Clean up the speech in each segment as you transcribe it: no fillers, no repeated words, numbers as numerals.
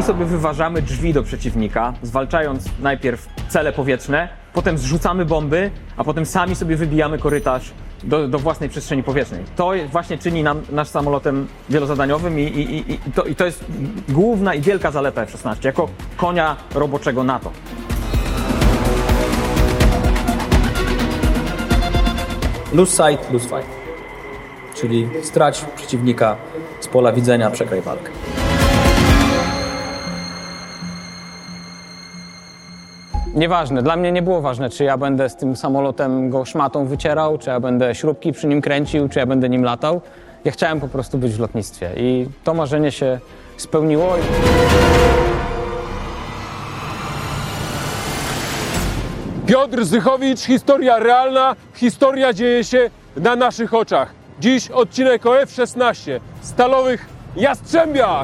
sobie wyważamy drzwi do przeciwnika, zwalczając najpierw cele powietrzne, potem zrzucamy bomby, a potem sami sobie wybijamy korytarz do własnej przestrzeni powietrznej. To właśnie czyni nasz samolotem wielozadaniowym i to jest główna i wielka zaleta F-16, jako konia roboczego NATO. Lose sight, lose fight. Czyli strać przeciwnika z pola widzenia, przegraj walkę. Nieważne, dla mnie nie było ważne, czy ja będę z tym samolotem go szmatą wycierał, czy ja będę śrubki przy nim kręcił, czy ja będę nim latał. Ja chciałem po prostu być w lotnictwie i to marzenie się spełniło. Piotr Zychowicz, historia realna, historia dzieje się na naszych oczach. Dziś odcinek o F-16, stalowych Jastrzębiach.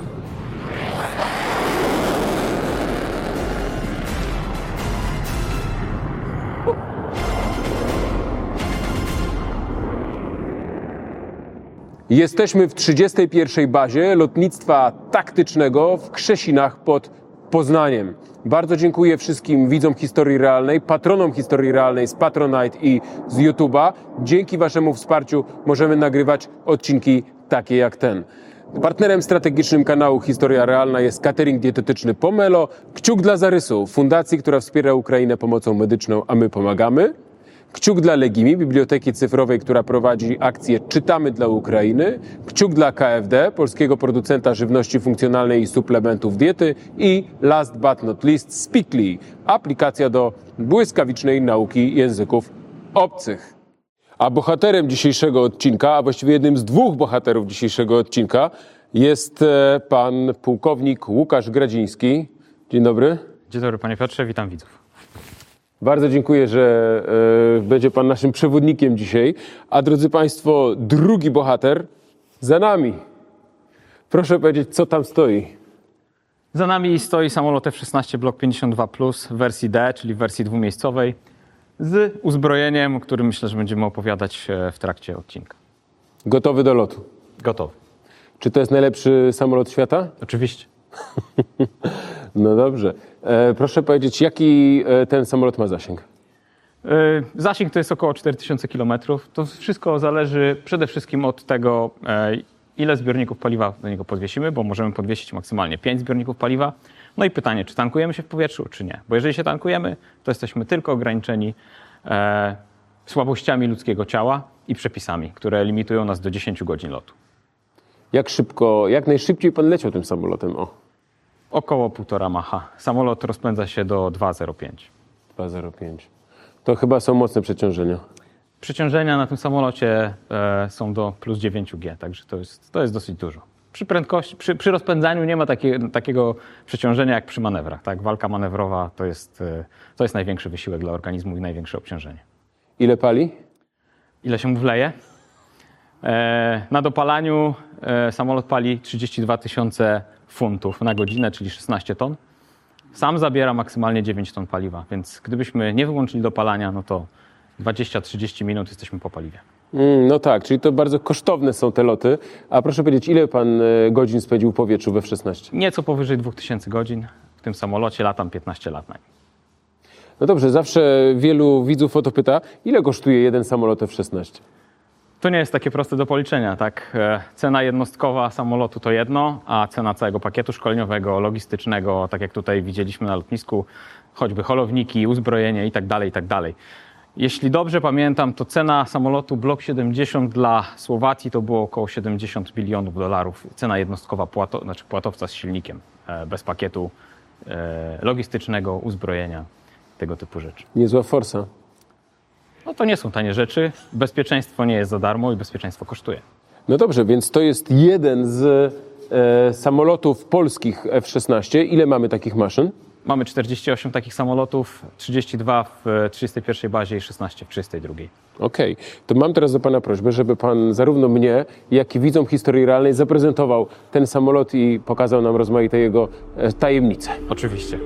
Jesteśmy w 31. bazie lotnictwa taktycznego w Krzesinach pod Poznaniem. Bardzo dziękuję wszystkim widzom historii realnej, patronom historii realnej z Patronite i z YouTube'a. Dzięki waszemu wsparciu możemy nagrywać odcinki takie jak ten. Partnerem strategicznym kanału Historia Realna jest catering dietetyczny Pomelo, Kciuk dla Zarysu, fundacji, która wspiera Ukrainę pomocą medyczną, a my pomagamy. Kciuk dla Legimi, biblioteki cyfrowej, która prowadzi akcję Czytamy dla Ukrainy. Kciuk dla KFD, polskiego producenta żywności funkcjonalnej i suplementów diety. I last but not least Speakly, aplikacja do błyskawicznej nauki języków obcych. A bohaterem dzisiejszego odcinka, a właściwie jednym z dwóch bohaterów dzisiejszego odcinka jest pan pułkownik Łukasz Gradziński. Dzień dobry. Dzień dobry, panie Piotrze, witam widzów. Bardzo dziękuję, że będzie pan naszym przewodnikiem dzisiaj. A drodzy państwo, drugi bohater za nami. Proszę powiedzieć, co tam stoi? Za nami stoi samolot F-16 Block 52+ w wersji D, czyli w wersji dwumiejscowej, z uzbrojeniem, o którym myślę, że będziemy opowiadać w trakcie odcinka. Gotowy do lotu. Gotowy. Czy to jest najlepszy samolot świata? Oczywiście. No dobrze. Proszę powiedzieć, jaki ten samolot ma zasięg? Zasięg to jest około 4000 km. To wszystko zależy przede wszystkim od tego, ile zbiorników paliwa do niego podwiesimy, bo możemy podwiesić maksymalnie 5 zbiorników paliwa. No i pytanie, czy tankujemy się w powietrzu, czy nie. Bo jeżeli się tankujemy, to jesteśmy tylko ograniczeni słabościami ludzkiego ciała i przepisami, które limitują nas do 10 godzin lotu. Jak najszybciej pan leciał tym samolotem? Około 1,5 Macha. Samolot rozpędza się do 2,05. 2,05. To chyba są mocne przeciążenia. Przeciążenia na tym samolocie są do plus 9 G, także to jest dosyć dużo. Przy prędkości, przy rozpędzaniu nie ma takiego przeciążenia jak przy manewrach. Tak? Walka manewrowa to jest największy wysiłek dla organizmu i największe obciążenie. Ile pali? Ile się mu wleje? Na dopalaniu samolot pali 32 000 funtów na godzinę, czyli 16 ton. Sam zabiera maksymalnie 9 ton paliwa, więc gdybyśmy nie wyłączyli dopalania, no to 20-30 minut jesteśmy po paliwie. No tak, czyli to bardzo kosztowne są te loty. A proszę powiedzieć, ile pan godzin spędził w powietrzu w F-16? Nieco powyżej 2000 godzin. W tym samolocie latam 15 lat na nim. No dobrze, zawsze wielu widzów o to pyta, ile kosztuje jeden samolot F-16? To nie jest takie proste do policzenia, tak? Cena jednostkowa samolotu to jedno, a cena całego pakietu szkoleniowego, logistycznego, tak jak tutaj widzieliśmy na lotnisku, choćby holowniki, uzbrojenie itd., itd. Jeśli dobrze pamiętam, to cena samolotu Block 70 dla Słowacji to było około $70 bilionów. Cena jednostkowa płatowca z silnikiem, bez pakietu logistycznego, uzbrojenia, tego typu rzeczy. Niezła forsa. No to nie są tanie rzeczy. Bezpieczeństwo nie jest za darmo i bezpieczeństwo kosztuje. No dobrze, więc to jest jeden z samolotów polskich F-16. Ile mamy takich maszyn? Mamy 48 takich samolotów, 32 w 31 bazie i 16 w 32. Okej. To mam teraz do pana prośbę, żeby pan zarówno mnie, jak i widzom historii realnej zaprezentował ten samolot i pokazał nam rozmaite jego tajemnice. Oczywiście.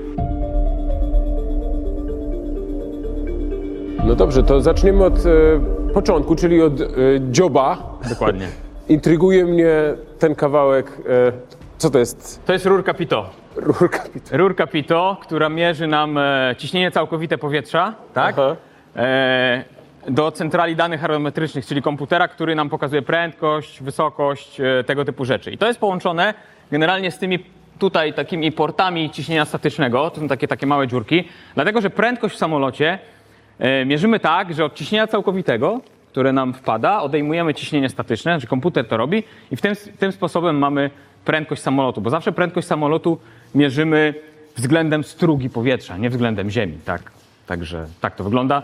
No dobrze, to zaczniemy od początku, czyli od dzioba. Dokładnie. Intryguje mnie ten kawałek. Co to jest? To jest rurka Pitot. Rurka Pitot, która mierzy nam ciśnienie całkowite powietrza, tak? Aha. Do centrali danych aerometrycznych, czyli komputera, który nam pokazuje prędkość, wysokość, tego typu rzeczy. I to jest połączone generalnie z tymi tutaj takimi portami ciśnienia statycznego, to są takie małe dziurki, dlatego że prędkość w samolocie mierzymy tak, że od ciśnienia całkowitego, które nam wpada, odejmujemy ciśnienie statyczne, znaczy komputer to robi i tym sposobem mamy prędkość samolotu, bo zawsze prędkość samolotu mierzymy względem strugi powietrza, nie względem ziemi, tak? Także tak to wygląda.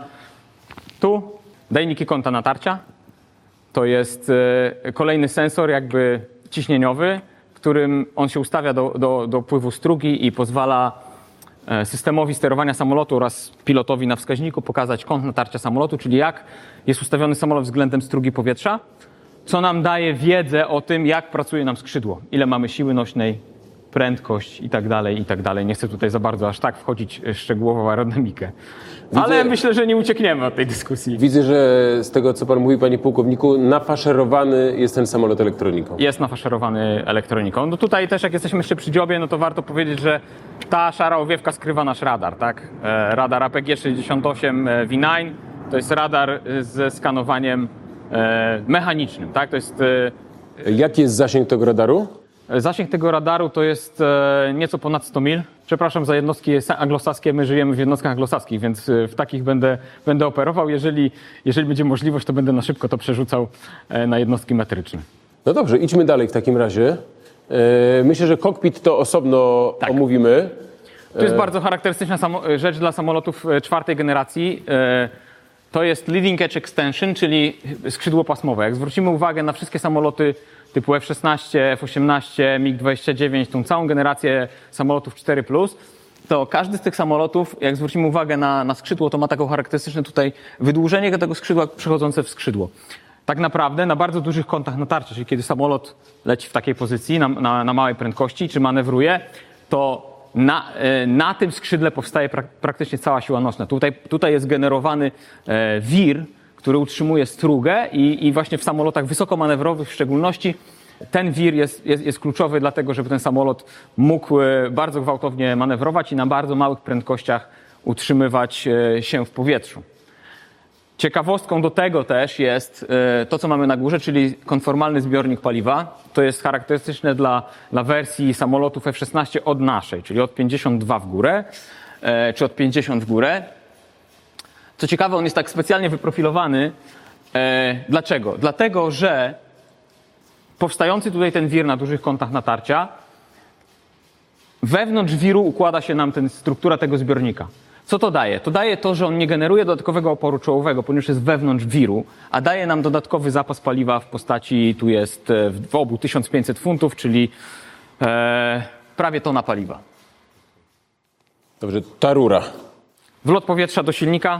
Tu dajniki kąta natarcia. To jest kolejny sensor jakby ciśnieniowy, w którym on się ustawia do pływu strugi i pozwala systemowi sterowania samolotu oraz pilotowi na wskaźniku pokazać kąt natarcia samolotu, czyli jak jest ustawiony samolot względem strugi powietrza, co nam daje wiedzę o tym, jak pracuje nam skrzydło, ile mamy siły nośnej, prędkość i tak dalej, i tak dalej. Nie chcę tutaj za bardzo aż tak wchodzić szczegółowo w aerodynamikę. Ale myślę, że nie uciekniemy od tej dyskusji. Widzę, że z tego, co pan mówi, panie pułkowniku, nafaszerowany jest ten samolot elektroniką. Jest nafaszerowany elektroniką. No tutaj też, jak jesteśmy jeszcze przy dziobie, no to warto powiedzieć, że ta szara owiewka skrywa nasz radar, tak? Radar APG-68 V9 to jest radar ze skanowaniem mechanicznym, tak? To jest Jaki jest zasięg tego radaru? zasięg tego radaru to jest nieco ponad 100 mil. Przepraszam za jednostki anglosaskie, my żyjemy w jednostkach anglosaskich, więc w takich będę operował. Jeżeli będzie możliwość, to będę na szybko to przerzucał na jednostki metryczne. No dobrze, idźmy dalej w takim razie. Myślę, że kokpit to osobno omówimy. To jest bardzo charakterystyczna rzecz dla samolotów czwartej generacji. To jest leading edge extension, czyli skrzydło pasmowe. Jak zwrócimy uwagę na wszystkie samoloty typu F-16, F-18, MiG-29, tą całą generację samolotów 4+, to każdy z tych samolotów, jak zwrócimy uwagę na skrzydło, to ma taką charakterystyczne tutaj wydłużenie tego skrzydła przechodzące w skrzydło. Tak naprawdę na bardzo dużych kątach natarcia, czyli kiedy samolot leci w takiej pozycji na małej prędkości, czy manewruje, to na tym skrzydle powstaje praktycznie cała siła nośna. Tutaj jest generowany wir, który utrzymuje strugę i właśnie w samolotach wysokomanewrowych w szczególności ten wir jest kluczowy dlatego, żeby ten samolot mógł bardzo gwałtownie manewrować i na bardzo małych prędkościach utrzymywać się w powietrzu. Ciekawostką do tego też jest to, co mamy na górze, czyli konformalny zbiornik paliwa. To jest charakterystyczne dla wersji samolotów F-16 od naszej, czyli od 52 w górę, czy od 50 w górę. Co ciekawe, on jest tak specjalnie wyprofilowany. Dlaczego? Dlatego, że powstający tutaj ten wir na dużych kątach natarcia, wewnątrz wiru układa się nam struktura tego zbiornika. Co to daje? To daje to, że on nie generuje dodatkowego oporu czołowego, ponieważ jest wewnątrz wiru, a daje nam dodatkowy zapas paliwa w postaci, tu jest w obu 1500 funtów, czyli prawie tona paliwa. Dobrze, ta rura. Wlot powietrza do silnika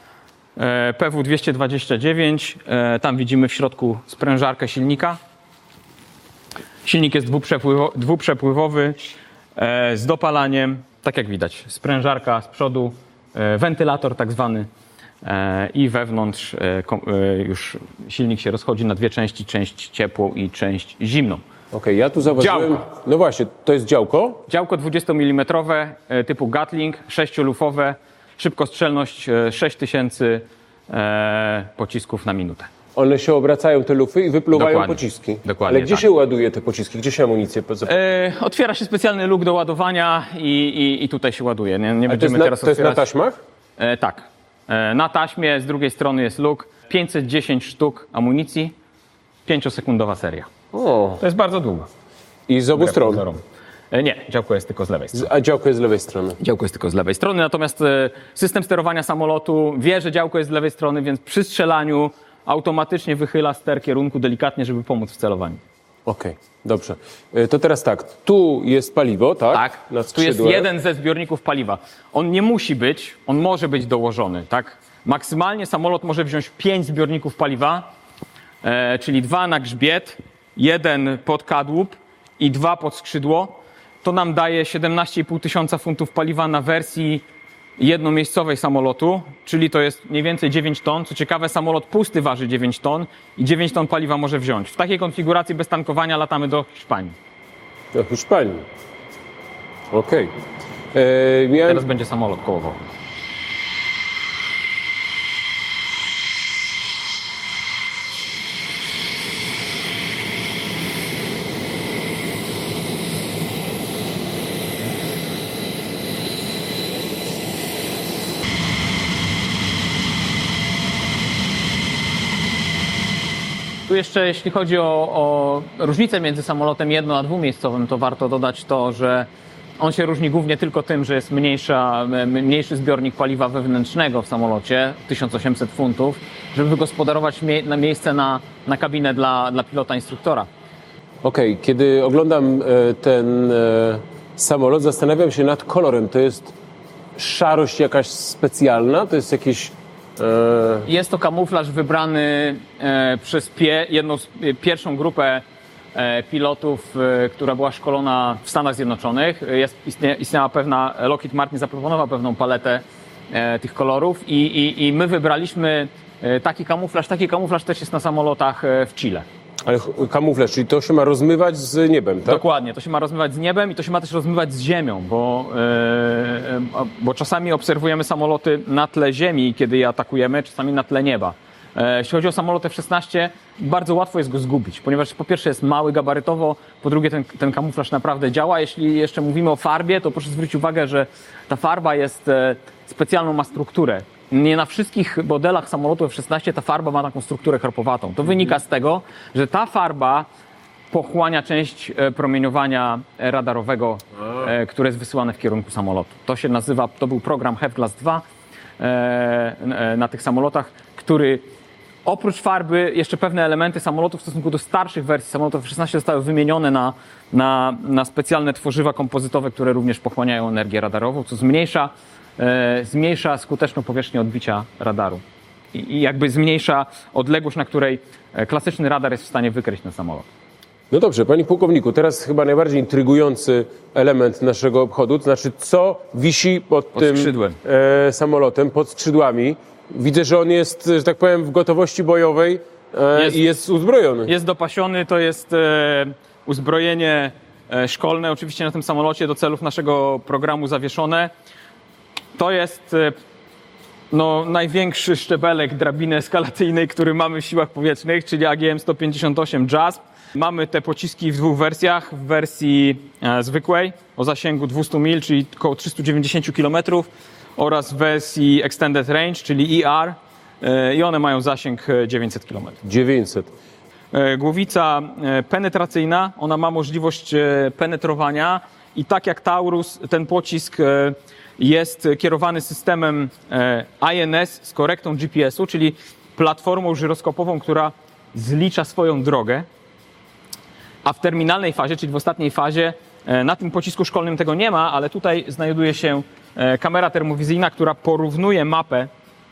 PW229. Tam widzimy w środku sprężarkę silnika. Silnik jest dwuprzepływowy z dopalaniem. Tak jak widać, sprężarka z przodu, wentylator tak zwany i wewnątrz już silnik się rozchodzi na dwie części, część ciepłą i część zimną. Okej, ja tu zauważyłem... Działko. No właśnie, to jest działko? Działko 20 mm typu Gatling, 6-lufowe, szybkostrzelność 6000 pocisków na minutę. One się obracają, te lufy, i wypluwają Dokładnie. pociski. Dokładnie, Ale gdzie tak. się ładuje te pociski? Gdzie się amunicję... Otwiera się specjalny luk do ładowania i tutaj się ładuje. Nie to jest będziemy teraz to jest na otwierać. taśmach? Tak. Na taśmie z drugiej strony jest luk. 510 sztuk amunicji, 5-sekundowa seria. O, To jest bardzo długo. i z obu stron. Pozorom. Nie, działko jest tylko z lewej strony. A działko jest z lewej strony. Działko jest tylko z lewej strony, natomiast system sterowania samolotu wie, że działko jest z lewej strony, więc przy strzelaniu automatycznie wychyla ster kierunku delikatnie, żeby pomóc w celowaniu. Okej, dobrze. To teraz tak, tu jest paliwo, tak? Tak, Na tu jest skrzydłach. jeden ze zbiorników paliwa. On nie musi być, on może być dołożony, tak? Maksymalnie samolot może wziąć 5 zbiorników paliwa, czyli 2 na grzbiet, 1 pod kadłub i 2 pod skrzydło. To nam daje 17,5 tysiąca funtów paliwa na wersji jednomiejscowej samolotu, czyli to jest mniej więcej 9 ton. Co ciekawe, samolot pusty waży 9 ton i 9 ton paliwa może wziąć. W takiej konfiguracji bez tankowania latamy do Hiszpanii. Do Hiszpanii. Okej. Miałem... Teraz będzie samolot kołował. Tu jeszcze, jeśli chodzi o różnicę między samolotem jedno- a dwumiejscowym, to warto dodać to, że on się różni głównie tylko tym, że jest mniejszy zbiornik paliwa wewnętrznego w samolocie, 1800 funtów, żeby wygospodarować miejsce na kabinę dla pilota instruktora. Okej, kiedy oglądam ten samolot, zastanawiam się nad kolorem. To jest szarość jakaś specjalna? To jest jakieś... Jest to kamuflaż wybrany przez pierwszą grupę pilotów, która była szkolona w Stanach Zjednoczonych. Istniała pewna, Lockheed Martin zaproponował pewną paletę tych kolorów i my wybraliśmy taki kamuflaż. Taki kamuflaż też jest na samolotach w Chile. Ale kamuflaż, czyli to się ma rozmywać z niebem, tak? Dokładnie, to się ma rozmywać z niebem i to się ma też rozmywać z ziemią, bo czasami obserwujemy samoloty na tle ziemi, kiedy je atakujemy, czasami na tle nieba. Jeśli chodzi o samolot F-16, bardzo łatwo jest go zgubić, ponieważ po pierwsze jest mały gabarytowo, po drugie ten kamuflaż naprawdę działa. Jeśli jeszcze mówimy o farbie, to proszę zwrócić uwagę, że ta farba jest specjalną, ma strukturę. Nie na wszystkich modelach samolotu F-16 ta farba ma taką strukturę chropowatą. To wynika z tego, że ta farba pochłania część promieniowania radarowego, które jest wysyłane w kierunku samolotu. To się nazywa, to był program HEFGLAS 2 na tych samolotach, który oprócz farby jeszcze pewne elementy samolotów w stosunku do starszych wersji samolotów F-16 zostały wymienione na specjalne tworzywa kompozytowe, które również pochłaniają energię radarową, co zmniejsza skuteczną powierzchnię odbicia radaru i jakby zmniejsza odległość, na której klasyczny radar jest w stanie wykryć ten samolot. No dobrze, panie pułkowniku, teraz chyba najbardziej intrygujący element naszego obchodu, to znaczy co wisi pod tym skrzydłem. Samolotem, pod skrzydłami. Widzę, że on jest, że tak powiem, w gotowości bojowej i jest uzbrojony. Jest dopasiony, to jest uzbrojenie szkolne, oczywiście na tym samolocie do celów naszego programu zawieszone. To jest największy szczebelek drabiny eskalacyjnej, który mamy w siłach powietrznych, czyli AGM-158 JASP. Mamy te pociski w dwóch wersjach. W wersji zwykłej o zasięgu 200 mil, czyli około 390 km oraz w wersji Extended Range, czyli ER i one mają zasięg 900 km. 900. Głowica penetracyjna, ona ma możliwość penetrowania i tak jak Taurus, ten pocisk jest kierowany systemem INS z korektą GPS-u, czyli platformą żyroskopową, która zlicza swoją drogę, a w terminalnej fazie, czyli w ostatniej fazie, na tym pocisku szkolnym tego nie ma, ale tutaj znajduje się kamera termowizyjna, która porównuje mapę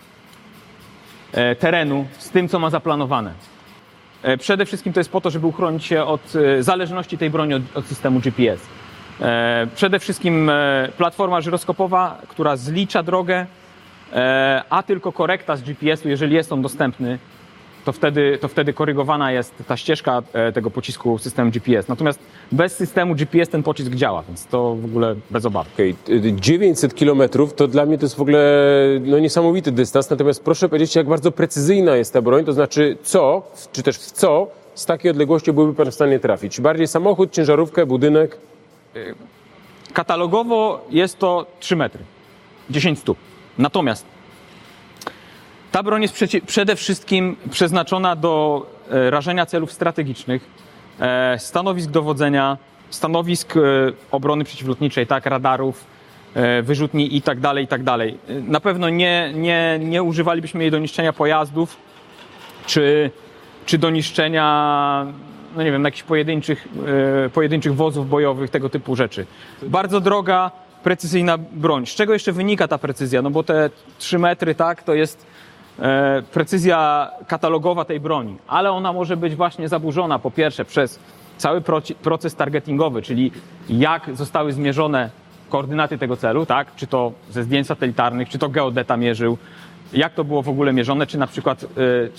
terenu z tym, co ma zaplanowane. Przede wszystkim to jest po to, żeby uchronić się od zależności tej broni od systemu GPS. Przede wszystkim platforma żyroskopowa, która zlicza drogę, a tylko korekta z GPS-u, jeżeli jest on dostępny, to wtedy korygowana jest ta ścieżka tego pocisku systemem GPS. Natomiast bez systemu GPS ten pocisk działa, więc to w ogóle bez obaw. 900 kilometrów to dla mnie to jest w ogóle niesamowity dystans, natomiast proszę powiedzieć, jak bardzo precyzyjna jest ta broń, to znaczy czy też w co z takiej odległości byłby pan w stanie trafić? Bardziej samochód, ciężarówkę, budynek? Katalogowo jest to 3 metry, 10 stóp. Natomiast ta broń jest przede wszystkim przeznaczona do rażenia celów strategicznych, stanowisk dowodzenia, stanowisk obrony przeciwlotniczej, tak, radarów, wyrzutni i tak dalej. Na pewno nie używalibyśmy jej do niszczenia pojazdów, czy do niszczenia, jakichś pojedynczych wozów bojowych, tego typu rzeczy. Bardzo droga, precyzyjna broń. Z czego jeszcze wynika ta precyzja? No bo te 3 metry, tak, to jest precyzja katalogowa tej broni, ale ona może być właśnie zaburzona po pierwsze przez cały proces targetingowy, czyli jak zostały zmierzone koordynaty tego celu, tak, czy to ze zdjęć satelitarnych, czy to geodeta mierzył, jak to było w ogóle mierzone, czy na przykład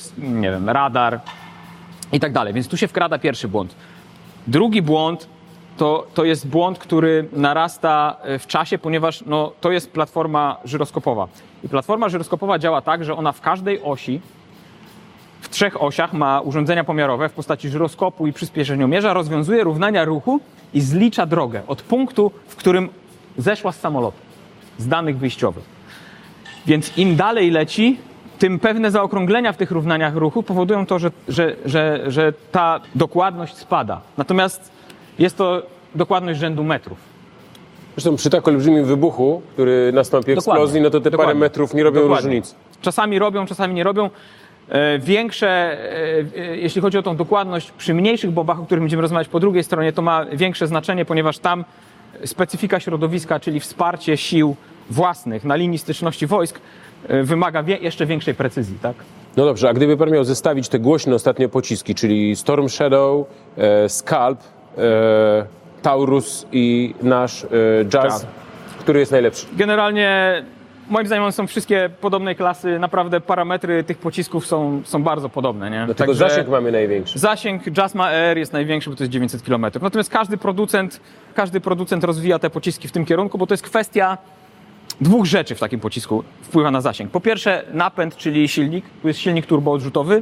radar i tak dalej. Więc tu się wkrada pierwszy błąd. Drugi błąd to jest błąd, który narasta w czasie, ponieważ no, to jest platforma żyroskopowa. I platforma żyroskopowa działa tak, że ona w każdej osi, w 3 osiach ma urządzenia pomiarowe w postaci żyroskopu i przyspieszeniomierza, rozwiązuje równania ruchu i zlicza drogę od punktu, w którym zeszła z samolotu, z danych wyjściowych. Więc im dalej leci, tym pewne zaokrąglenia w tych równaniach ruchu powodują to, że ta dokładność spada. Natomiast jest to dokładność rzędu metrów. Zresztą przy tak olbrzymim wybuchu, który nastąpi eksplozji, no to te parę metrów nie robią różnicy. Czasami robią, czasami nie robią. Większe, jeśli chodzi o tą dokładność, przy mniejszych bombach, o których będziemy rozmawiać po drugiej stronie, to ma większe znaczenie, ponieważ tam specyfika środowiska, czyli wsparcie sił własnych na linii styczności wojsk, wymaga jeszcze większej precyzji, tak? No dobrze, a gdyby pan miał zestawić te głośne ostatnio pociski, czyli Storm Shadow, Scalp, Taurus i nasz Jazz, który jest najlepszy? Generalnie moim zdaniem one są wszystkie podobnej klasy, naprawdę parametry tych pocisków są bardzo podobne, nie? Dlatego Także zasięg mamy największy. zasięg Jasma Air jest największy, bo to jest 900 km. Natomiast każdy producent rozwija te pociski w tym kierunku, bo to jest kwestia 2 rzeczy w takim pocisku wpływa na zasięg. Po pierwsze napęd, czyli silnik, tu jest silnik turboodrzutowy,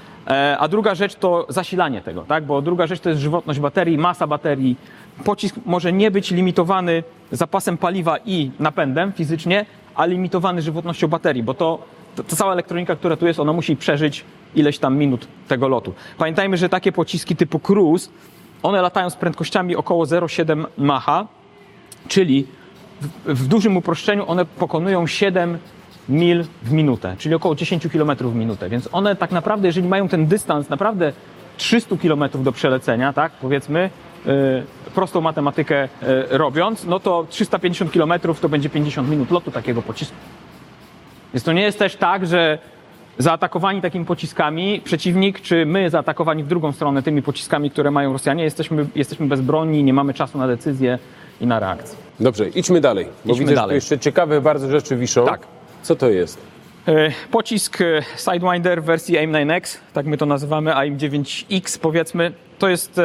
a druga rzecz to zasilanie tego, tak? Bo druga rzecz to jest żywotność baterii, masa baterii. Pocisk może nie być limitowany zapasem paliwa i napędem fizycznie, a limitowany żywotnością baterii, bo to cała elektronika, która tu jest, ona musi przeżyć ileś tam minut tego lotu. Pamiętajmy, że takie pociski typu Cruise, one latają z prędkościami około 0,7 Macha, czyli w dużym uproszczeniu one pokonują 7 mil w minutę, czyli około 10 km w minutę. Więc one tak naprawdę, jeżeli mają ten dystans naprawdę 300 km do przelecenia, tak, powiedzmy, prostą matematykę robiąc, no to 350 km to będzie 50 minut lotu takiego pocisku. Więc to nie jest też tak, że zaatakowani takimi pociskami przeciwnik, czy my zaatakowani w drugą stronę tymi pociskami, które mają Rosjanie, jesteśmy bezbronni, nie mamy czasu na decyzję i na reakcję. Dobrze, idźmy dalej, bo widzę, że tu jeszcze ciekawe bardzo rzeczy wiszą. Tak. Co to jest? Pocisk Sidewinder w wersji AIM-9X, tak my to nazywamy, AIM-9X powiedzmy. To jest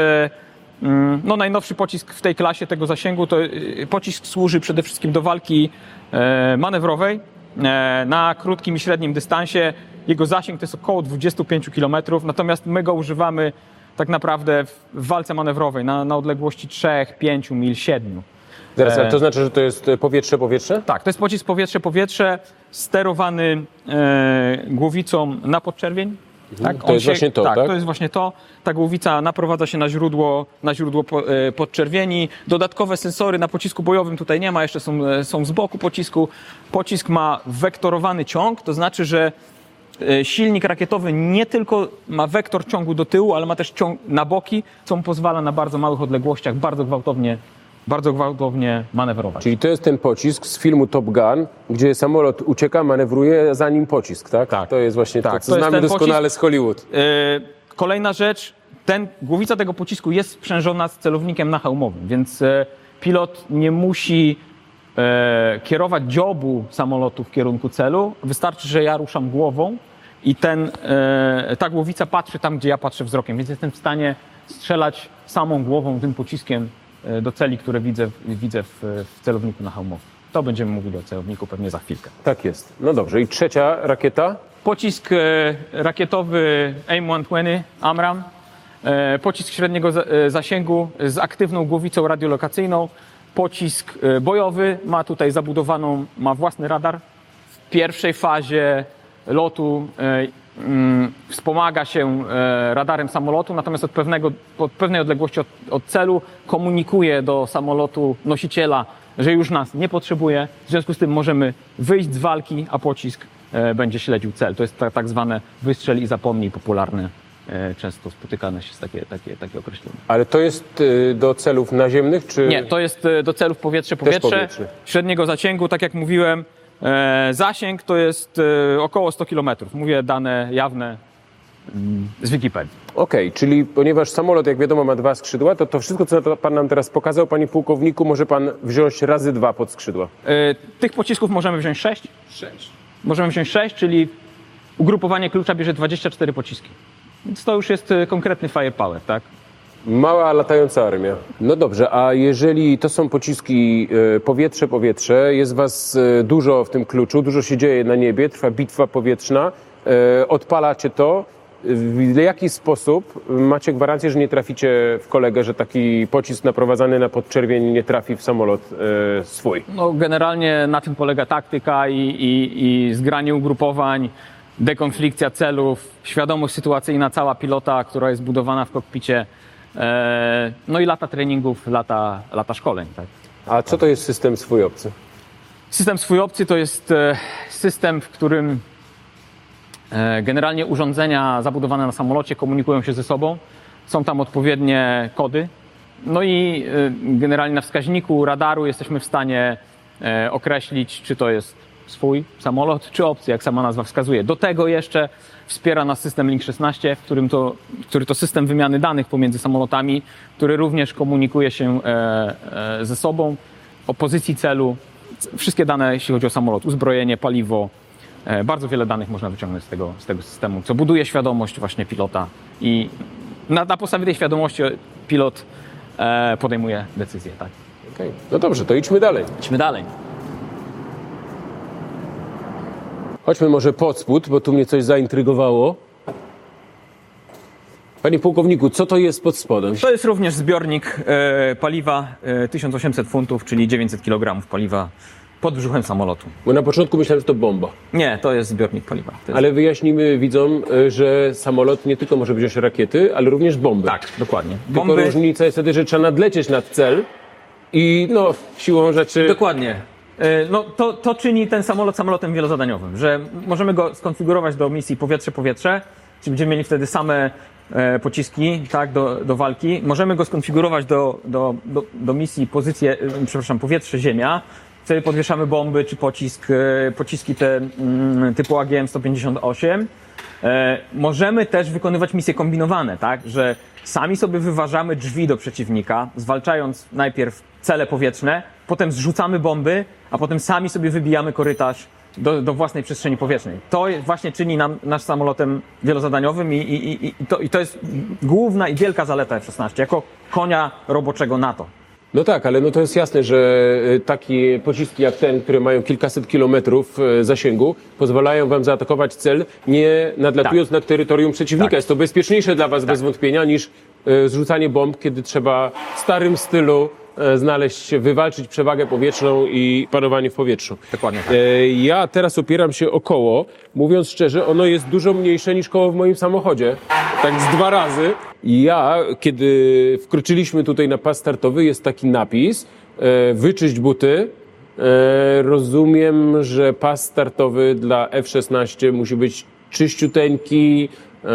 no, najnowszy pocisk w tej klasie, tego zasięgu. To pocisk służy przede wszystkim do walki manewrowej na krótkim i średnim dystansie. Jego zasięg to jest około 25 km, natomiast my go używamy tak naprawdę w walce manewrowej na odległości 3, 5 mil, 7. Zaraz, ale to znaczy, że to jest powietrze-powietrze? Tak, to jest pocisk powietrze-powietrze sterowany głowicą na podczerwień. Tak? To jest właśnie to, tak? To jest właśnie to. Ta głowica naprowadza się na źródło podczerwieni. Dodatkowe sensory na pocisku bojowym tutaj nie ma, jeszcze są z boku pocisku. Pocisk ma wektorowany ciąg, to znaczy, że silnik rakietowy nie tylko ma wektor ciągu do tyłu, ale ma też ciąg na boki, co mu pozwala na bardzo małych odległościach bardzo gwałtownie manewrować. Czyli to jest ten pocisk z filmu Top Gun, gdzie samolot ucieka, manewruje, za nim pocisk, tak? Tak. To jest właśnie Tak, to, co to jest znamy ten doskonale pocisk. z Hollywood. Kolejna rzecz, głowica tego pocisku jest sprzężona z celownikiem nahełmowym, więc pilot nie musi kierować dziobu samolotu w kierunku celu. Wystarczy, że ja ruszam głową i ta głowica patrzy tam, gdzie ja patrzę wzrokiem, więc jestem w stanie strzelać samą głową tym pociskiem do celi, które widzę w celowniku nahełmowym. To będziemy mówili o celowniku pewnie za chwilkę. Tak jest. No dobrze. I trzecia rakieta? Pocisk rakietowy AIM-120 AMRAAM. Pocisk średniego zasięgu z aktywną głowicą radiolokacyjną. Pocisk bojowy ma własny radar. W pierwszej fazie lotu wspomaga się radarem samolotu, natomiast od pewnej odległości od celu komunikuje do samolotu nosiciela, że już nas nie potrzebuje. W związku z tym możemy wyjść z walki, a pocisk będzie śledził cel. To jest tak zwane wystrzel i zapomnij popularne. Często spotykane się takie określenie. Ale to jest do celów naziemnych, czy... Nie, to jest do celów powietrze-powietrze, średniego zasięgu, tak jak mówiłem. Zasięg to jest około 100 km. Mówię dane jawne z Wikipedii. Okej, czyli ponieważ samolot, jak wiadomo, ma 2 skrzydła, to wszystko, co pan nam teraz pokazał, panie pułkowniku, może pan wziąć razy 2 pod skrzydła. Tych pocisków możemy wziąć 6. Możemy wziąć 6, czyli ugrupowanie klucza bierze 24 pociski. Więc to już jest konkretny firepower, tak? Mała latająca armia. No dobrze, a jeżeli to są pociski powietrze, jest was dużo w tym kluczu, dużo się dzieje na niebie, trwa bitwa powietrzna, odpalacie to, w jaki sposób macie gwarancję, że nie traficie w kolegę, że taki pocisk naprowadzany na podczerwień nie trafi w samolot swój? No, generalnie na tym polega taktyka i zgranie ugrupowań, dekonflikcja celów, świadomość sytuacyjna cała pilota, która jest budowana w kokpicie. No i lata treningów, lata szkoleń. Tak. A co to jest system swój obcy? System swój obcy to jest system, w którym generalnie urządzenia zabudowane na samolocie komunikują się ze sobą. Są tam odpowiednie kody. No i generalnie na wskaźniku radaru jesteśmy w stanie określić, czy to jest swój samolot, czy obcy, jak sama nazwa wskazuje. Do tego jeszcze wspiera nas system Link 16, który to system wymiany danych pomiędzy samolotami, który również komunikuje się ze sobą o pozycji celu. Wszystkie dane, jeśli chodzi o samolot, uzbrojenie, paliwo. Bardzo wiele danych można wyciągnąć z tego systemu, co buduje świadomość właśnie pilota i na podstawie tej świadomości pilot podejmuje decyzję. Tak. Okay. No dobrze, to idźmy dalej. Idźmy dalej. Chodźmy może pod spód, bo tu mnie coś zaintrygowało. Panie pułkowniku, co to jest pod spodem? To jest również zbiornik paliwa 1800 funtów, czyli 900 kg paliwa pod brzuchem samolotu. Bo na początku myślałem, że to bomba. Nie, to jest zbiornik paliwa. To jest... Ale wyjaśnijmy widzom, że samolot nie tylko może wziąć rakiety, ale również bomby. Tak, dokładnie. Tylko różnica jest wtedy, że trzeba nadlecieć nad cel i no, siłą rzeczy... Dokładnie. No, to czyni ten samolot samolotem wielozadaniowym, że możemy go skonfigurować do misji powietrze-powietrze, czyli będziemy mieli wtedy same pociski, tak, do walki. Możemy go skonfigurować do misji powietrze-ziemia. Wtedy podwieszamy bomby czy pociski te typu AGM-158. Możemy też wykonywać misje kombinowane, tak, że sami sobie wyważamy drzwi do przeciwnika, zwalczając najpierw cele powietrzne, potem zrzucamy bomby, a potem sami sobie wybijamy korytarz do własnej przestrzeni powietrznej. To właśnie czyni nasz samolotem wielozadaniowym i to jest główna i wielka zaleta F-16, jako konia roboczego NATO. No tak, ale no to jest jasne, że takie pociski jak ten, które mają kilkaset kilometrów zasięgu, pozwalają wam zaatakować cel, nie nadlatując nad terytorium przeciwnika. Tak. Jest to bezpieczniejsze dla was bez wątpienia niż zrzucanie bomb, kiedy trzeba w starym stylu wywalczyć przewagę powietrzną i panowanie w powietrzu. Dokładnie tak. Ja teraz opieram się o koło. Mówiąc szczerze, ono jest dużo mniejsze niż koło w moim samochodzie. Tak z 2 razy. Ja, kiedy wkroczyliśmy tutaj na pas startowy, jest taki napis, wyczyść buty. Rozumiem, że pas startowy dla F-16 musi być czyściuteńki,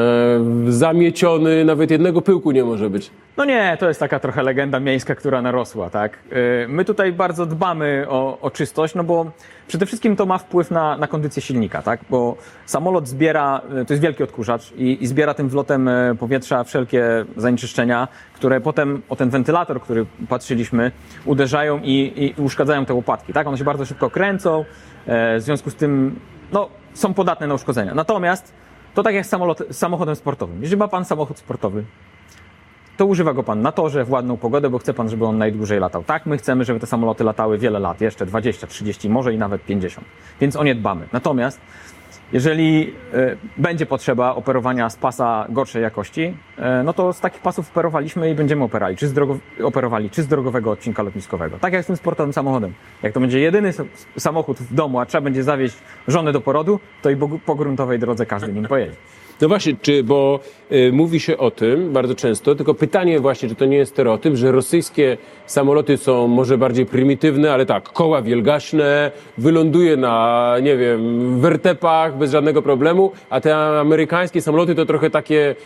zamieciony, nawet jednego pyłku nie może być. No nie, to jest taka trochę legenda miejska, która narosła, tak? My tutaj bardzo dbamy o czystość, no bo przede wszystkim to ma wpływ na kondycję silnika, tak? Bo samolot zbiera, to jest wielki odkurzacz i zbiera tym wlotem powietrza wszelkie zanieczyszczenia, które potem o ten wentylator, który patrzyliśmy, uderzają i uszkadzają te łopatki, tak? One się bardzo szybko kręcą, w związku z tym, no, są podatne na uszkodzenia. Natomiast to tak jak z samochodem sportowym. Jeżeli ma pan samochód sportowy, to używa go pan na torze w ładną pogodę, bo chce pan, żeby on najdłużej latał. Tak, my chcemy, żeby te samoloty latały wiele lat, jeszcze 20, 30, może i nawet 50. Więc o nie dbamy. Natomiast jeżeli będzie potrzeba operowania z pasa gorszej jakości, no to z takich pasów operowaliśmy i będziemy operowali czy z drogowego odcinka lotniskowego. Tak jak z tym sportowym samochodem. Jak to będzie jedyny samochód w domu, a trzeba będzie zawieźć żonę do porodu, to i po gruntowej drodze każdy nim pojedzie. No właśnie, bo mówi się o tym bardzo często, tylko pytanie właśnie, czy to nie jest stereotyp, że rosyjskie samoloty są może bardziej prymitywne, ale tak, koła wielgaśne, wyląduje na, nie wiem, wertepach bez żadnego problemu, a te amerykańskie samoloty to trochę takie,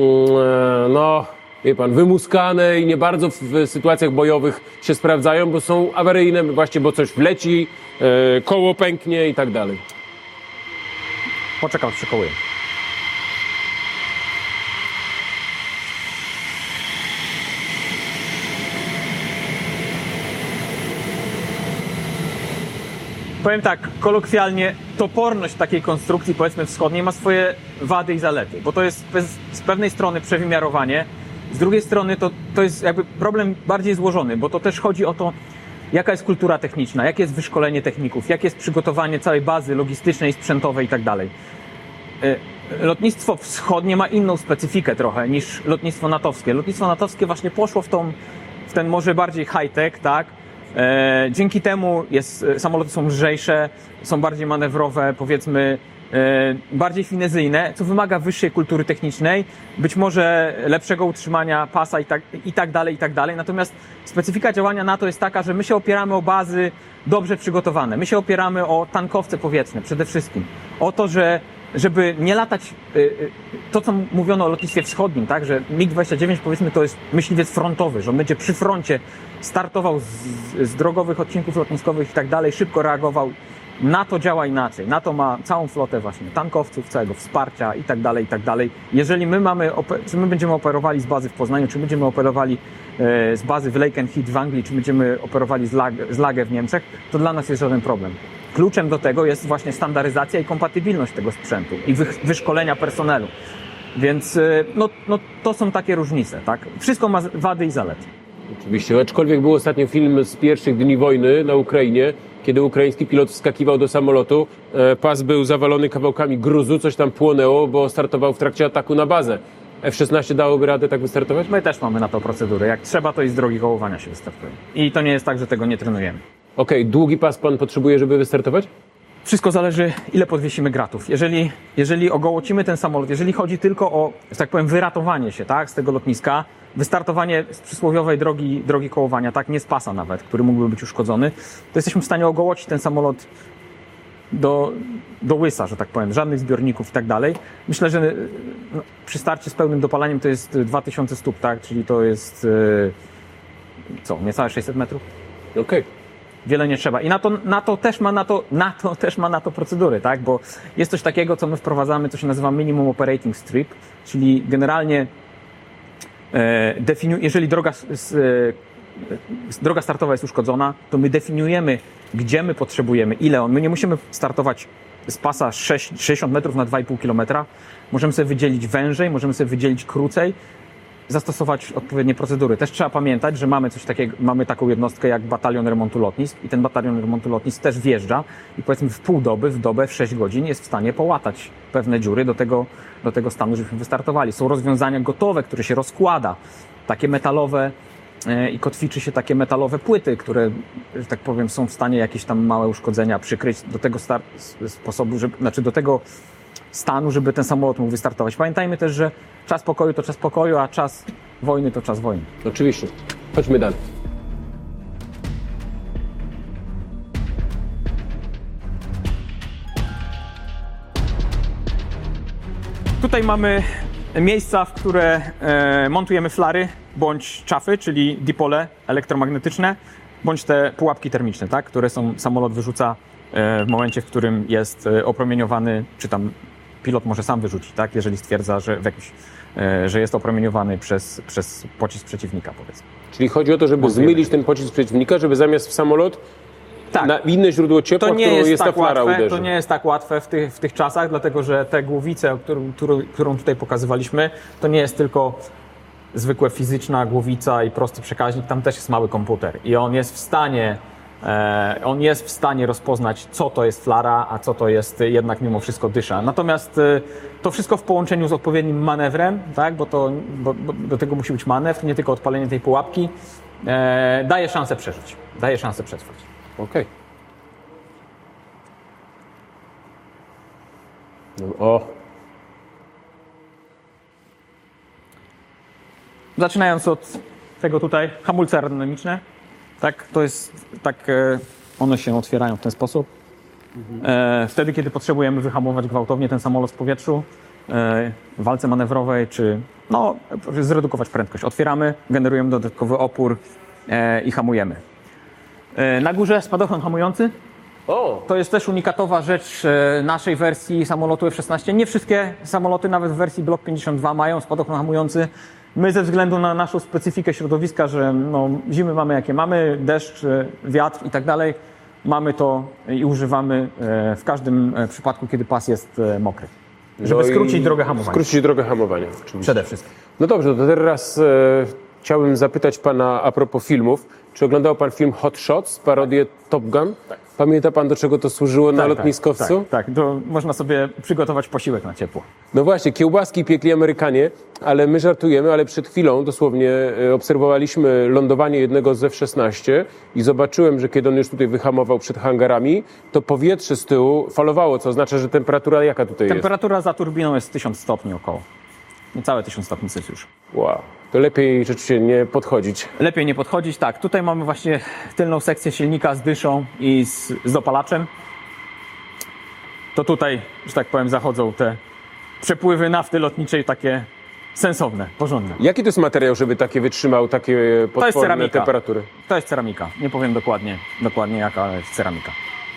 no, wie pan, wymuskane i nie bardzo w sytuacjach bojowych się sprawdzają, bo są awaryjne właśnie, bo coś wleci, koło pęknie i tak dalej. Poczekam, przykołuję. Powiem tak, kolokwialnie, toporność takiej konstrukcji, powiedzmy wschodniej, ma swoje wady i zalety, bo to jest z pewnej strony przewymiarowanie Z drugiej strony to jest jakby problem bardziej złożony, bo to też chodzi o to, jaka jest kultura techniczna, jakie jest wyszkolenie techników, jakie jest przygotowanie całej bazy logistycznej, sprzętowej i tak dalej. Lotnictwo wschodnie ma inną specyfikę trochę niż lotnictwo natowskie. Lotnictwo natowskie właśnie poszło w ten może bardziej high-tech, tak? Dzięki temu samoloty są lżejsze, są bardziej manewrowe, powiedzmy bardziej finezyjne, co wymaga wyższej kultury technicznej, być może lepszego utrzymania pasa i tak dalej. Natomiast specyfika działania NATO jest taka, że my się opieramy o bazy dobrze przygotowane. My się opieramy o tankowce powietrzne przede wszystkim. O to, żeby nie latać, to co mówiono o lotnictwie wschodnim, tak, że MiG-29 powiedzmy to jest myśliwiec frontowy, że on będzie przy froncie startował z drogowych odcinków lotniskowych i tak dalej, szybko reagował. NATO działa inaczej. NATO ma całą flotę właśnie tankowców, całego wsparcia i tak dalej. Jeżeli czy my będziemy operowali z bazy w Poznaniu, czy będziemy operowali z bazy w Lakenheath w Anglii, czy będziemy operowali z Lage w Niemczech, to dla nas jest żaden problem. Kluczem do tego jest właśnie standaryzacja i kompatybilność tego sprzętu i wyszkolenia personelu. Więc to są takie różnice, tak? Wszystko ma wady i zalety. Oczywiście, aczkolwiek był ostatnio film z pierwszych dni wojny na Ukrainie, kiedy ukraiński pilot wskakiwał do samolotu, pas był zawalony kawałkami gruzu, coś tam płonęło, bo startował w trakcie ataku na bazę. F-16 dałoby radę tak wystartować? My też mamy na to procedury. Jak trzeba, to i z drogi kołowania się wystartuje. I to nie jest tak, że tego nie trenujemy. Okej, długi pas pan potrzebuje, żeby wystartować? Wszystko zależy, ile podwiesimy gratów. Jeżeli ogołocimy ten samolot, jeżeli chodzi tylko o, że tak powiem, wyratowanie się, tak, z tego lotniska, wystartowanie z przysłowiowej drogi kołowania, tak, nie z pasa nawet, który mógłby być uszkodzony, to jesteśmy w stanie ogołocić ten samolot do łysa, że tak powiem, żadnych zbiorników i tak dalej. Myślę, że przy starcie z pełnym dopalaniem to jest 2000 stóp, tak, czyli to jest niecałe 600 metrów? Okej. Wiele nie trzeba. I NATO też ma na to procedury, tak? Bo jest coś takiego, co my wprowadzamy, co się nazywa Minimum Operating Strip, czyli generalnie jeżeli droga startowa jest uszkodzona, to my definiujemy, gdzie my potrzebujemy, my nie musimy startować z pasa 60 metrów na 2,5 kilometra. Możemy sobie wydzielić wężej, możemy sobie wydzielić krócej, zastosować odpowiednie procedury. Też trzeba pamiętać, że mamy coś takiego, mamy taką jednostkę jak batalion remontu lotnisk i ten batalion remontu lotnisk też wjeżdża i powiedzmy w pół doby, w dobę, w 6 godzin jest w stanie połatać pewne dziury do tego stanu, żebyśmy wystartowali. Są rozwiązania gotowe, które się rozkłada, takie metalowe i kotwiczy się takie metalowe płyty, które, że tak powiem, są w stanie jakieś tam małe uszkodzenia przykryć do tego sposobu, do tego stanu, żeby ten samolot mógł wystartować. Pamiętajmy też, że czas pokoju to czas pokoju, a czas wojny to czas wojny. Oczywiście. Chodźmy dalej. Tutaj mamy miejsca, w które montujemy flary bądź czafy, czyli dipole elektromagnetyczne, bądź te pułapki termiczne, tak, które samolot wyrzuca w momencie, w którym jest opromieniowany, czy tam pilot może sam wyrzucić, tak, jeżeli stwierdza, że jest opromieniowany przez pocisk przeciwnika, powiedzmy. Czyli chodzi o to, żeby zmylić ten pocisk przeciwnika, żeby zamiast w samolot na inne źródło ciepła, którą jest ta flara uderzy. To nie jest tak łatwe w tych czasach, dlatego że te głowicę, którą tutaj pokazywaliśmy, to nie jest tylko zwykła fizyczna głowica i prosty przekaźnik, tam też jest mały komputer i on jest w stanie rozpoznać, co to jest flara, a co to jest jednak mimo wszystko dysza. Natomiast to wszystko w połączeniu z odpowiednim manewrem, tak, bo do tego musi być manewr, nie tylko odpalenie tej pułapki, daje szansę przeżyć, daje szansę przetrwać. Okej. No, Zaczynając od tego tutaj, hamulce aerodynamiczne, tak, to jest tak, one się otwierają w ten sposób. Wtedy, kiedy potrzebujemy wyhamować gwałtownie ten samolot w powietrzu, w walce manewrowej, czy zredukować prędkość. Otwieramy, generujemy dodatkowy opór i hamujemy. Na górze spadochron hamujący. To jest też unikatowa rzecz naszej wersji samolotu F-16. Nie wszystkie samoloty, nawet w wersji Block 52, mają spadochron hamujący. My ze względu na naszą specyfikę środowiska, że zimy mamy jakie mamy, deszcz, wiatr i tak dalej, mamy to i używamy w każdym przypadku, kiedy pas jest mokry. Żeby skrócić drogę hamowania. Skrócić drogę hamowania, oczywiście. Przede wszystkim. No dobrze, to teraz chciałbym zapytać pana a propos filmów. Czy oglądał pan film Hot Shots, parodię Top Gun? Tak. Pamięta pan, do czego to służyło na lotniskowcu? Tak, to można sobie przygotować posiłek na ciepło. No właśnie, kiełbaski piekli Amerykanie, ale my żartujemy, ale przed chwilą dosłownie obserwowaliśmy lądowanie jednego z F-16 i zobaczyłem, że kiedy on już tutaj wyhamował przed hangarami, to powietrze z tyłu falowało, co oznacza, że temperatura jaka tutaj Temperatura za turbiną jest 1000 stopni około. Niecałe 1000 stopni Celsjusza. jest? Wow, to lepiej rzeczywiście nie podchodzić. Lepiej nie podchodzić, tak. Tutaj mamy właśnie tylną sekcję silnika z dyszą i z dopalaczem. To tutaj, że tak powiem, zachodzą te przepływy nafty lotniczej takie sensowne, porządne. Jaki to jest materiał, żeby takie wytrzymał takie potworne ceramika. temperatury? To jest ceramika. Nie powiem dokładnie jaka jest ceramika.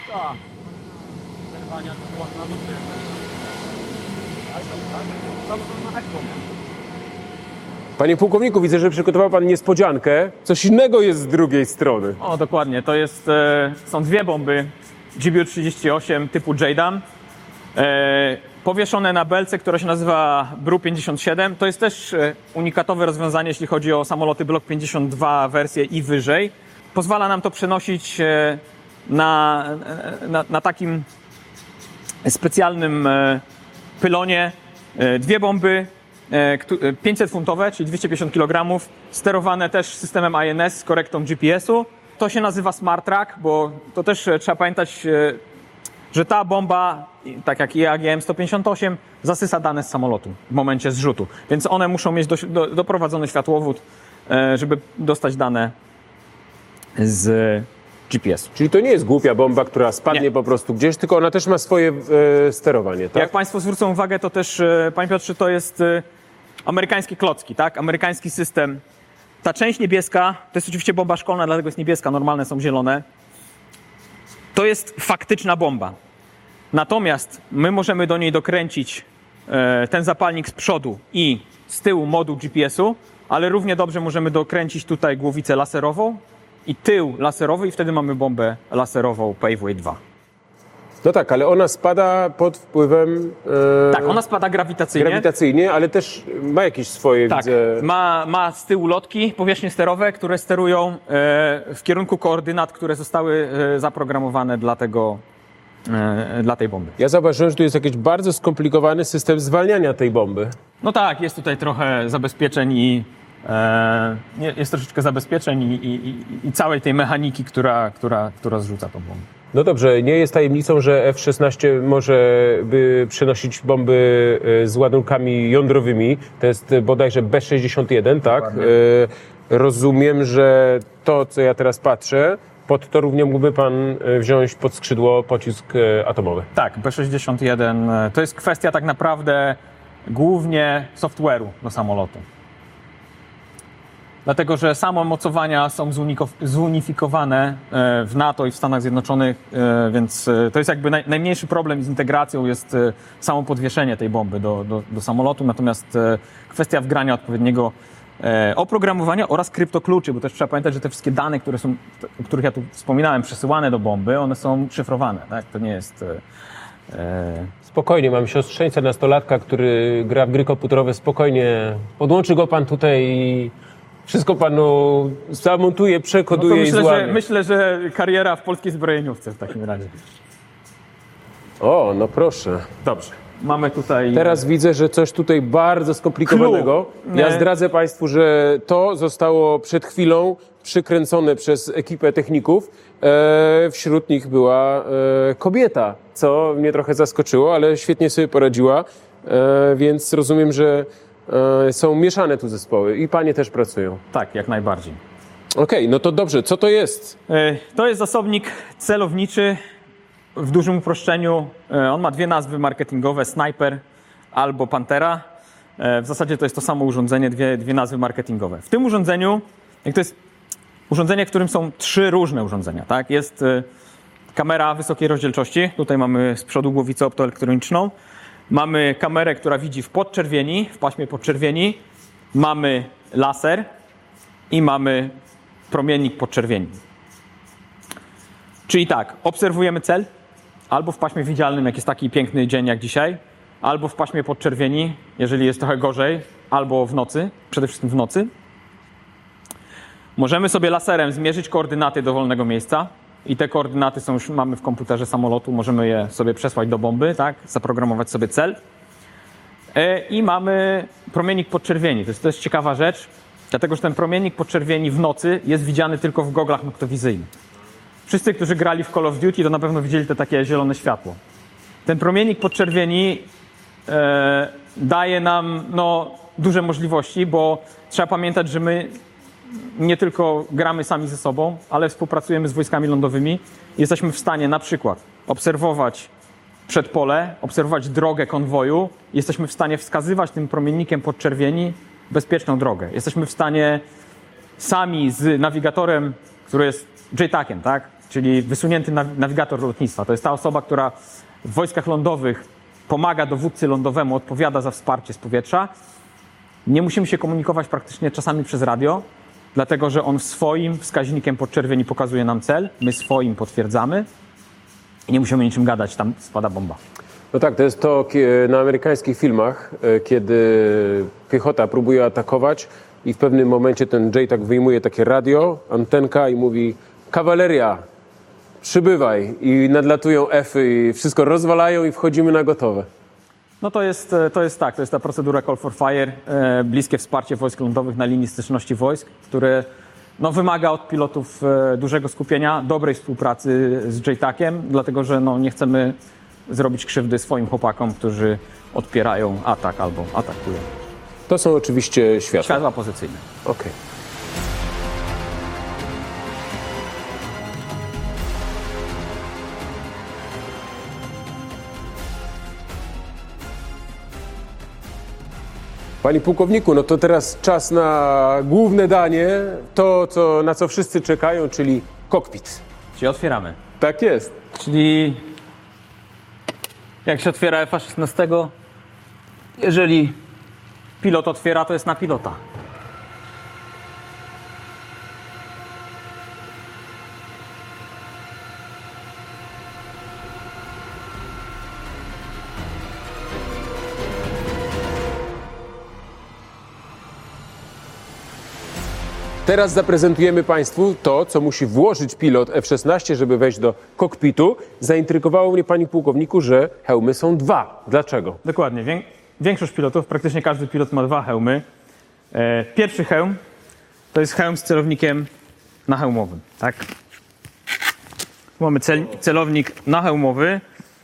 Panie pułkowniku, widzę, że przygotował pan niespodziankę. Coś innego jest z drugiej strony. O, dokładnie. To jest, są dwie bomby GBU-38 typu JDAM. Powieszone na belce, która się nazywa BRU-57. To jest też unikatowe rozwiązanie, jeśli chodzi o samoloty Block 52 wersje i wyżej. Pozwala nam to przenosić na takim specjalnym pylonie dwie bomby 500-funtowe, czyli 250 kg, sterowane też systemem INS z korektą GPS-u. To się nazywa Smart Track, bo to też trzeba pamiętać, że ta bomba, tak jak i AGM-158, zasysa dane z samolotu w momencie zrzutu. Więc one muszą mieć doprowadzony światłowód, żeby dostać dane z GPS-u. Czyli to nie jest głupia bomba, która spadnie Nie. po prostu gdzieś, tylko ona też ma swoje sterowanie, tak? Jak Państwo zwrócą uwagę, to też, Panie Piotrze, to jest amerykańskie klocki, tak? Amerykański system. Ta część niebieska, to jest oczywiście bomba szkolna, dlatego jest niebieska, normalne są zielone. To jest faktyczna bomba. Natomiast my możemy do niej dokręcić ten zapalnik z przodu i z tyłu moduł GPS-u, ale równie dobrze możemy dokręcić tutaj głowicę laserową i tył laserowy i wtedy mamy bombę laserową Paveway 2. No tak, ale ona spada pod wpływem Tak, ona spada grawitacyjnie, ale też ma jakieś swoje, Tak, widzę... ma z tyłu lotki, powierzchnie sterowe, które sterują w kierunku koordynat, które zostały zaprogramowane dla tej bomby. Ja zauważyłem, że tu jest jakiś bardzo skomplikowany system zwalniania tej bomby. No tak, jest tutaj trochę zabezpieczeń i jest troszeczkę zabezpieczeń i całej tej mechaniki, która zrzuca tą bombę. No dobrze, nie jest tajemnicą, że F-16 może by przenosić bomby z ładunkami jądrowymi. To jest bodajże B-61, tak? Rozumiem, że to, co ja teraz patrzę, pod to równie mógłby pan wziąć pod skrzydło pocisk atomowy. Tak, B-61 to jest kwestia tak naprawdę głównie software'u do samolotu. Dlatego, że same mocowania są zunifikowane w NATO i w Stanach Zjednoczonych, więc to jest jakby najmniejszy problem z integracją jest samo podwieszenie tej bomby do samolotu, natomiast kwestia wgrania odpowiedniego oprogramowania oraz kryptokluczy, bo też trzeba pamiętać, że te wszystkie dane, o których ja tu wspominałem, przesyłane do bomby, one są szyfrowane, tak? To nie jest... Spokojnie, mam siostrzeńca nastolatka, który gra w gry komputerowe, spokojnie. Podłączy go pan tutaj i wszystko panu zamontuje, przekoduje i złamie. Myślę, że kariera w polskiej zbrojeniówce w takim razie. O, no proszę. Dobrze. Mamy tutaj... Teraz widzę, że coś tutaj bardzo skomplikowanego. Clue. Ja zdradzę państwu, że to zostało przed chwilą przykręcone przez ekipę techników. Wśród nich była kobieta, co mnie trochę zaskoczyło, ale świetnie sobie poradziła. Więc rozumiem, że są mieszane tu zespoły i panie też pracują. Tak, jak najbardziej. Okej, no to dobrze. Co to jest? To jest zasobnik celowniczy w dużym uproszczeniu. On ma dwie nazwy marketingowe, Sniper albo Pantera. W zasadzie to jest to samo urządzenie, dwie nazwy marketingowe. W tym urządzeniu, jak to jest urządzenie, w którym są trzy różne urządzenia, tak? Jest kamera wysokiej rozdzielczości. Tutaj mamy z przodu głowicę optoelektroniczną. Mamy kamerę, która widzi w podczerwieni, w paśmie podczerwieni. Mamy laser i mamy promiennik podczerwieni. Czyli tak, obserwujemy cel albo w paśmie widzialnym, jak jest taki piękny dzień jak dzisiaj, albo w paśmie podczerwieni, jeżeli jest trochę gorzej, albo w nocy, przede wszystkim w nocy. Możemy sobie laserem zmierzyć koordynaty dowolnego miejsca i te koordynaty już mamy w komputerze samolotu, możemy je sobie przesłać do bomby, tak? Zaprogramować sobie cel. I mamy promiennik podczerwieni. To jest ciekawa rzecz, dlatego że ten promiennik podczerwieni w nocy jest widziany tylko w goglach noktowizyjnych. Wszyscy, którzy grali w Call of Duty, to na pewno widzieli te takie zielone światło. Ten promiennik podczerwieni daje nam duże możliwości, bo trzeba pamiętać, że my nie tylko gramy sami ze sobą, ale współpracujemy z wojskami lądowymi. Jesteśmy w stanie na przykład obserwować przedpole, obserwować drogę konwoju. Jesteśmy w stanie wskazywać tym promiennikiem podczerwieni bezpieczną drogę. Jesteśmy w stanie sami z nawigatorem, który jest JTAC-iem, tak? Czyli wysunięty nawigator lotnictwa. To jest ta osoba, która w wojskach lądowych pomaga dowódcy lądowemu, odpowiada za wsparcie z powietrza. Nie musimy się komunikować praktycznie czasami przez radio, dlatego że on swoim wskaźnikiem podczerwieni pokazuje nam cel, my swoim potwierdzamy i nie musimy niczym gadać, tam spada bomba. No tak, to jest to na amerykańskich filmach, kiedy piechota próbuje atakować i w pewnym momencie ten JTAC wyjmuje takie radio, antenka i mówi: kawaleria, przybywaj, i nadlatują F-y i wszystko rozwalają i wchodzimy na gotowe. No to jest ta procedura Call for Fire, bliskie wsparcie wojsk lądowych na linii styczności wojsk, które wymaga od pilotów dużego skupienia, dobrej współpracy z JTAC-iem, dlatego że nie chcemy zrobić krzywdy swoim chłopakom, którzy odpierają atak albo atakują. To są oczywiście światła. Światła pozycyjne. Okej. Panie pułkowniku, no to teraz czas na główne danie, to na co wszyscy czekają, czyli kokpit. Czyli otwieramy. Tak jest. Czyli jak się otwiera F-16, jeżeli pilot otwiera, to jest na pilota. Teraz zaprezentujemy Państwu to, co musi włożyć pilot F-16, żeby wejść do kokpitu. Zaintrygowało mnie, panie pułkowniku, że hełmy są dwa. Dlaczego? Dokładnie. Większość pilotów, praktycznie każdy pilot ma dwa hełmy. Pierwszy hełm to jest hełm z celownikiem nahełmowym. Tak? Mamy celownik nahełmowy,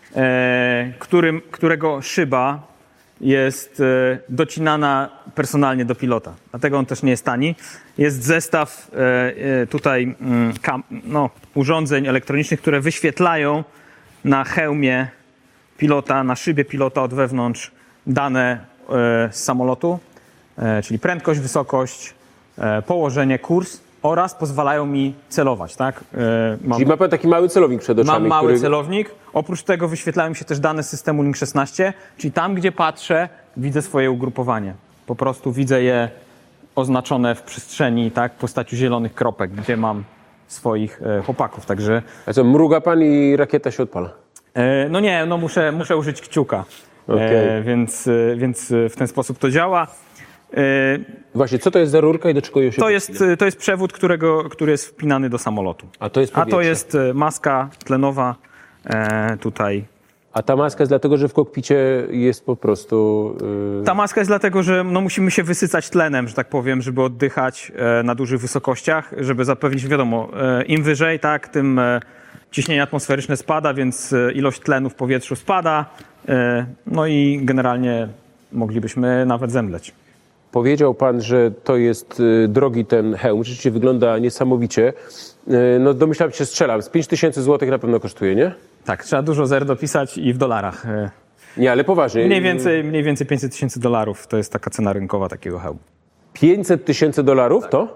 którego szyba jest docinana personalnie do pilota. Dlatego on też nie jest tani. Jest zestaw tutaj urządzeń elektronicznych, które wyświetlają na hełmie pilota, na szybie pilota od wewnątrz dane z samolotu, czyli prędkość, wysokość, położenie, kurs oraz pozwalają mi celować. Tak? Czyli ma pan taki mały celownik przed oczami? Mam mały celownik. Oprócz tego wyświetlają mi się też dane z systemu Link 16, czyli tam, gdzie patrzę, widzę swoje ugrupowanie. Po prostu widzę je oznaczone w przestrzeni, tak, w postaci zielonych kropek, gdzie mam swoich chłopaków. Także, A co, mruga pan i rakieta się odpala? muszę użyć kciuka. Okay. Więc w ten sposób to działa. Właśnie, co to jest za rurka i do czego się To jest przewód, który jest wpinany do samolotu. A to jest powietrze. A to jest maska tlenowa tutaj. A ta maska jest dlatego, że w kokpicie jest po prostu... Ta maska jest dlatego, że musimy się wysycać tlenem, że tak powiem, żeby oddychać na dużych wysokościach, żeby zapewnić, wiadomo, im wyżej, tak, tym ciśnienie atmosferyczne spada, więc ilość tlenu w powietrzu spada, no i generalnie moglibyśmy nawet zemdleć. Powiedział pan, że to jest drogi ten hełm. Rzeczywiście wygląda niesamowicie. No domyślam się, strzelam. Z 5000 zł na pewno kosztuje, nie? Tak, trzeba dużo zer dopisać i w dolarach. Nie, ale poważnie. Mniej więcej $500,000 to jest taka cena rynkowa takiego hełmu. $500,000 to?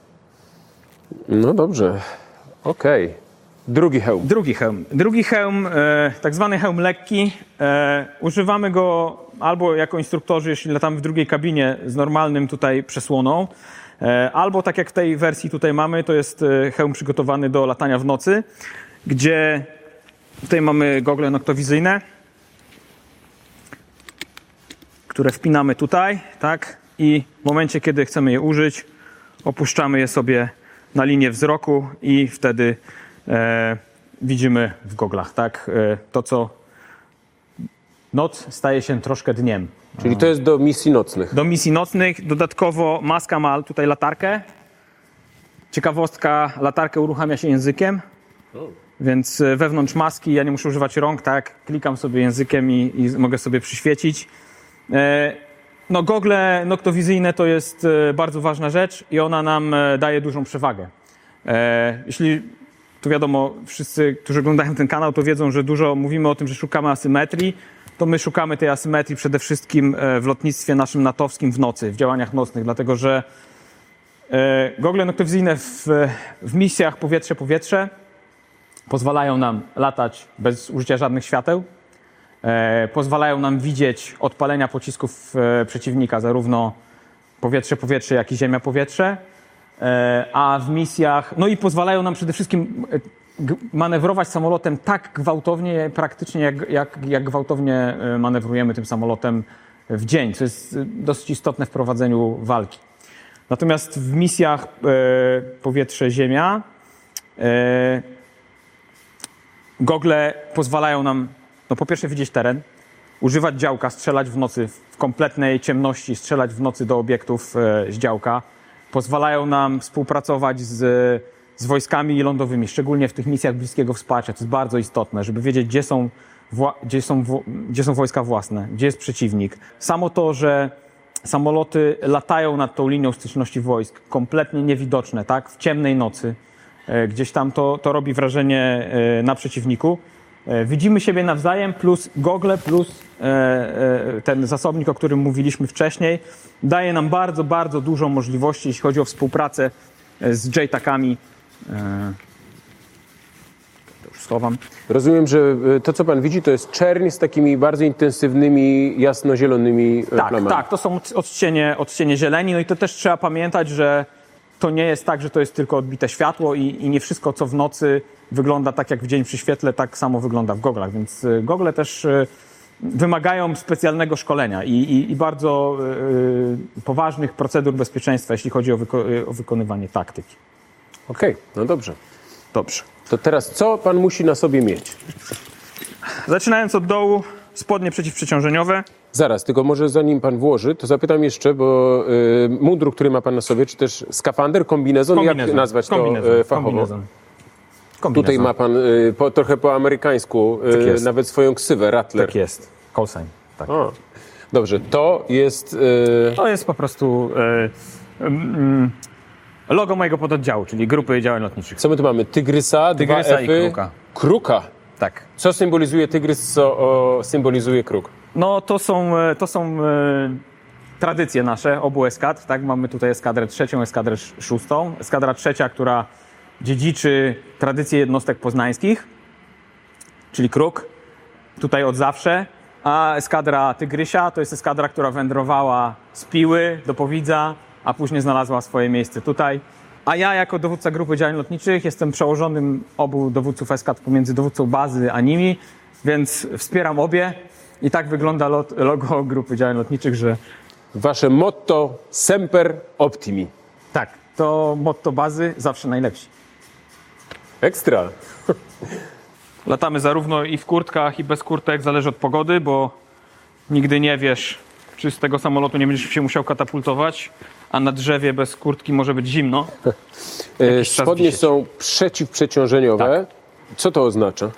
No dobrze. Okej. Drugi hełm. Drugi hełm, tak zwany hełm lekki. Używamy go albo jako instruktorzy, jeśli latamy w drugiej kabinie z normalnym tutaj przesłoną, albo tak jak w tej wersji tutaj mamy, to jest hełm przygotowany do latania w nocy, gdzie tutaj mamy gogle noktowizyjne, które wpinamy tutaj, tak? i w momencie, kiedy chcemy je użyć, opuszczamy je sobie na linię wzroku i wtedy widzimy w goglach, tak? To, co noc staje się troszkę dniem. Czyli to jest do misji nocnych. Do misji nocnych dodatkowo maska ma tutaj latarkę. Ciekawostka, latarkę uruchamia się językiem, więc wewnątrz maski ja nie muszę używać rąk, tak? Klikam sobie językiem i mogę sobie przyświecić. No gogle noktowizyjne to jest bardzo ważna rzecz i ona nam daje dużą przewagę. Jeśli, to wiadomo, wszyscy, którzy oglądają ten kanał, to wiedzą, że dużo mówimy o tym, że szukamy asymetrii, to my szukamy tej asymetrii przede wszystkim w lotnictwie naszym natowskim w nocy, w działaniach nocnych, dlatego że gogle noktowizyjne w misjach powietrze-powietrze pozwalają nam latać bez użycia żadnych świateł, pozwalają nam widzieć odpalenia pocisków przeciwnika, zarówno powietrze-powietrze, jak i ziemia-powietrze, a w misjach, no i pozwalają nam przede wszystkim manewrować samolotem tak gwałtownie, praktycznie jak gwałtownie manewrujemy tym samolotem w dzień, co jest dosyć istotne w prowadzeniu walki. Natomiast w misjach powietrze-ziemia gogle pozwalają nam, no po pierwsze widzieć teren, używać działka, strzelać w nocy w kompletnej ciemności, strzelać w nocy do obiektów z działka. Pozwalają nam współpracować z wojskami lądowymi, szczególnie w tych misjach bliskiego wsparcia. To jest bardzo istotne, żeby wiedzieć, gdzie są wojska własne, gdzie jest przeciwnik. Samo to, że samoloty latają nad tą linią styczności wojsk, kompletnie niewidoczne, tak, w ciemnej nocy, gdzieś tam to robi wrażenie na przeciwniku. Widzimy siebie nawzajem, plus gogle, plus ten zasobnik, o którym mówiliśmy wcześniej, daje nam bardzo, bardzo dużo możliwości, jeśli chodzi o współpracę z JTAC-ami. To już schowam. Rozumiem, że to, co pan widzi, to jest czerń z takimi bardzo intensywnymi, jasnozielonymi plamami. Tak, to są odcienie zieleni. No i to też trzeba pamiętać, że to nie jest tak, że to jest tylko odbite światło i nie wszystko, co w nocy wygląda tak jak w dzień przy świetle, tak samo wygląda w goglach. Więc gogle też wymagają specjalnego szkolenia i bardzo poważnych procedur bezpieczeństwa, jeśli chodzi o wykonywanie taktyki. Okej, no dobrze. Dobrze. To teraz co pan musi na sobie mieć? Zaczynając od dołu, spodnie przeciwprzeciążeniowe. Zaraz, tylko może zanim pan włoży, to zapytam jeszcze, bo mundur, który ma pan na sobie, czy też skafander, kombinezon, jak nazwać to fachowo? Kombinezon. Tutaj ma pan trochę po amerykańsku jest. nawet swoją ksywę, Rattler. Tak jest. Call sign. Tak. O, dobrze, to jest... To jest po prostu logo mojego pododdziału, czyli Grupy Działań Lotniczych. Co my tu mamy? Tygrysa, Tygrysa dwa i F-y, kruka. Kruka. Tak. Co symbolizuje tygrys, co symbolizuje kruk? No to są tradycje nasze, obu eskadr, tak? Mamy tutaj eskadrę trzecią, eskadrę szóstą. Eskadra trzecia, która dziedziczy tradycje jednostek poznańskich, czyli kruk, tutaj od zawsze. A eskadra Tygrysia to jest eskadra, która wędrowała z Piły do Powidza, a później znalazła swoje miejsce tutaj. A ja jako dowódca Grupy Działań Lotniczych jestem przełożonym obu dowódców eskadr pomiędzy dowódcą bazy a nimi, więc wspieram obie i tak wygląda logo Grupy Działań Lotniczych, że Wasze motto Semper Optimi. tak, to motto bazy, zawsze najlepsi. Ekstra. Latamy zarówno i w kurtkach, i bez kurtek, zależy od pogody, bo nigdy nie wiesz, czy z tego samolotu nie będziesz się musiał katapultować, a na drzewie bez kurtki może być zimno. Jakiś czas Spodnie wisieć. są przeciwprzeciążeniowe. Tak. Co to oznacza?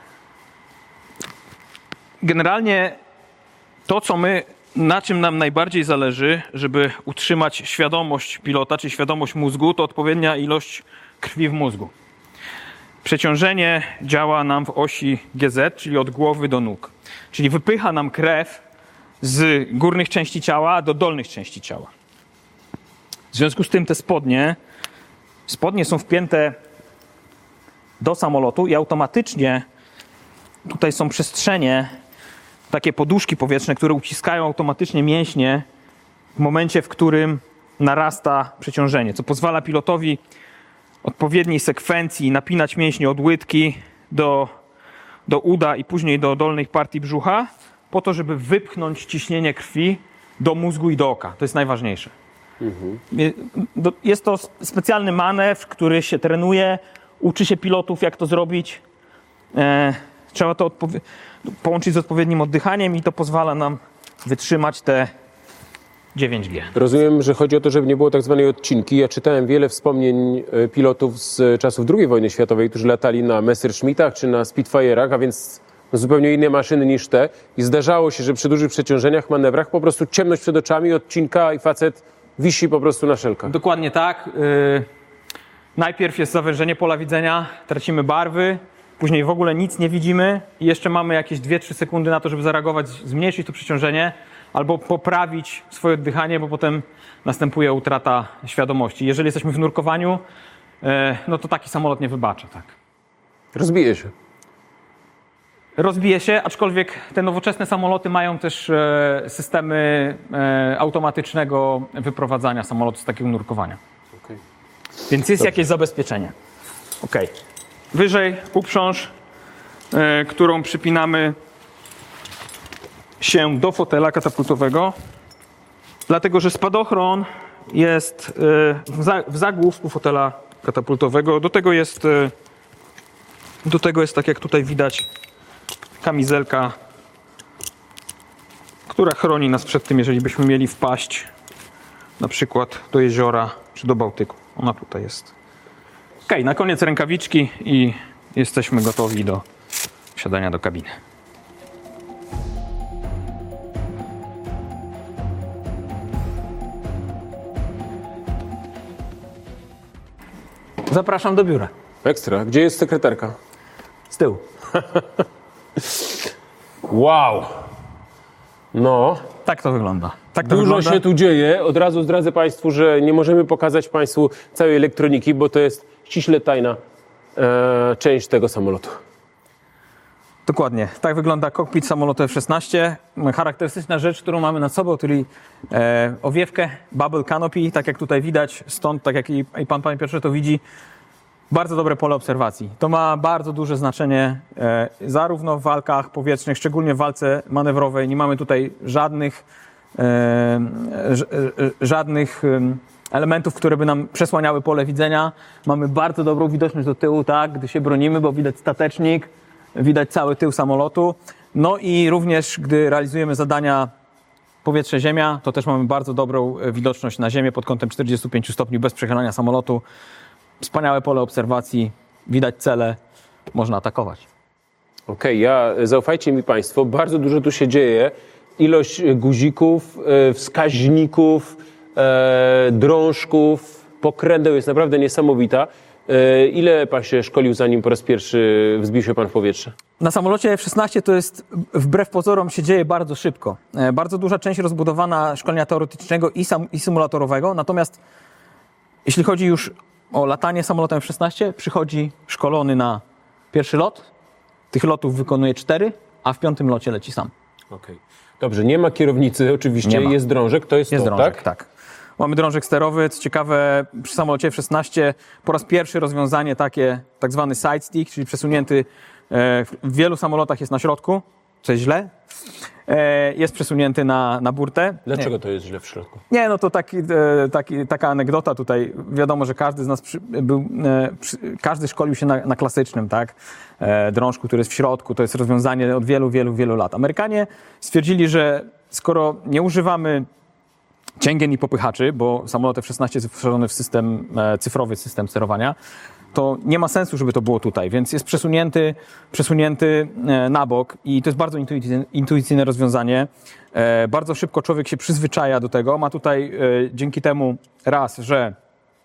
Generalnie to, na czym nam najbardziej zależy, żeby utrzymać świadomość pilota, czy świadomość mózgu, to odpowiednia ilość krwi w mózgu. Przeciążenie działa nam w osi GZ, czyli od głowy do nóg. Czyli wypycha nam krew z górnych części ciała do dolnych części ciała. W związku z tym te spodnie są wpięte do samolotu i automatycznie tutaj są przestrzenie, takie poduszki powietrzne, które uciskają automatycznie mięśnie w momencie, w którym narasta przeciążenie, co pozwala pilotowi w odpowiedniej sekwencji napinać mięśnie od łydki do uda i później do dolnej partii brzucha, po to, żeby wypchnąć ciśnienie krwi do mózgu i do oka. To jest najważniejsze. Jest to specjalny manewr, który się trenuje, uczy się pilotów, jak to zrobić. Trzeba to połączyć z odpowiednim oddychaniem i to pozwala nam wytrzymać te 9G. Rozumiem, że chodzi o to, żeby nie było tak zwanej odcinki. Ja czytałem wiele wspomnień pilotów z czasów II wojny światowej, którzy latali na Messerschmittach czy na Spitfire'ach, a więc zupełnie inne maszyny niż te. I zdarzało się, że przy dużych przeciążeniach, manewrach po prostu ciemność przed oczami, odcinka i facet wisi po prostu na szelkach. Dokładnie tak. Najpierw jest zawężenie pola widzenia, tracimy barwy, później w ogóle nic nie widzimy i jeszcze mamy jakieś 2-3 sekundy na to, żeby zareagować, zmniejszyć to przeciążenie albo poprawić swoje oddychanie, bo potem następuje utrata świadomości. Jeżeli jesteśmy w nurkowaniu, no to taki samolot nie wybacza. Tak. Rozbije się. Rozbije się, aczkolwiek te nowoczesne samoloty mają też systemy automatycznego wyprowadzania samolotu z takiego nurkowania. Okay. Więc jest jakieś zabezpieczenie. Ok. Wyżej uprząż, którą przypinamy się do fotela katapultowego, dlatego że spadochron jest w zagłówku fotela katapultowego. Do tego jest, tak jak tutaj widać, kamizelka, która chroni nas przed tym, jeżeli byśmy mieli wpaść na przykład do jeziora czy do Bałtyku. Ona tutaj jest. Ok, na koniec rękawiczki i jesteśmy gotowi do wsiadania do kabiny. Zapraszam do biura. Ekstra. Gdzie jest sekretarka? Z tyłu. Wow! No, Tak to wygląda. Tak to dużo wygląda. się tu dzieje. Od razu zdradzę Państwu, że nie możemy pokazać Państwu całej elektroniki, bo to jest ściśle tajna część tego samolotu. Dokładnie. Tak wygląda kokpit samolotu F-16. Charakterystyczna rzecz, którą mamy nad sobą, czyli owiewkę, bubble canopy, tak jak tutaj widać, stąd, tak jak i pan, panie Piotrze, to widzi, bardzo dobre pole obserwacji. To ma bardzo duże znaczenie zarówno w walkach powietrznych, szczególnie w walce manewrowej. Nie mamy tutaj żadnych elementów, które by nam przesłaniały pole widzenia. Mamy bardzo dobrą widoczność do tyłu, tak, gdy się bronimy, bo widać statecznik, widać cały tył samolotu. No i również, gdy realizujemy zadania powietrze-ziemia, to też mamy bardzo dobrą widoczność na ziemię pod kątem 45 stopni bez przechylania samolotu. Wspaniałe pole obserwacji, widać cele, można atakować. Okej, zaufajcie mi Państwo, bardzo dużo tu się dzieje. Ilość guzików, wskaźników, drążków, pokrędeł jest naprawdę niesamowita. Ile Pan się szkolił, zanim po raz pierwszy wzbił się Pan w powietrze? Na samolocie F-16 to jest, wbrew pozorom, się dzieje bardzo szybko. Bardzo duża część rozbudowana szkolenia teoretycznego i symulatorowego, natomiast jeśli chodzi już o latanie samolotem F-16, przychodzi szkolony na pierwszy lot, tych lotów wykonuje 4, a w 5. locie leci sam. Okej. Dobrze, nie ma kierownicy oczywiście, Nie ma. Jest drążek, to jest Jest to, drążek, tak? tak. Mamy drążek sterowy, co ciekawe, przy samolocie F-16 po raz pierwszy rozwiązanie takie, tak zwany side stick, czyli przesunięty, w wielu samolotach jest na środku, co jest źle, jest przesunięty na burtę. Dlaczego to jest źle w środku? Nie, no to taka anegdota tutaj. Wiadomo, że każdy z nas każdy szkolił się na klasycznym, tak? Drążku, który jest w środku. To jest rozwiązanie od wielu lat. Amerykanie stwierdzili, że skoro nie używamy cięgien i popychaczy, bo samolot F-16 jest wyposażony w cyfrowy system sterowania, to nie ma sensu, żeby to było tutaj, więc jest przesunięty na bok i to jest bardzo intuicyjne rozwiązanie. Bardzo szybko człowiek się przyzwyczaja do tego. Ma tutaj dzięki temu raz, że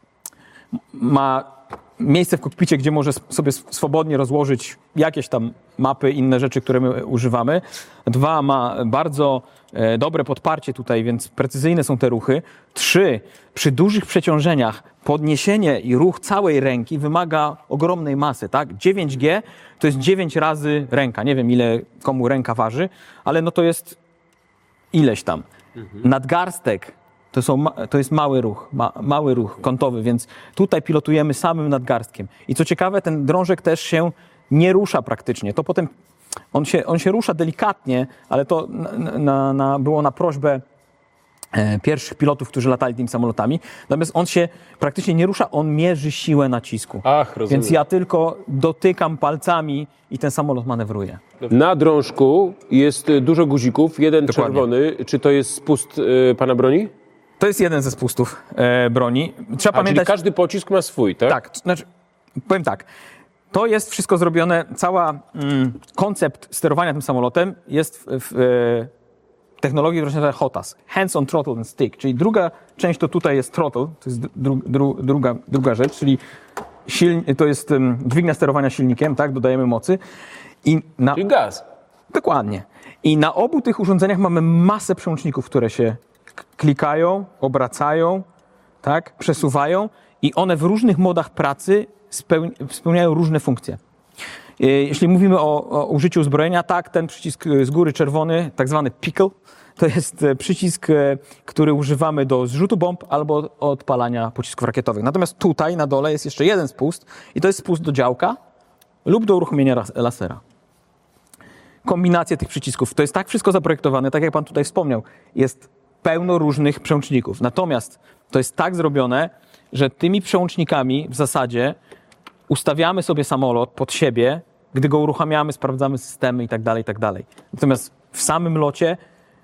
ma miejsce w kokpicie, gdzie może sobie swobodnie rozłożyć jakieś tam mapy, inne rzeczy, które my używamy. 2, ma bardzo dobre podparcie tutaj, więc precyzyjne są te ruchy. 3, przy dużych przeciążeniach podniesienie i ruch całej ręki wymaga ogromnej masy, tak? 9G to jest 9 razy ręka. Nie wiem, ile komu ręka waży, ale no to jest ileś tam. Nadgarstek to jest mały ruch kątowy, więc tutaj pilotujemy samym nadgarstkiem. I co ciekawe, ten drążek też się nie rusza praktycznie. To potem on się rusza delikatnie, ale to było na prośbę pierwszych pilotów, którzy latali tymi samolotami. Natomiast on się praktycznie nie rusza, on mierzy siłę nacisku. Ach, rozumiem. Więc ja tylko dotykam palcami i ten samolot manewruje. Na drążku jest dużo guzików, jeden Dokładnie. czerwony. Czy to jest spust pana broni? To jest jeden ze spustów broni. Trzeba Czyli pamiętać... każdy pocisk ma swój, tak? Tak, znaczy, powiem tak. To jest wszystko zrobione, koncept sterowania tym samolotem jest w technologii, która się nazywa HOTAS. Hands on throttle and stick. Czyli druga część to tutaj jest throttle, to jest druga rzecz, czyli to jest dźwignia sterowania silnikiem, tak, dodajemy mocy. Czyli gaz. Dokładnie. I na obu tych urządzeniach mamy masę przełączników, które się klikają, obracają, tak, przesuwają i one w różnych modach pracy spełniają różne funkcje. Jeśli mówimy o użyciu uzbrojenia, tak, ten przycisk z góry czerwony, tak zwany pickle, to jest przycisk, który używamy do zrzutu bomb albo odpalania pocisków rakietowych. Natomiast tutaj na dole jest jeszcze jeden spust i to jest spust do działka lub do uruchomienia lasera. Kombinacje tych przycisków, to jest tak wszystko zaprojektowane, tak jak pan tutaj wspomniał, jest pełno różnych przełączników. Natomiast to jest tak zrobione, że tymi przełącznikami w zasadzie ustawiamy sobie samolot pod siebie, gdy go uruchamiamy, sprawdzamy systemy i tak dalej, i tak dalej. Natomiast w samym locie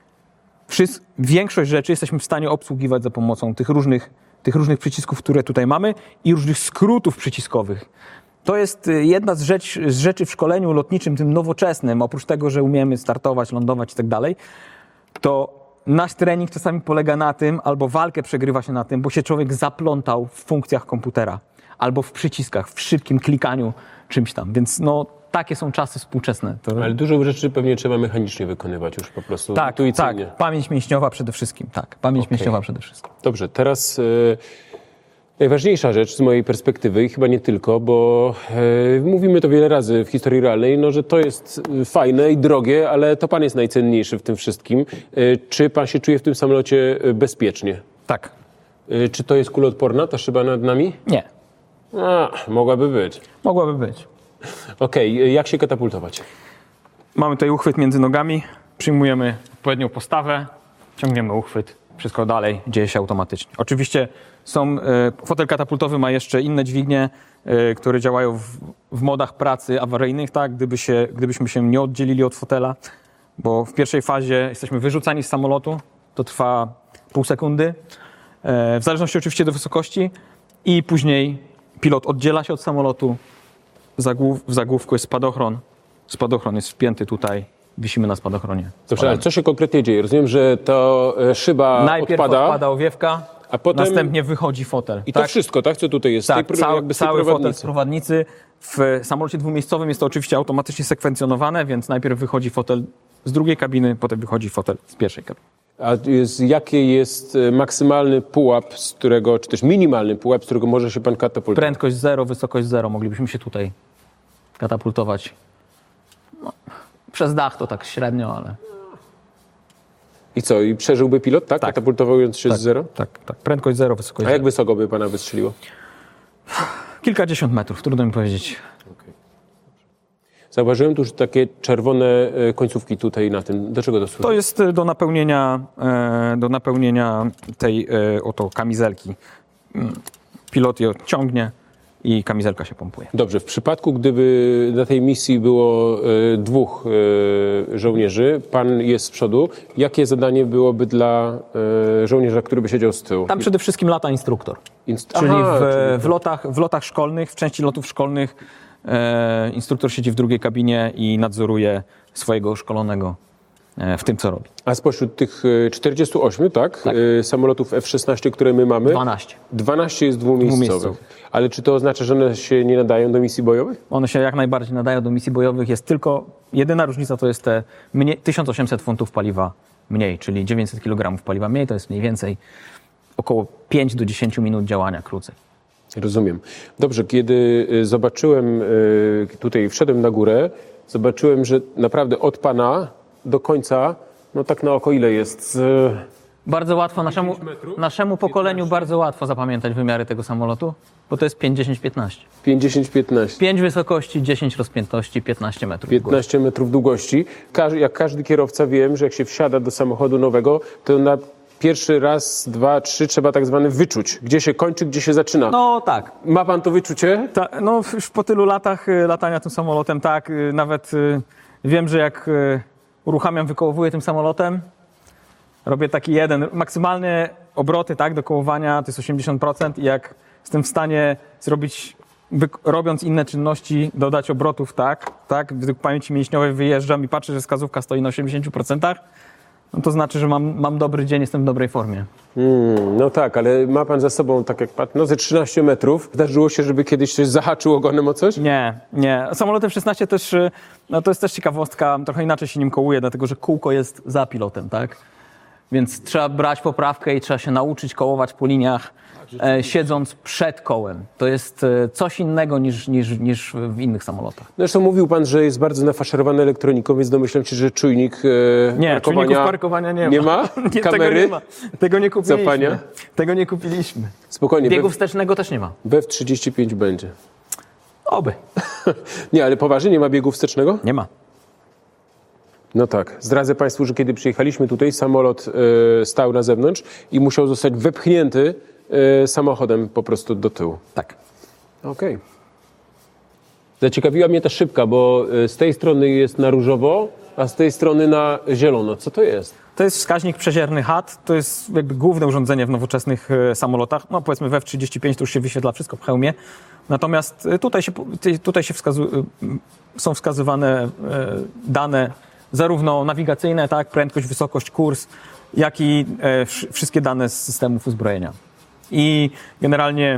większość rzeczy jesteśmy w stanie obsługiwać za pomocą tych różnych przycisków, które tutaj mamy i różnych skrótów przyciskowych. To jest jedna z rzeczy w szkoleniu lotniczym, tym nowoczesnym, oprócz tego, że umiemy startować, lądować i tak dalej, to nasz trening czasami polega na tym, albo walkę przegrywa się na tym, bo się człowiek zaplątał w funkcjach komputera, albo w przyciskach, w szybkim klikaniu czymś tam. Więc no, takie są czasy współczesne. Ale dużo rzeczy pewnie trzeba mechanicznie wykonywać już po prostu, tak, intuicyjnie. tak, pamięć mięśniowa przede wszystkim, tak, pamięć mięśniowa przede wszystkim. Dobrze, teraz najważniejsza rzecz z mojej perspektywy i chyba nie tylko, bo mówimy to wiele razy w historii realnej, no, że to jest fajne i drogie, ale to pan jest najcenniejszy w tym wszystkim. Czy pan się czuje w tym samolocie bezpiecznie? Tak. Czy to jest kuloodporna, ta szyba nad nami? Nie. Mogłaby być. Mogłaby być. Okej, jak się katapultować? Mamy tutaj uchwyt między nogami, przyjmujemy odpowiednią postawę, ciągniemy uchwyt, wszystko dalej dzieje się automatycznie. Oczywiście fotel katapultowy ma jeszcze inne dźwignie, które działają w modach pracy awaryjnych, tak, gdybyśmy się nie oddzielili od fotela, bo w pierwszej fazie jesteśmy wyrzucani z samolotu, to trwa pół sekundy, w zależności oczywiście do wysokości i później pilot oddziela się od samolotu, w zagłówku jest spadochron, spadochron jest wpięty tutaj, wisimy na spadochronie. Dobrze, ale co się konkretnie dzieje? Rozumiem, że to szyba Najpierw odpada owiewka, a potem... następnie wychodzi fotel. I to wszystko, tak? Co tutaj jest? Tak, cały fotel prowadnicy. z prowadnicy. W samolocie dwumiejscowym jest to oczywiście automatycznie sekwencjonowane, więc najpierw wychodzi fotel z drugiej kabiny, potem wychodzi fotel z pierwszej kabiny. A jaki jest maksymalny pułap, z którego, czy też minimalny pułap, z którego może się pan katapultować? Prędkość 0, wysokość 0. Moglibyśmy się tutaj katapultować. No, przez dach to tak średnio, ale... I co? I przeżyłby pilot, tak? Katapultowując się z zero? Tak. Prędkość 0, wysokość A 0. jak wysoko by pana wystrzeliło? Kilkadziesiąt metrów, trudno mi powiedzieć. Zauważyłem tu już takie czerwone końcówki tutaj na tym. Do czego to służy? To jest do napełnienia tej oto kamizelki. Pilot je ciągnie i kamizelka się pompuje. Dobrze, w przypadku gdyby na tej misji było dwóch żołnierzy, pan jest z przodu, jakie zadanie byłoby dla żołnierza, który by siedział z tyłu? Tam przede wszystkim lata instruktor. Czyli w lotach szkolnych, w części lotów szkolnych instruktor siedzi w drugiej kabinie i nadzoruje swojego szkolonego w tym, co robi. A spośród tych 48, tak? Samolotów F-16, które my mamy? 12. 12 jest dwumiejscowych. Ale czy to oznacza, że one się nie nadają do misji bojowych? One się jak najbardziej nadają do misji bojowych. Jest tylko jedyna różnica to jest te 1800 funtów paliwa mniej, czyli 900 kg paliwa mniej. To jest mniej więcej około 5 do 10 minut działania krócej. Rozumiem. Dobrze, kiedy zobaczyłem, tutaj wszedłem na górę, zobaczyłem, że naprawdę od pana do końca, no tak na oko ile jest? Bardzo łatwo, naszemu pokoleniu bardzo łatwo zapamiętać wymiary tego samolotu, bo to jest 5-10-15. 50-15. 5 wysokości, 10 rozpiętości, 15 metrów. 15 metrów długości. Jak każdy kierowca wiem, że jak się wsiada do samochodu nowego, to na pierwszy raz, dwa, trzy trzeba tak zwany wyczuć, gdzie się kończy, gdzie się zaczyna. No tak. Ma pan to wyczucie? No już po tylu latach latania tym samolotem, tak, nawet wiem, że jak uruchamiam, wykołowuję tym samolotem, robię taki maksymalne obroty, tak, do kołowania to jest 80% i jak jestem w stanie zrobić, robiąc inne czynności, dodać obrotów, tak, według pamięci mięśniowej wyjeżdżam i patrzę, że wskazówka stoi na 80%, no to znaczy, że mam dobry dzień, jestem w dobrej formie. No tak, ale ma pan za sobą, tak jak pan, no ze 13 metrów. Zdarzyło się, żeby kiedyś coś zahaczył ogonem o coś? Nie. Samolotem 16 też, no to jest też ciekawostka, trochę inaczej się nim kołuje, dlatego że kółko jest za pilotem, tak? Więc trzeba brać poprawkę i trzeba się nauczyć kołować po liniach, siedząc przed kołem. To jest coś innego niż w innych samolotach. Zresztą mówił pan, że jest bardzo nafaszerowany elektroniką, więc domyślam się, że czujnik Nie, parkowania... czujników parkowania nie ma. Nie ma? Nie, Kamery? Tego nie ma. Tego nie kupiliśmy. Cofania? Tego nie kupiliśmy. Spokojnie, Biegu wstecznego też nie ma. w F-35 będzie. Oby. Nie, ale poważnie, nie ma biegu wstecznego? Nie ma. No tak. Zdradzę państwu, że kiedy przyjechaliśmy tutaj, samolot stał na zewnątrz i musiał zostać wepchnięty samochodem po prostu do tyłu. Tak. Okej. Zaciekawiła mnie ta szybka, bo z tej strony jest na różowo, a z tej strony na zielono. Co to jest? To jest wskaźnik przezierny HAT. To jest jakby główne urządzenie w nowoczesnych samolotach. No powiedzmy w F-35 to już się wyświetla wszystko w hełmie. Natomiast tutaj się są wskazywane dane zarówno nawigacyjne, tak, prędkość, wysokość, kurs, jak i wszystkie dane z systemów uzbrojenia. I generalnie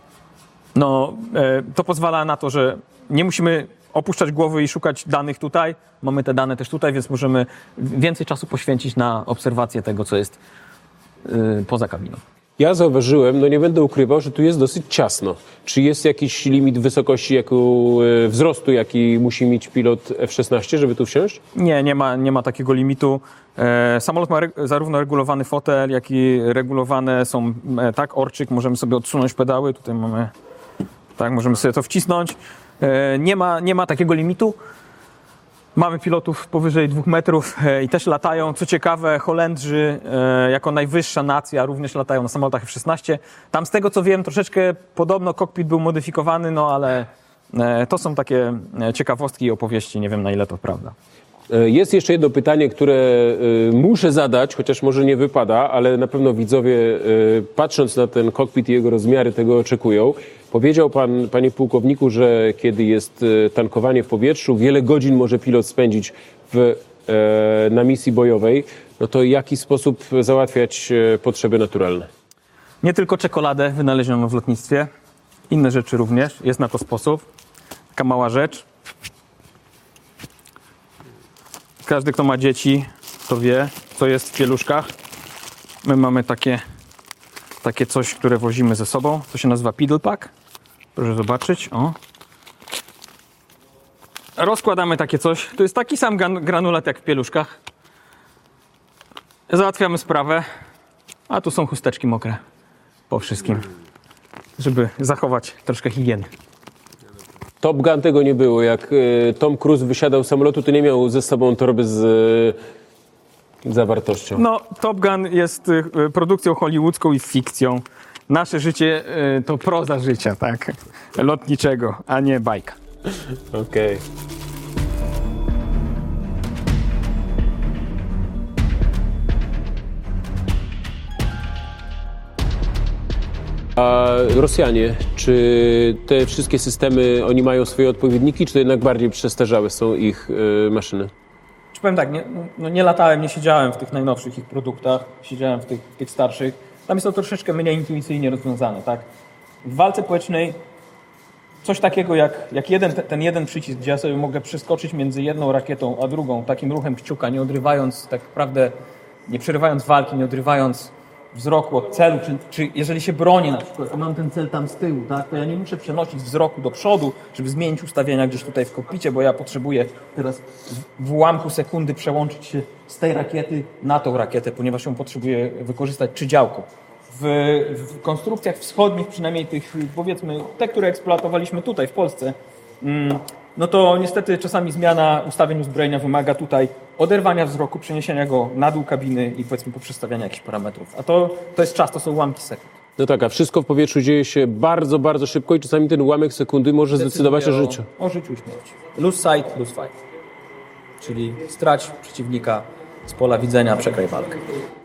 to pozwala na to, że nie musimy opuszczać głowy i szukać danych tutaj. Mamy te dane też tutaj, więc możemy więcej czasu poświęcić na obserwację tego, co jest poza kabiną. Ja zauważyłem, no nie będę ukrywał, że tu jest dosyć ciasno. Czy jest jakiś limit wysokości, wzrostu, jaki musi mieć pilot F-16, żeby tu wsiąść? Nie ma takiego limitu. Samolot ma zarówno regulowany fotel, jak i regulowane są, tak, orczyk, możemy sobie odsunąć pedały, tutaj mamy, tak, możemy sobie to wcisnąć. Nie ma takiego limitu. Mamy pilotów powyżej 2 metrów i też latają. Co ciekawe, Holendrzy jako najwyższa nacja również latają na samolotach F-16. Tam z tego co wiem, troszeczkę podobno kokpit był modyfikowany, no ale to są takie ciekawostki i opowieści, nie wiem na ile to prawda. Jest jeszcze jedno pytanie, które muszę zadać, chociaż może nie wypada, ale na pewno widzowie, patrząc na ten kokpit i jego rozmiary, tego oczekują. Powiedział pan, panie pułkowniku, że kiedy jest tankowanie w powietrzu, wiele godzin może pilot spędzić na misji bojowej. No to w jaki sposób załatwiać potrzeby naturalne? Nie tylko czekoladę wynaleziono w lotnictwie, inne rzeczy również. Jest na to sposób. Taka mała rzecz. Każdy, kto ma dzieci, to wie, co jest w pieluszkach. My mamy takie coś, które wozimy ze sobą. To się nazywa Piddle Pack. Proszę zobaczyć. O. Rozkładamy takie coś. To jest taki sam granulat jak w pieluszkach. Załatwiamy sprawę. A tu są chusteczki mokre. Po wszystkim. Żeby zachować troszkę higieny. Top Gun tego nie było. Jak Tom Cruise wysiadał z samolotu, to nie miał ze sobą torby z zawartością. No, Top Gun jest produkcją hollywoodzką i fikcją. Nasze życie to proza życia, tak? Lotniczego, a nie bajka. Okej. A Rosjanie, czy te wszystkie systemy, oni mają swoje odpowiedniki, czy to jednak bardziej przestarzałe są ich maszyny? Powiem tak, nie latałem, nie siedziałem w tych najnowszych ich produktach, siedziałem w tych starszych. Tam jest to troszeczkę mniej intuicyjnie rozwiązane, tak? W walce powietrznej coś takiego jak ten jeden przycisk, gdzie ja sobie mogę przeskoczyć między jedną rakietą a drugą, takim ruchem kciuka, nie odrywając, tak naprawdę, nie przerywając walki, nie odrywając wzroku od celu, czy jeżeli się bronię na przykład, to mam ten cel tam z tyłu, tak, to ja nie muszę przenosić wzroku do przodu, żeby zmienić ustawienia gdzieś tutaj w kokpicie, bo ja potrzebuję teraz w ułamku sekundy przełączyć się z tej rakiety na tą rakietę, ponieważ ją potrzebuję wykorzystać czy działko. W konstrukcjach wschodnich, przynajmniej tych, powiedzmy, te, które eksploatowaliśmy tutaj w Polsce, no to niestety czasami zmiana ustawień uzbrojenia wymaga tutaj oderwania wzroku, przeniesienia go na dół kabiny i powiedzmy poprzestawiania jakichś parametrów. A to jest czas, to są ułamki sekund. No tak, a wszystko w powietrzu dzieje się bardzo, bardzo szybko i czasami ten ułamek sekundy może zdecydować o życiu. O życiu i śmierci. Lose sight, lose fight. Czyli strać przeciwnika z pola widzenia, przegraj walkę.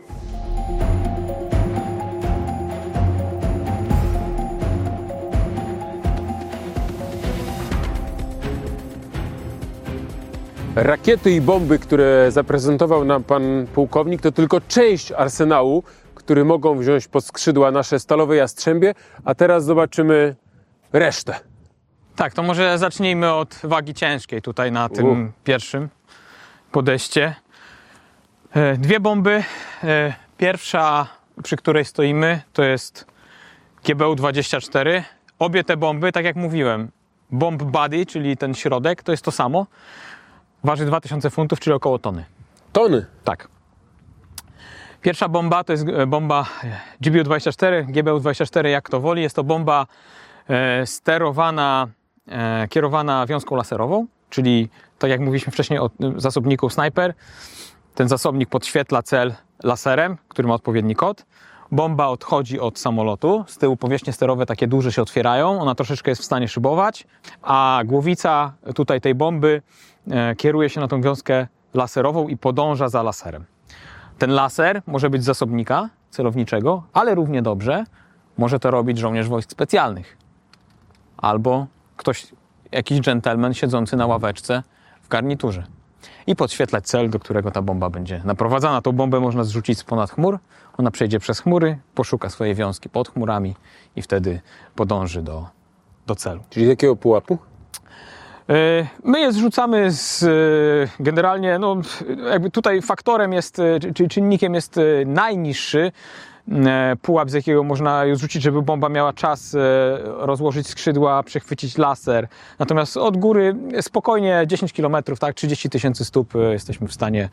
Rakiety i bomby, które zaprezentował nam pan pułkownik, to tylko część arsenału, który mogą wziąć pod skrzydła nasze stalowe jastrzębie, a teraz zobaczymy resztę. Tak, to może zacznijmy od wagi ciężkiej tutaj na tym pierwszym podejście. Dwie bomby. Pierwsza, przy której stoimy, to jest GBU-24. Obie te bomby, tak jak mówiłem, bomb body, czyli ten środek, to jest to samo. Waży 2000 funtów, czyli około tony. Tony. Tak. Pierwsza bomba to jest bomba GBU-24, GBU-24 jak to woli. Jest to bomba sterowana, kierowana wiązką laserową, czyli tak jak mówiliśmy wcześniej o zasobniku Sniper. Ten zasobnik podświetla cel laserem, który ma odpowiedni kod. Bomba odchodzi od samolotu. Z tyłu powierzchnie sterowe takie duże się otwierają. Ona troszeczkę jest w stanie szybować, a głowica tutaj tej bomby kieruje się na tą wiązkę laserową i podąża za laserem. Ten laser może być z zasobnika celowniczego, ale równie dobrze może to robić żołnierz wojsk specjalnych. Albo jakiś dżentelmen siedzący na ławeczce w garniturze. I podświetlać cel, do którego ta bomba będzie naprowadzana. Tą bombę można zrzucić z ponad chmur, ona przejdzie przez chmury, poszuka swojej wiązki pod chmurami i wtedy podąży do celu. Czyli z jakiego pułapu? My je zrzucamy generalnie, no jakby tutaj faktorem jest, czyli czynnikiem jest najniższy pułap, z jakiego można ją zrzucić, żeby bomba miała czas rozłożyć skrzydła, przechwycić laser. Natomiast od góry spokojnie 10 km, tak, 30 000 stóp jesteśmy w stanie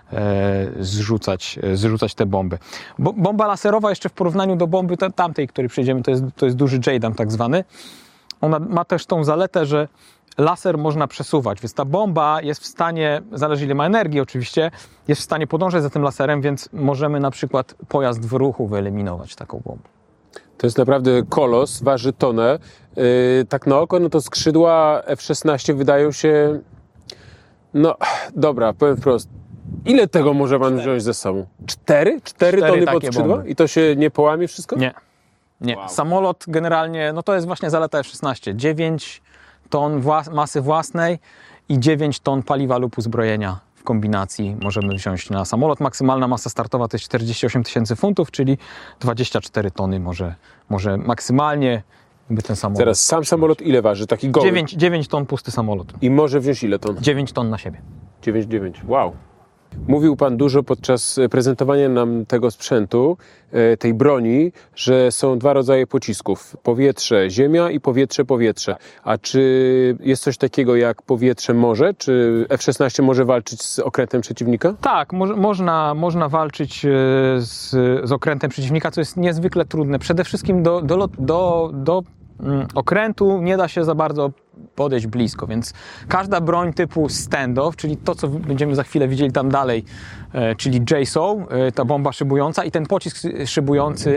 zrzucać te bomby. Bomba laserowa jeszcze w porównaniu do bomby tamtej, której przejdziemy, to jest duży JDAM tak zwany. Ona ma też tą zaletę, że laser można przesuwać, więc ta bomba jest w stanie, zależy ile ma energii oczywiście, jest w stanie podążać za tym laserem, więc możemy na przykład pojazd w ruchu wyeliminować taką bombą. To jest naprawdę kolos, waży tonę. Tak na oko, no to skrzydła F-16 wydają się... No, dobra, powiem wprost. Ile tego może pan wziąć ze sobą? 4 tony pod skrzydła? bomby. I to się nie połamie wszystko? Nie. Wow. Samolot generalnie, no to jest właśnie zaleta F-16. 9 ton masy własnej i 9 ton paliwa lub uzbrojenia w kombinacji możemy wziąć na samolot. Maksymalna masa startowa to jest 48 000 funtów, czyli 24 tony może maksymalnie ten samolot. Teraz sam samolot ile waży? Taki goły? 9 ton pusty samolot. I może wziąć ile ton? 9 ton na siebie. 9,9. Wow. Mówił pan dużo podczas prezentowania nam tego sprzętu, tej broni, że są dwa rodzaje pocisków. Powietrze-ziemia i powietrze-powietrze. A czy jest coś takiego jak powietrze-morze? Czy F-16 może walczyć z okrętem przeciwnika? Tak, można walczyć z okrętem przeciwnika, co jest niezwykle trudne. Przede wszystkim do okrętu nie da się za bardzo podejść blisko, więc każda broń typu stand-off, czyli to, co będziemy za chwilę widzieli tam dalej, czyli JSOW, ta bomba szybująca i ten pocisk szybujący,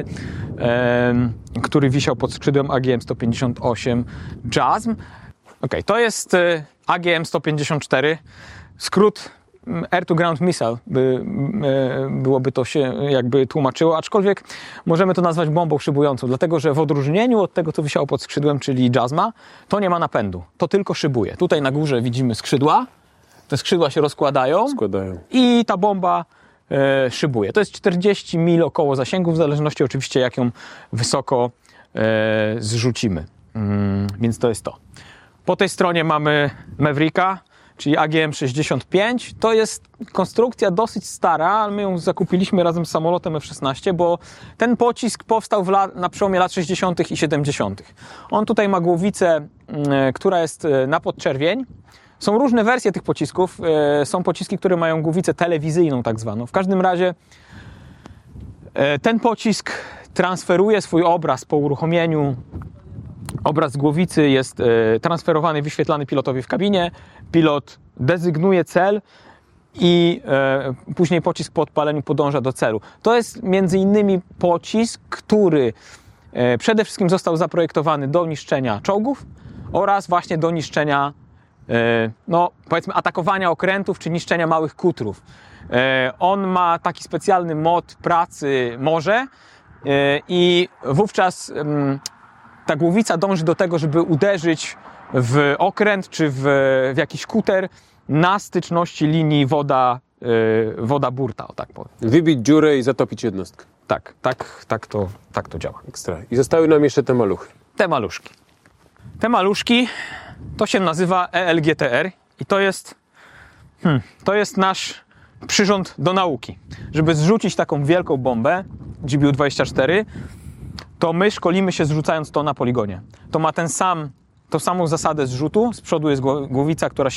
który wisiał pod skrzydłem AGM-158 JASM. Okay, to jest AGM-154, skrót Air-to-Ground Missile byłoby to się jakby tłumaczyło, aczkolwiek możemy to nazwać bombą szybującą, dlatego że w odróżnieniu od tego, co wisiało pod skrzydłem, czyli JASMa, to nie ma napędu, to tylko szybuje. Tutaj na górze widzimy skrzydła, te skrzydła się rozkładają i ta bomba szybuje. To jest 40 mil około zasięgu, w zależności oczywiście jak ją wysoko zrzucimy. Więc to jest to. Po tej stronie mamy Mavericka, czyli AGM-65. To jest konstrukcja dosyć stara, ale my ją zakupiliśmy razem z samolotem F-16, bo ten pocisk powstał na przełomie lat 60. i 70. On tutaj ma głowicę, która jest na podczerwień. Są różne wersje tych pocisków. Są pociski, które mają głowicę telewizyjną tak zwaną. W każdym razie ten pocisk transferuje swój obraz po uruchomieniu. Obraz z głowicy jest transferowany, wyświetlany pilotowi w kabinie. Pilot dezygnuje cel i później pocisk po odpaleniu podąża do celu. To jest między innymi pocisk, który przede wszystkim został zaprojektowany do niszczenia czołgów oraz właśnie do niszczenia, no powiedzmy, atakowania okrętów czy niszczenia małych kutrów. On ma taki specjalny mod pracy morze i wówczas ta głowica dąży do tego, żeby uderzyć w okręt czy w jakiś kuter na styczności linii woda-burta, o tak powiem. Wybić dziurę i zatopić jednostkę. Tak to działa. Ekstra. I zostały nam jeszcze te maluchy. Te maluszki to się nazywa ELGTR i to jest nasz przyrząd do nauki. Żeby zrzucić taką wielką bombę GBU-24, to my szkolimy się zrzucając to na poligonie. To ma tą samą zasadę zrzutu. Z przodu jest głowica, która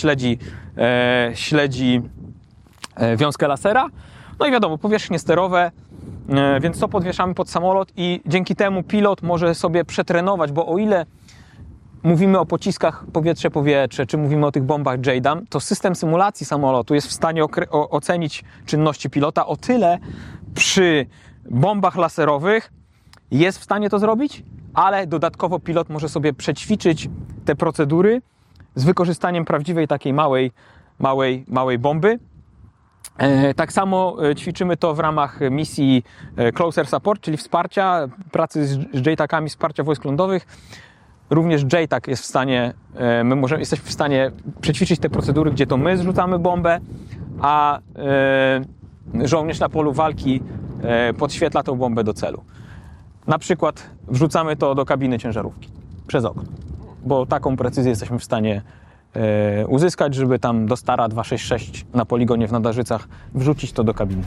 śledzi wiązkę lasera. No i wiadomo, powierzchnie sterowe, więc to podwieszamy pod samolot i dzięki temu pilot może sobie przetrenować, bo o ile mówimy o pociskach powietrze-powietrze, czy mówimy o tych bombach JDAM, to system symulacji samolotu jest w stanie ocenić czynności pilota, o tyle przy bombach laserowych jest w stanie to zrobić, ale dodatkowo pilot może sobie przećwiczyć te procedury z wykorzystaniem prawdziwej takiej małej bomby. Tak samo ćwiczymy to w ramach misji Closer Support, czyli wsparcia, pracy z JTAC-ami, wsparcia wojsk lądowych. Również JTAC jest w stanie, jesteśmy w stanie przećwiczyć te procedury, gdzie to my zrzucamy bombę, a żołnierz na polu walki podświetla tą bombę do celu. Na przykład wrzucamy to do kabiny ciężarówki przez okno, bo taką precyzję jesteśmy w stanie uzyskać, żeby tam do Stara 266 na poligonie w Nadarzycach wrzucić to do kabiny.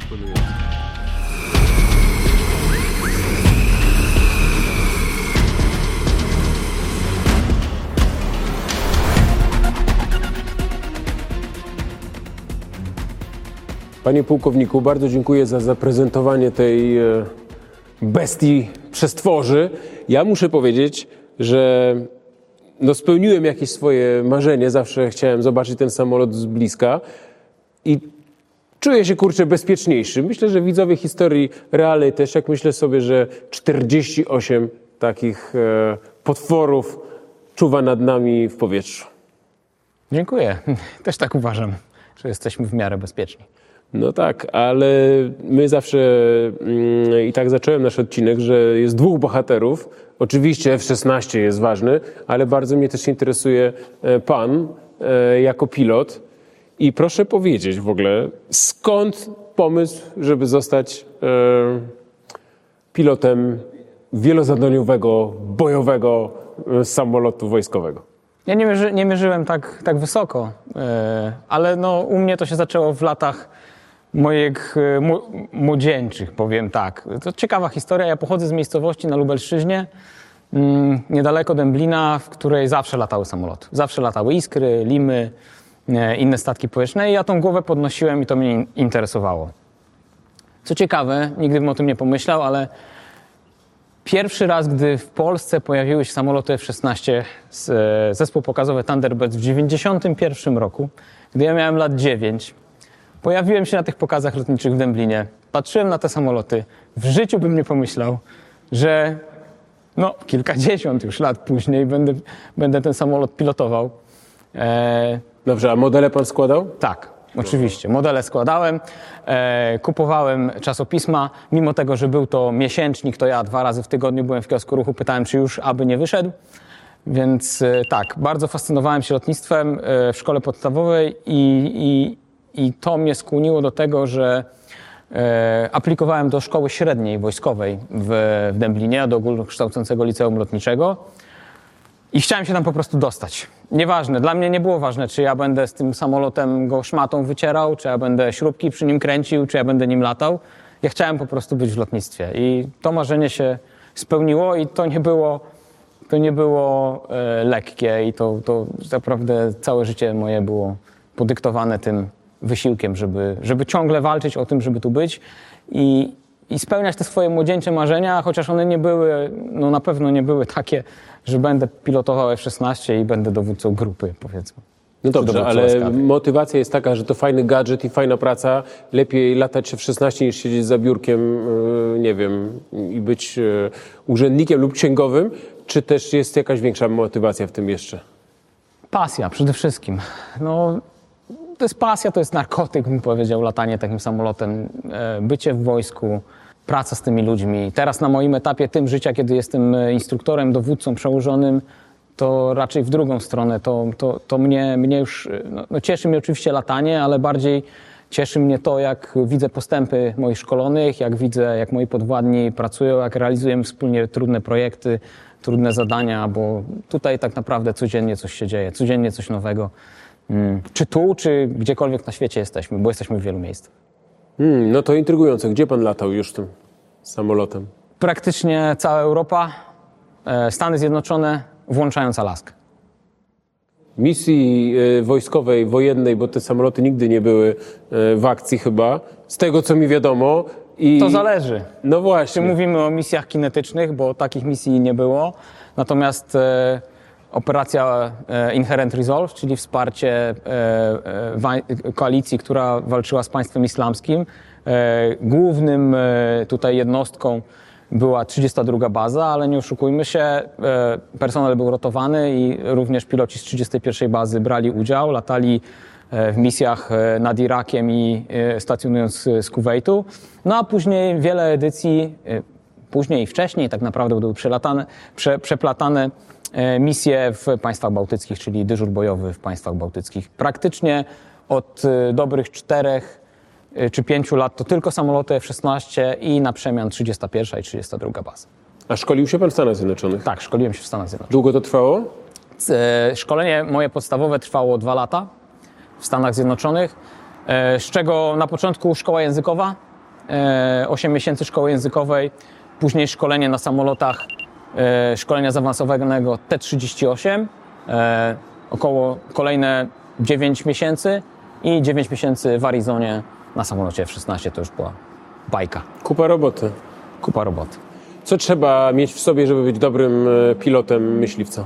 Panie pułkowniku, bardzo dziękuję za zaprezentowanie tej bestii przestworzy. Ja muszę powiedzieć, że spełniłem jakieś swoje marzenie. Zawsze chciałem zobaczyć ten samolot z bliska i czuję się, kurczę, bezpieczniejszy. Myślę, że widzowie historii realnej też, jak myślę sobie, że 48 takich potworów czuwa nad nami w powietrzu. Dziękuję. Też tak uważam, że jesteśmy w miarę bezpieczni. No tak, ale my zawsze, i tak zacząłem nasz odcinek, że jest dwóch bohaterów. Oczywiście F-16 jest ważny, ale bardzo mnie też interesuje pan jako pilot. I proszę powiedzieć w ogóle, skąd pomysł, żeby zostać pilotem wielozadaniowego, bojowego samolotu wojskowego? Ja nie mierzyłem tak wysoko, ale no, u mnie to się zaczęło w latach moich młodzieńczych, powiem tak. To ciekawa historia. Ja pochodzę z miejscowości na Lubelszczyźnie, niedaleko Dęblina, w której zawsze latały samoloty. Zawsze latały Iskry, Limy, inne statki powietrzne i ja tą głowę podnosiłem i to mnie interesowało. Co ciekawe, nigdy bym o tym nie pomyślał, ale pierwszy raz, gdy w Polsce pojawiły się samoloty F-16, zespół pokazowy Thunderbirds w 1991 roku, gdy ja miałem lat 9, pojawiłem się na tych pokazach lotniczych w Dęblinie, patrzyłem na te samoloty, w życiu bym nie pomyślał, że kilkadziesiąt już lat później będę ten samolot pilotował. Dobrze, a modele pan składał? Tak, oczywiście. Modele składałem, kupowałem czasopisma. Mimo tego, że był to miesięcznik, to ja 2 razy w tygodniu byłem w kiosku ruchu, pytałem, czy już aby nie wyszedł. Więc tak, bardzo fascynowałem się lotnictwem w szkole podstawowej i to mnie skłoniło do tego, że aplikowałem do szkoły średniej wojskowej w Dęblinie, do ogólnokształcącego liceum lotniczego i chciałem się tam po prostu dostać. Nieważne, dla mnie nie było ważne, czy ja będę z tym samolotem go szmatą wycierał, czy ja będę śrubki przy nim kręcił, czy ja będę nim latał. Ja chciałem po prostu być w lotnictwie i to marzenie się spełniło i to nie było lekkie i to naprawdę całe życie moje było podyktowane tym wysiłkiem, żeby ciągle walczyć o tym, żeby tu być i spełniać te swoje młodzieńcze marzenia, chociaż one nie były, na pewno nie były takie, że będę pilotował F-16 i będę dowódcą grupy, powiedzmy. No dobrze, Zdobywczowe ale skady. motywacja jest taka, że to fajny gadżet i fajna praca. Lepiej latać F-16 niż siedzieć za biurkiem, nie wiem, i być urzędnikiem lub księgowym. Czy też jest jakaś większa motywacja w tym jeszcze? Pasja przede wszystkim. No, to jest pasja, to jest narkotyk, bym powiedział, latanie takim samolotem, bycie w wojsku, praca z tymi ludźmi. Teraz na moim etapie tym życia, kiedy jestem instruktorem, dowódcą przełożonym, to raczej w drugą stronę. To mnie już, no cieszy mnie oczywiście latanie, ale bardziej cieszy mnie to, jak widzę postępy moich szkolonych, jak widzę, jak moi podwładni pracują, jak realizujemy wspólnie trudne projekty, trudne zadania, bo tutaj tak naprawdę codziennie coś się dzieje, codziennie coś nowego. Czy tu, czy gdziekolwiek na świecie jesteśmy, bo jesteśmy w wielu miejscach. No to intrygujące. Gdzie pan latał już tym samolotem? Praktycznie cała Europa, Stany Zjednoczone, włączając Alaskę. Misji wojskowej, wojennej, bo te samoloty nigdy nie były w akcji chyba, z tego co mi wiadomo. I To zależy. No Czy właśnie. mówimy o misjach kinetycznych, bo takich misji nie było. Natomiast operacja Inherent Resolve, czyli wsparcie koalicji, która walczyła z państwem islamskim, głównym tutaj jednostką była 32 baza, ale nie oszukujmy się, personel był rotowany i również piloci z 31 bazy brali udział, latali w misjach nad Irakiem i stacjonując z Kuwejtu. No a później wiele edycji, później i wcześniej tak naprawdę były przeplatane misje w państwach bałtyckich, czyli dyżur bojowy w państwach bałtyckich. Praktycznie od dobrych 4 czy 5 lat to tylko samoloty F-16 i na przemian 31 i 32 baza. A szkolił się pan w Stanach Zjednoczonych? Tak, szkoliłem się w Stanach Zjednoczonych. Długo to trwało? Szkolenie moje podstawowe trwało 2 lata w Stanach Zjednoczonych, z czego na początku szkoła językowa, 8 miesięcy szkoły językowej, później szkolenie na samolotach, szkolenia zaawansowanego T-38, około kolejne 9 miesięcy i 9 miesięcy w Arizonie na samolocie F-16, to już była bajka, Kupa roboty. kupa roboty. Co trzeba mieć w sobie, żeby być dobrym pilotem myśliwca?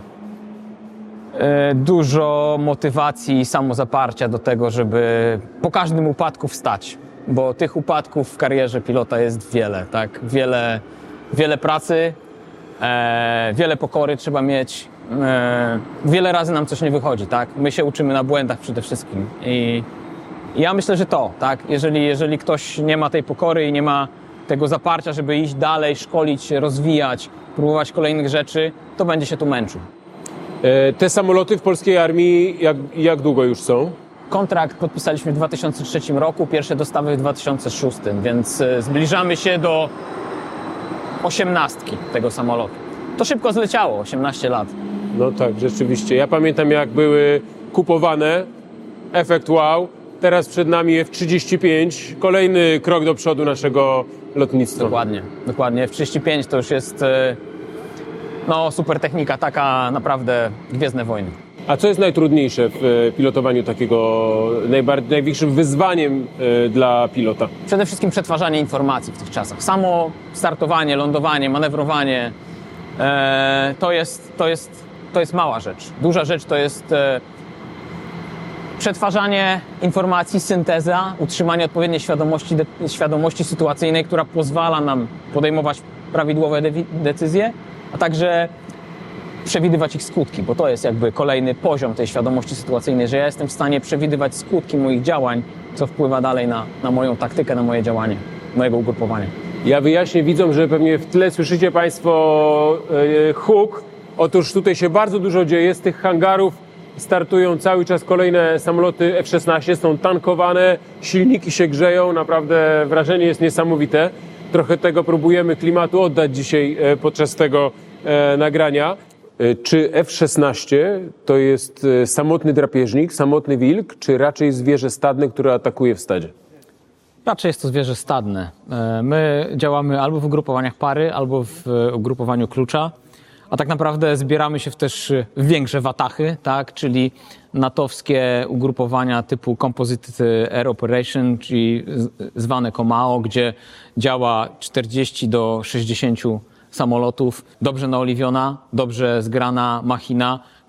Dużo motywacji i samozaparcia do tego, żeby po każdym upadku wstać, bo tych upadków w karierze pilota jest wiele, tak? Wiele pracy, wiele pokory trzeba mieć, wiele razy nam coś nie wychodzi, tak? My się uczymy na błędach przede wszystkim i ja myślę, że to, tak? Jeżeli ktoś nie ma tej pokory i nie ma tego zaparcia, żeby iść dalej, szkolić się, rozwijać, próbować kolejnych rzeczy, to będzie się tu męczył. Te samoloty w polskiej armii jak długo już są? Kontrakt podpisaliśmy w 2003 roku, pierwsze dostawy w 2006, więc zbliżamy się do 18 tego samolotu. To szybko zleciało, 18 lat. No tak, rzeczywiście. Ja pamiętam, jak były kupowane. Efekt wow. Teraz przed nami F-35. Kolejny krok do przodu naszego lotnictwa. Dokładnie. F-35 to już jest super technika, taka naprawdę Gwiezdne Wojny. A co jest najtrudniejsze w pilotowaniu takiego, największym wyzwaniem dla pilota? Przede wszystkim przetwarzanie informacji w tych czasach. Samo startowanie, lądowanie, manewrowanie to jest mała rzecz. Duża rzecz to jest przetwarzanie informacji, synteza, utrzymanie odpowiedniej świadomości sytuacyjnej, która pozwala nam podejmować prawidłowe decyzje, a także przewidywać ich skutki, bo to jest jakby kolejny poziom tej świadomości sytuacyjnej, że ja jestem w stanie przewidywać skutki moich działań, co wpływa dalej na moją taktykę, na moje działanie, mojego ugrupowania. Ja wyjaśnię widzom, że pewnie w tle słyszycie Państwo huk. Otóż tutaj się bardzo dużo dzieje. Z tych hangarów startują cały czas kolejne samoloty F-16, są tankowane, silniki się grzeją, naprawdę wrażenie jest niesamowite. Trochę tego próbujemy klimatu oddać dzisiaj podczas tego nagrania. Czy F-16 to jest samotny drapieżnik, samotny wilk, czy raczej zwierzę stadne, które atakuje w stadzie? Raczej jest to zwierzę stadne. My działamy albo w ugrupowaniach pary, albo w ugrupowaniu klucza, a tak naprawdę zbieramy się też w większe watachy, tak? Czyli natowskie ugrupowania typu Composite Air Operation, czyli zwane COMAO, gdzie działa 40 do 60 samolotów, dobrze naoliwiona, dobrze zgrana machina,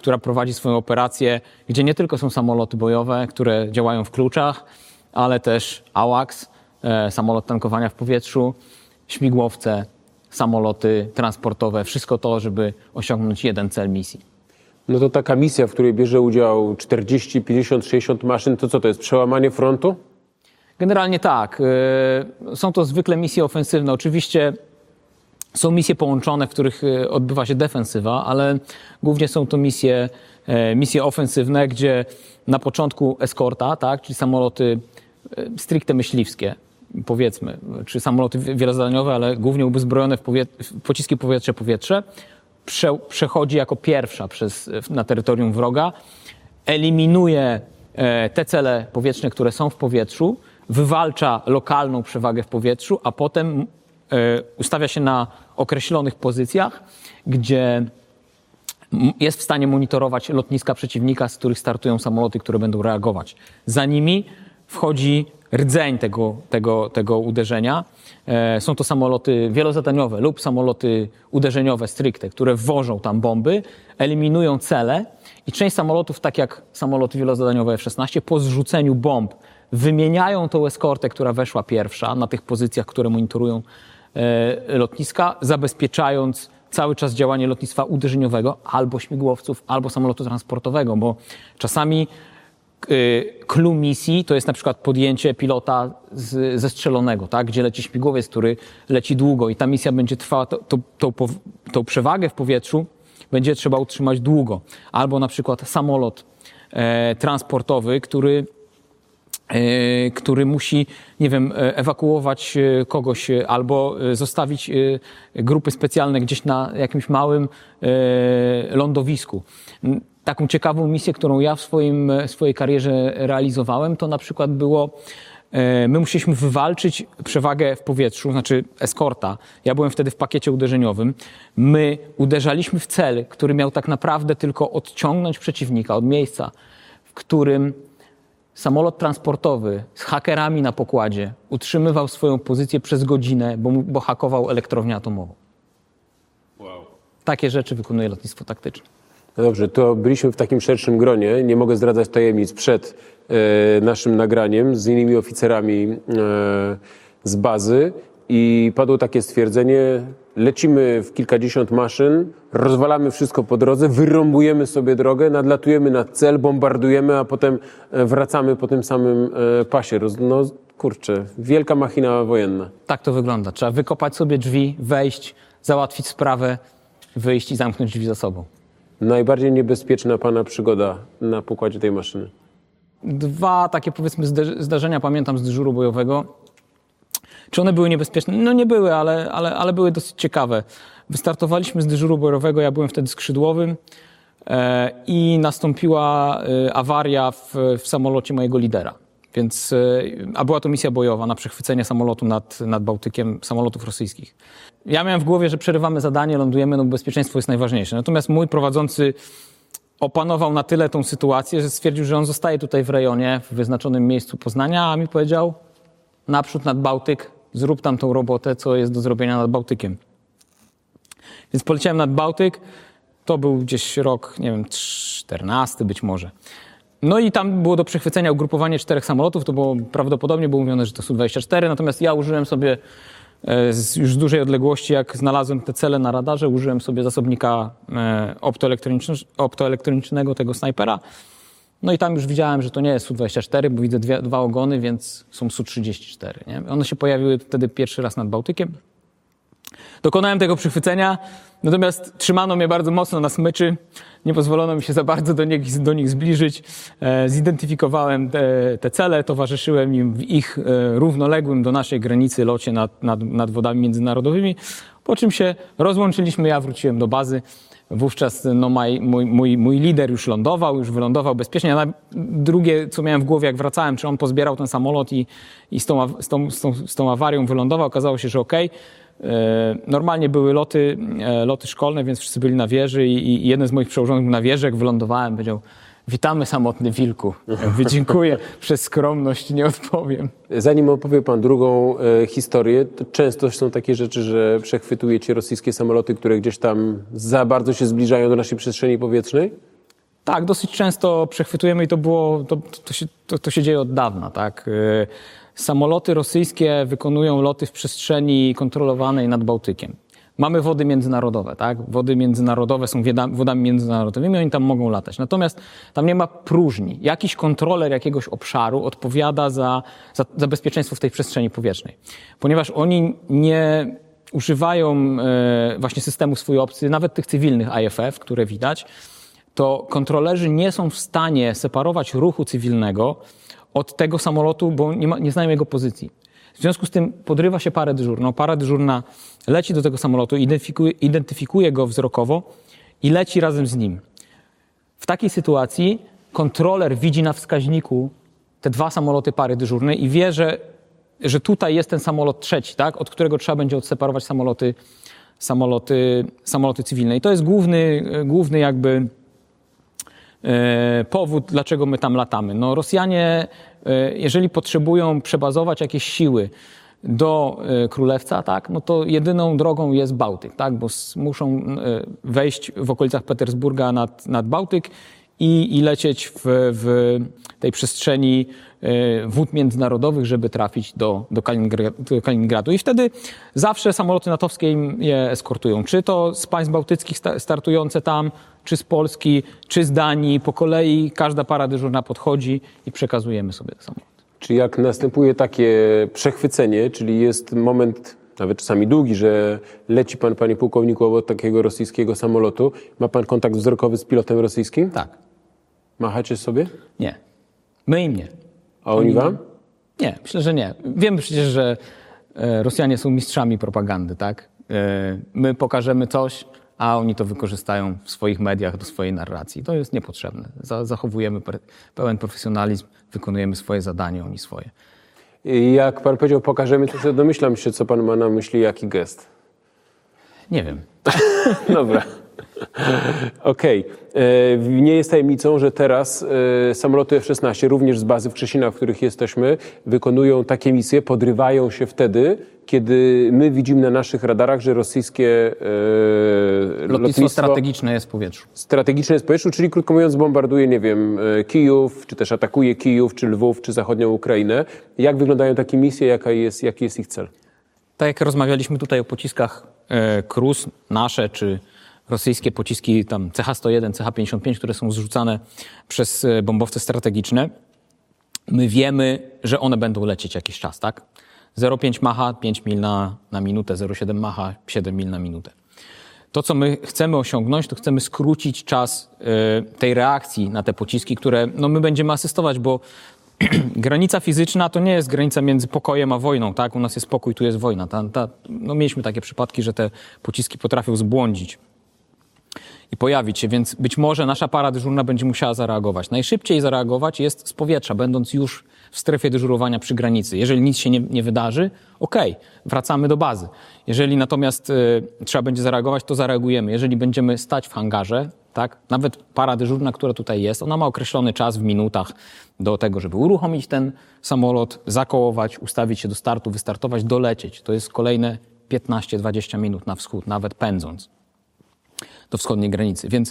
która prowadzi swoją operację, gdzie nie tylko są samoloty bojowe, które działają w kluczach, ale też AWACS, samolot tankowania w powietrzu, śmigłowce, samoloty transportowe, wszystko to, żeby osiągnąć jeden cel misji. No to taka misja, w której bierze udział 40, 50, 60 maszyn, to co to jest? Przełamanie frontu? Generalnie tak. Są to zwykle misje ofensywne. Oczywiście są misje połączone, w których odbywa się defensywa, ale głównie są to misje ofensywne, gdzie na początku eskorta, tak, czyli samoloty stricte myśliwskie, powiedzmy, czy samoloty wielozadaniowe, ale głównie ubezbrojone w pociski powietrze-powietrze, przechodzi jako pierwsza na terytorium wroga, eliminuje te cele powietrzne, które są w powietrzu, wywalcza lokalną przewagę w powietrzu, a potem ustawia się na określonych pozycjach, gdzie jest w stanie monitorować lotniska przeciwnika, z których startują samoloty, które będą reagować. Za nimi wchodzi rdzeń tego uderzenia. Są to samoloty wielozadaniowe lub samoloty uderzeniowe stricte, które wwożą tam bomby, eliminują cele i część samolotów, tak jak samoloty wielozadaniowe F-16, po zrzuceniu bomb wymieniają tą eskortę, która weszła pierwsza na tych pozycjach, które monitorują lotniska, zabezpieczając cały czas działanie lotnictwa uderzeniowego albo śmigłowców, albo samolotu transportowego, bo czasami clue misji to jest na przykład podjęcie pilota zestrzelonego, tak? Gdzie leci śmigłowiec, który leci długo i ta misja będzie trwała, tą przewagę w powietrzu będzie trzeba utrzymać długo. Albo na przykład samolot transportowy, który musi, nie wiem, ewakuować kogoś albo zostawić grupy specjalne gdzieś na jakimś małym lądowisku. Taką ciekawą misję, którą ja w swojej karierze realizowałem, to na przykład było, my musieliśmy wywalczyć przewagę w powietrzu, znaczy eskorta. Ja byłem wtedy w pakiecie uderzeniowym. My uderzaliśmy w cel, który miał tak naprawdę tylko odciągnąć przeciwnika od miejsca, w którym samolot transportowy z hakerami na pokładzie utrzymywał swoją pozycję przez godzinę, bo hakował elektrownię atomową. Wow. Takie rzeczy wykonuje lotnictwo taktyczne. No dobrze, to byliśmy w takim szerszym gronie. Nie mogę zdradzać tajemnic przed naszym nagraniem z innymi oficerami z bazy i padło takie stwierdzenie: lecimy w kilkadziesiąt maszyn, rozwalamy wszystko po drodze, wyrąbujemy sobie drogę, nadlatujemy nad cel, bombardujemy, a potem wracamy po tym samym pasie. No kurczę, wielka machina wojenna. Tak to wygląda. Trzeba wykopać sobie drzwi, wejść, załatwić sprawę, wyjść i zamknąć drzwi za sobą. Najbardziej niebezpieczna pana przygoda na pokładzie tej maszyny? Dwa takie, powiedzmy, zdarzenia pamiętam z dyżuru bojowego. Czy one były niebezpieczne? No nie były, ale były dosyć ciekawe. Wystartowaliśmy z dyżuru bojowego, ja byłem wtedy skrzydłowym i nastąpiła awaria w samolocie mojego lidera. Więc, a była to misja bojowa na przechwycenie samolotu nad Bałtykiem, samolotów rosyjskich. Ja miałem w głowie, że przerywamy zadanie, lądujemy, no bezpieczeństwo jest najważniejsze. Natomiast mój prowadzący opanował na tyle tą sytuację, że stwierdził, że on zostaje tutaj w rejonie, w wyznaczonym miejscu Poznania, a mi powiedział: naprzód nad Bałtyk, zrób tam tą robotę, co jest do zrobienia nad Bałtykiem. Więc poleciałem nad Bałtyk, to był gdzieś rok, nie wiem, 14 być może. No i tam było do przechwycenia ugrupowanie 4 samolotów, to było prawdopodobnie było mówione, że to Su-24, natomiast ja użyłem sobie już z dużej odległości, jak znalazłem te cele na radarze, użyłem sobie zasobnika optoelektronicznego, tego snajpera. No i tam już widziałem, że to nie jest Su-24, bo widzę dwa ogony, więc są Su-34. Nie? One się pojawiły wtedy pierwszy raz nad Bałtykiem. Dokonałem tego przychwycenia, natomiast trzymano mnie bardzo mocno na smyczy. Nie pozwolono mi się za bardzo do nich zbliżyć. Zidentyfikowałem te cele, towarzyszyłem im w ich równoległym do naszej granicy locie nad wodami międzynarodowymi, po czym się rozłączyliśmy, ja wróciłem do bazy. Wówczas no, mój lider już wylądował bezpiecznie. A drugie, co miałem w głowie, jak wracałem, czy on pozbierał ten samolot i z tą awarią wylądował, okazało się, że okej. Normalnie były loty szkolne, więc wszyscy byli na wieży i jeden z moich przełożonych był na wieży, jak wylądowałem, powiedział: witamy, samotny wilku. Ja mówię: dziękuję, przez skromność nie odpowiem. Zanim opowie pan drugą historię, to często są takie rzeczy, że przechwytujecie rosyjskie samoloty, które gdzieś tam za bardzo się zbliżają do naszej przestrzeni powietrznej? Tak, dosyć często przechwytujemy i to się dzieje od dawna, tak. Samoloty rosyjskie wykonują loty w przestrzeni kontrolowanej nad Bałtykiem. Mamy wody międzynarodowe, tak? Wody międzynarodowe są wodami międzynarodowymi, oni tam mogą latać. Natomiast tam nie ma próżni. Jakiś kontroler jakiegoś obszaru odpowiada za bezpieczeństwo w tej przestrzeni powietrznej. Ponieważ oni nie używają właśnie systemu swój obcy, nawet tych cywilnych IFF, które widać, to kontrolerzy nie są w stanie separować ruchu cywilnego od tego samolotu, bo nie znają jego pozycji. W związku z tym podrywa się parę dyżurną. Para dyżurna leci do tego samolotu, identyfikuje go wzrokowo i leci razem z nim. W takiej sytuacji kontroler widzi na wskaźniku te dwa samoloty pary dyżurnej i wie, że tutaj jest ten samolot trzeci, tak, od którego trzeba będzie odseparować samoloty cywilne. I to jest główny jakby powód, dlaczego my tam latamy. No, Rosjanie, jeżeli potrzebują przebazować jakieś siły do Królewca, tak, no to jedyną drogą jest Bałtyk, tak, bo muszą wejść w okolicach Petersburga nad Bałtyk i lecieć w tej przestrzeni wód międzynarodowych, żeby trafić do Kaliningradu. I wtedy zawsze samoloty natowskie im je eskortują. Czy to z państw bałtyckich startujące tam, czy z Polski, czy z Danii. Po kolei każda para dyżurna podchodzi i przekazujemy sobie samolot. Czy jak następuje takie przechwycenie, czyli jest moment, nawet czasami długi, że leci pan, panie pułkowniku, obok takiego rosyjskiego samolotu, ma pan kontakt wzrokowy z pilotem rosyjskim? Tak. Machacie sobie? Nie. My im nie. A oni wam? Nie, myślę, że nie. Wiemy przecież, że Rosjanie są mistrzami propagandy, tak? My pokażemy coś, a oni to wykorzystają w swoich mediach do swojej narracji. To jest niepotrzebne. Zachowujemy pełen profesjonalizm, wykonujemy swoje zadanie, oni swoje. I jak pan powiedział, pokażemy, to sobie domyślam się, co pan ma na myśli, jaki gest. Nie wiem. Dobra. Okej. Nie jest tajemnicą, że teraz samoloty F-16, również z bazy w Krzesinach, w których jesteśmy, wykonują takie misje, podrywają się wtedy, kiedy my widzimy na naszych radarach, że rosyjskie Lotnictwo strategiczne jest w powietrzu. Strategiczne jest w powietrzu, czyli krótko mówiąc bombarduje, nie wiem, Kijów, czy też atakuje Kijów, czy Lwów, czy zachodnią Ukrainę. Jak wyglądają takie misje, jaki jest ich cel? Tak jak rozmawialiśmy tutaj o pociskach Krus, nasze czy rosyjskie pociski tam CH-101, CH-55, które są zrzucane przez bombowce strategiczne, my wiemy, że one będą lecieć jakiś czas, tak? 0,5 Macha, 5 mil na minutę, 0,7 Macha, 7 mil na minutę. To, co my chcemy osiągnąć, to chcemy skrócić czas tej reakcji na te pociski, które no, my będziemy asystować, bo granica fizyczna to nie jest granica między pokojem a wojną, tak? U nas jest pokój, tu jest wojna. No, mieliśmy takie przypadki, że te pociski potrafią zbłądzić i pojawić się, więc być może nasza para dyżurna będzie musiała zareagować. Najszybciej zareagować jest z powietrza, będąc już w strefie dyżurowania przy granicy. Jeżeli nic się nie wydarzy, okej, wracamy do bazy. Jeżeli natomiast trzeba będzie zareagować, to zareagujemy. Jeżeli będziemy stać w hangarze, tak, nawet para dyżurna, która tutaj jest, ona ma określony czas w minutach do tego, żeby uruchomić ten samolot, zakołować, ustawić się do startu, wystartować, dolecieć. To jest kolejne 15-20 minut na wschód, nawet pędząc do wschodniej granicy. Więc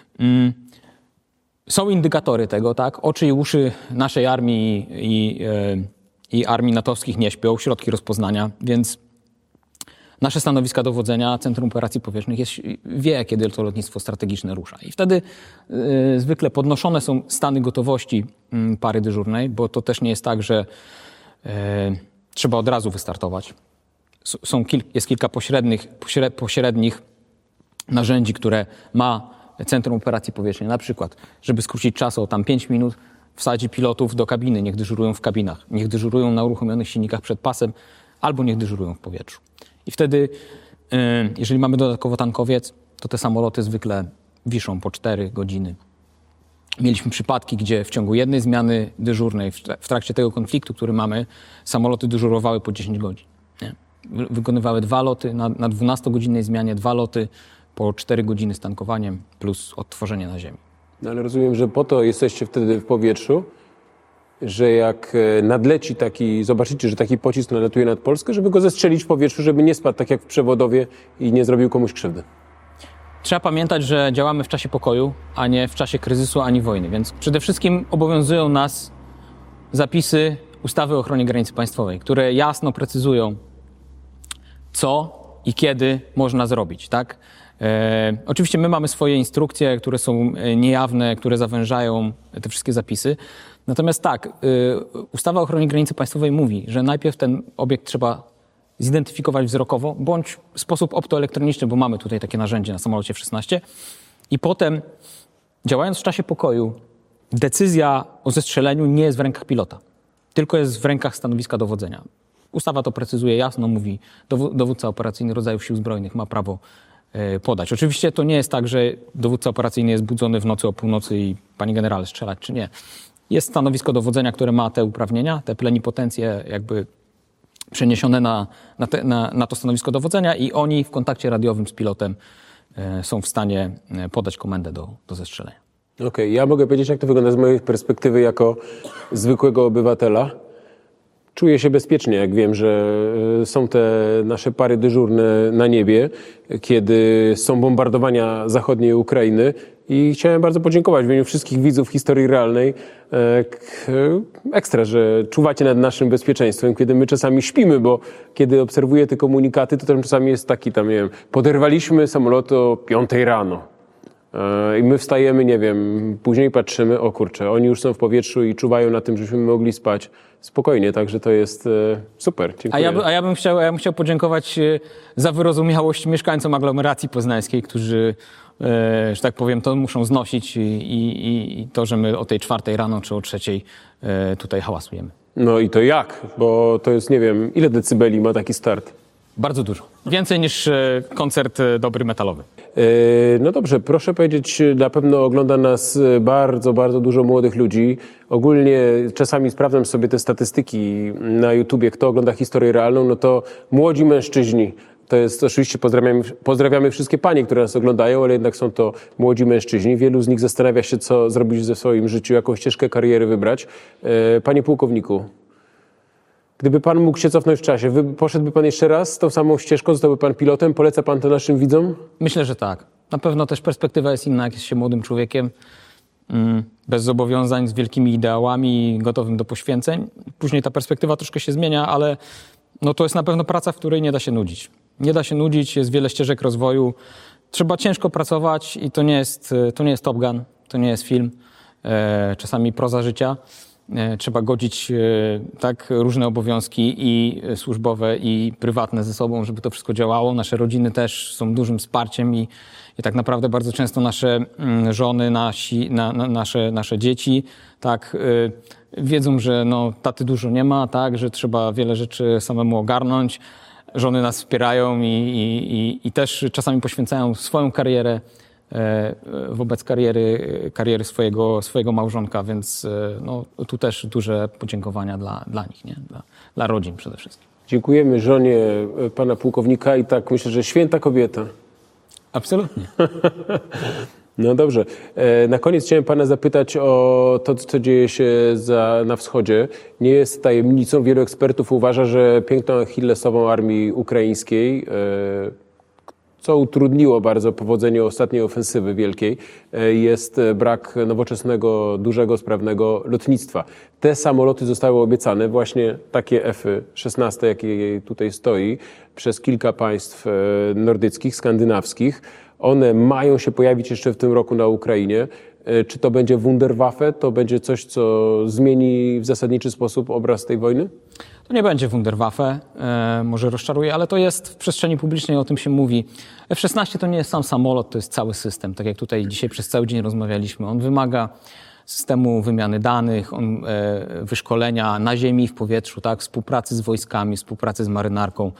są indykatory tego, tak? Oczy i uszy naszej armii i armii natowskich nie śpią, środki rozpoznania, więc nasze stanowiska dowodzenia, Centrum Operacji Powietrznych wie, kiedy to lotnictwo strategiczne rusza. I wtedy zwykle podnoszone są stany gotowości pary dyżurnej, bo to też nie jest tak, że trzeba od razu wystartować. Jest kilka pośrednich narzędzi, które ma Centrum Operacji Powietrznej. Na przykład, żeby skrócić czas o tam 5 minut, wsadzi pilotów do kabiny, niech dyżurują w kabinach, niech dyżurują na uruchomionych silnikach przed pasem, albo niech dyżurują w powietrzu. I wtedy, jeżeli mamy dodatkowo tankowiec, to te samoloty zwykle wiszą po 4 godziny. Mieliśmy przypadki, gdzie w ciągu jednej zmiany dyżurnej, w trakcie tego konfliktu, który mamy, samoloty dyżurowały po 10 godzin. Nie? Wykonywały 2 loty, na 12-godzinnej zmianie 2 loty, po 4 godziny z tankowaniem plus odtworzenie na ziemi. No ale rozumiem, że po to jesteście wtedy w powietrzu, że jak nadleci zobaczycie, że taki pocisk nalatuje nad Polskę, żeby go zestrzelić w powietrzu, żeby nie spadł tak jak w Przewodowie i nie zrobił komuś krzywdy. Trzeba pamiętać, że działamy w czasie pokoju, a nie w czasie kryzysu ani wojny, więc przede wszystkim obowiązują nas zapisy ustawy o ochronie granicy państwowej, które jasno precyzują, co i kiedy można zrobić, tak? Oczywiście my mamy swoje instrukcje, które są niejawne, które zawężają te wszystkie zapisy. Natomiast tak, ustawa o ochronie granicy państwowej mówi, że najpierw ten obiekt trzeba zidentyfikować wzrokowo, bądź w sposób optoelektroniczny, bo mamy tutaj takie narzędzie na samolocie F-16 i potem, działając w czasie pokoju, decyzja o zestrzeleniu nie jest w rękach pilota, tylko jest w rękach stanowiska dowodzenia. Ustawa to precyzuje jasno, mówi, dowódca operacyjny rodzajów sił zbrojnych ma prawo podać. Oczywiście to nie jest tak, że dowódca operacyjny jest budzony w nocy o północy i panie generale strzelać, czy nie. Jest stanowisko dowodzenia, które ma te uprawnienia, te plenipotencje jakby przeniesione na to stanowisko dowodzenia i oni w kontakcie radiowym z pilotem są w stanie podać komendę do zestrzelenia. Okej, ja mogę powiedzieć, jak to wygląda z mojej perspektywy jako zwykłego obywatela. Czuję się bezpiecznie, jak wiem, że są te nasze pary dyżurne na niebie, kiedy są bombardowania zachodniej Ukrainy i chciałem bardzo podziękować w imieniu wszystkich widzów historii realnej ekstra, że czuwacie nad naszym bezpieczeństwem, kiedy my czasami śpimy, bo kiedy obserwuję te komunikaty, to tam czasami jest taki tam, nie wiem, poderwaliśmy samolot o 5 rano. I my wstajemy, nie wiem, później patrzymy, o kurczę, oni już są w powietrzu i czuwają na tym, żebyśmy mogli spać spokojnie, także to jest super. Dziękuję. A ja bym chciał podziękować za wyrozumiałość mieszkańcom aglomeracji poznańskiej, którzy, że tak powiem, to muszą znosić i to, że my o tej 4 rano czy o 3 tutaj hałasujemy. No i to jak? Bo to jest, nie wiem, ile decybeli ma taki start? Bardzo dużo. Więcej niż koncert dobry metalowy. No dobrze, proszę powiedzieć, na pewno ogląda nas bardzo, bardzo dużo młodych ludzi. Ogólnie czasami sprawdzam sobie te statystyki na YouTubie, kto ogląda historię realną, no to młodzi mężczyźni. To jest oczywiście, pozdrawiamy wszystkie panie, które nas oglądają, ale jednak są to młodzi mężczyźni. Wielu z nich zastanawia się, co zrobić ze swoim życiu, jaką ścieżkę kariery wybrać. Panie pułkowniku, gdyby pan mógł się cofnąć w czasie, poszedłby pan jeszcze raz tą samą ścieżką, zostałby pan pilotem? Poleca pan to naszym widzom? Myślę, że tak. Na pewno też perspektywa jest inna, jak jest się młodym człowiekiem, bez zobowiązań, z wielkimi ideałami, gotowym do poświęceń. Później ta perspektywa troszkę się zmienia, ale no to jest na pewno praca, w której nie da się nudzić. Nie da się nudzić, jest wiele ścieżek rozwoju. Trzeba ciężko pracować i to nie jest Top Gun, to nie jest film, czasami proza życia. Trzeba godzić tak różne obowiązki i służbowe, i prywatne ze sobą, żeby to wszystko działało. Nasze rodziny też są dużym wsparciem i tak naprawdę bardzo często nasze żony, nasze dzieci tak wiedzą, że no, taty dużo nie ma, tak, że trzeba wiele rzeczy samemu ogarnąć. Żony nas wspierają i też czasami poświęcają swoją karierę wobec kariery swojego małżonka, więc no, tu też duże podziękowania dla nich, nie? Dla rodzin przede wszystkim. Dziękujemy żonie pana pułkownika i tak myślę, że święta kobieta. Absolutnie. No dobrze. Na koniec chciałem pana zapytać o to, co dzieje się na wschodzie. Nie jest tajemnicą. Wielu ekspertów uważa, że piękną achillesową armii ukraińskiej, co utrudniło bardzo powodzenie ostatniej ofensywy wielkiej, jest brak nowoczesnego, dużego, sprawnego lotnictwa. Te samoloty zostały obiecane, właśnie takie F-16, jakie tutaj stoi, przez kilka państw nordyckich, skandynawskich. One mają się pojawić jeszcze w tym roku na Ukrainie. Czy to będzie Wunderwaffe? To będzie coś, co zmieni w zasadniczy sposób obraz tej wojny? To nie będzie Wunderwaffe, może rozczaruje, ale to jest w przestrzeni publicznej, o tym się mówi. F-16 to nie jest sam samolot, to jest cały system. Tak jak tutaj dzisiaj przez cały dzień rozmawialiśmy. On wymaga systemu wymiany danych, wyszkolenia na ziemi i w powietrzu, tak, współpracy z wojskami, współpracy z marynarką.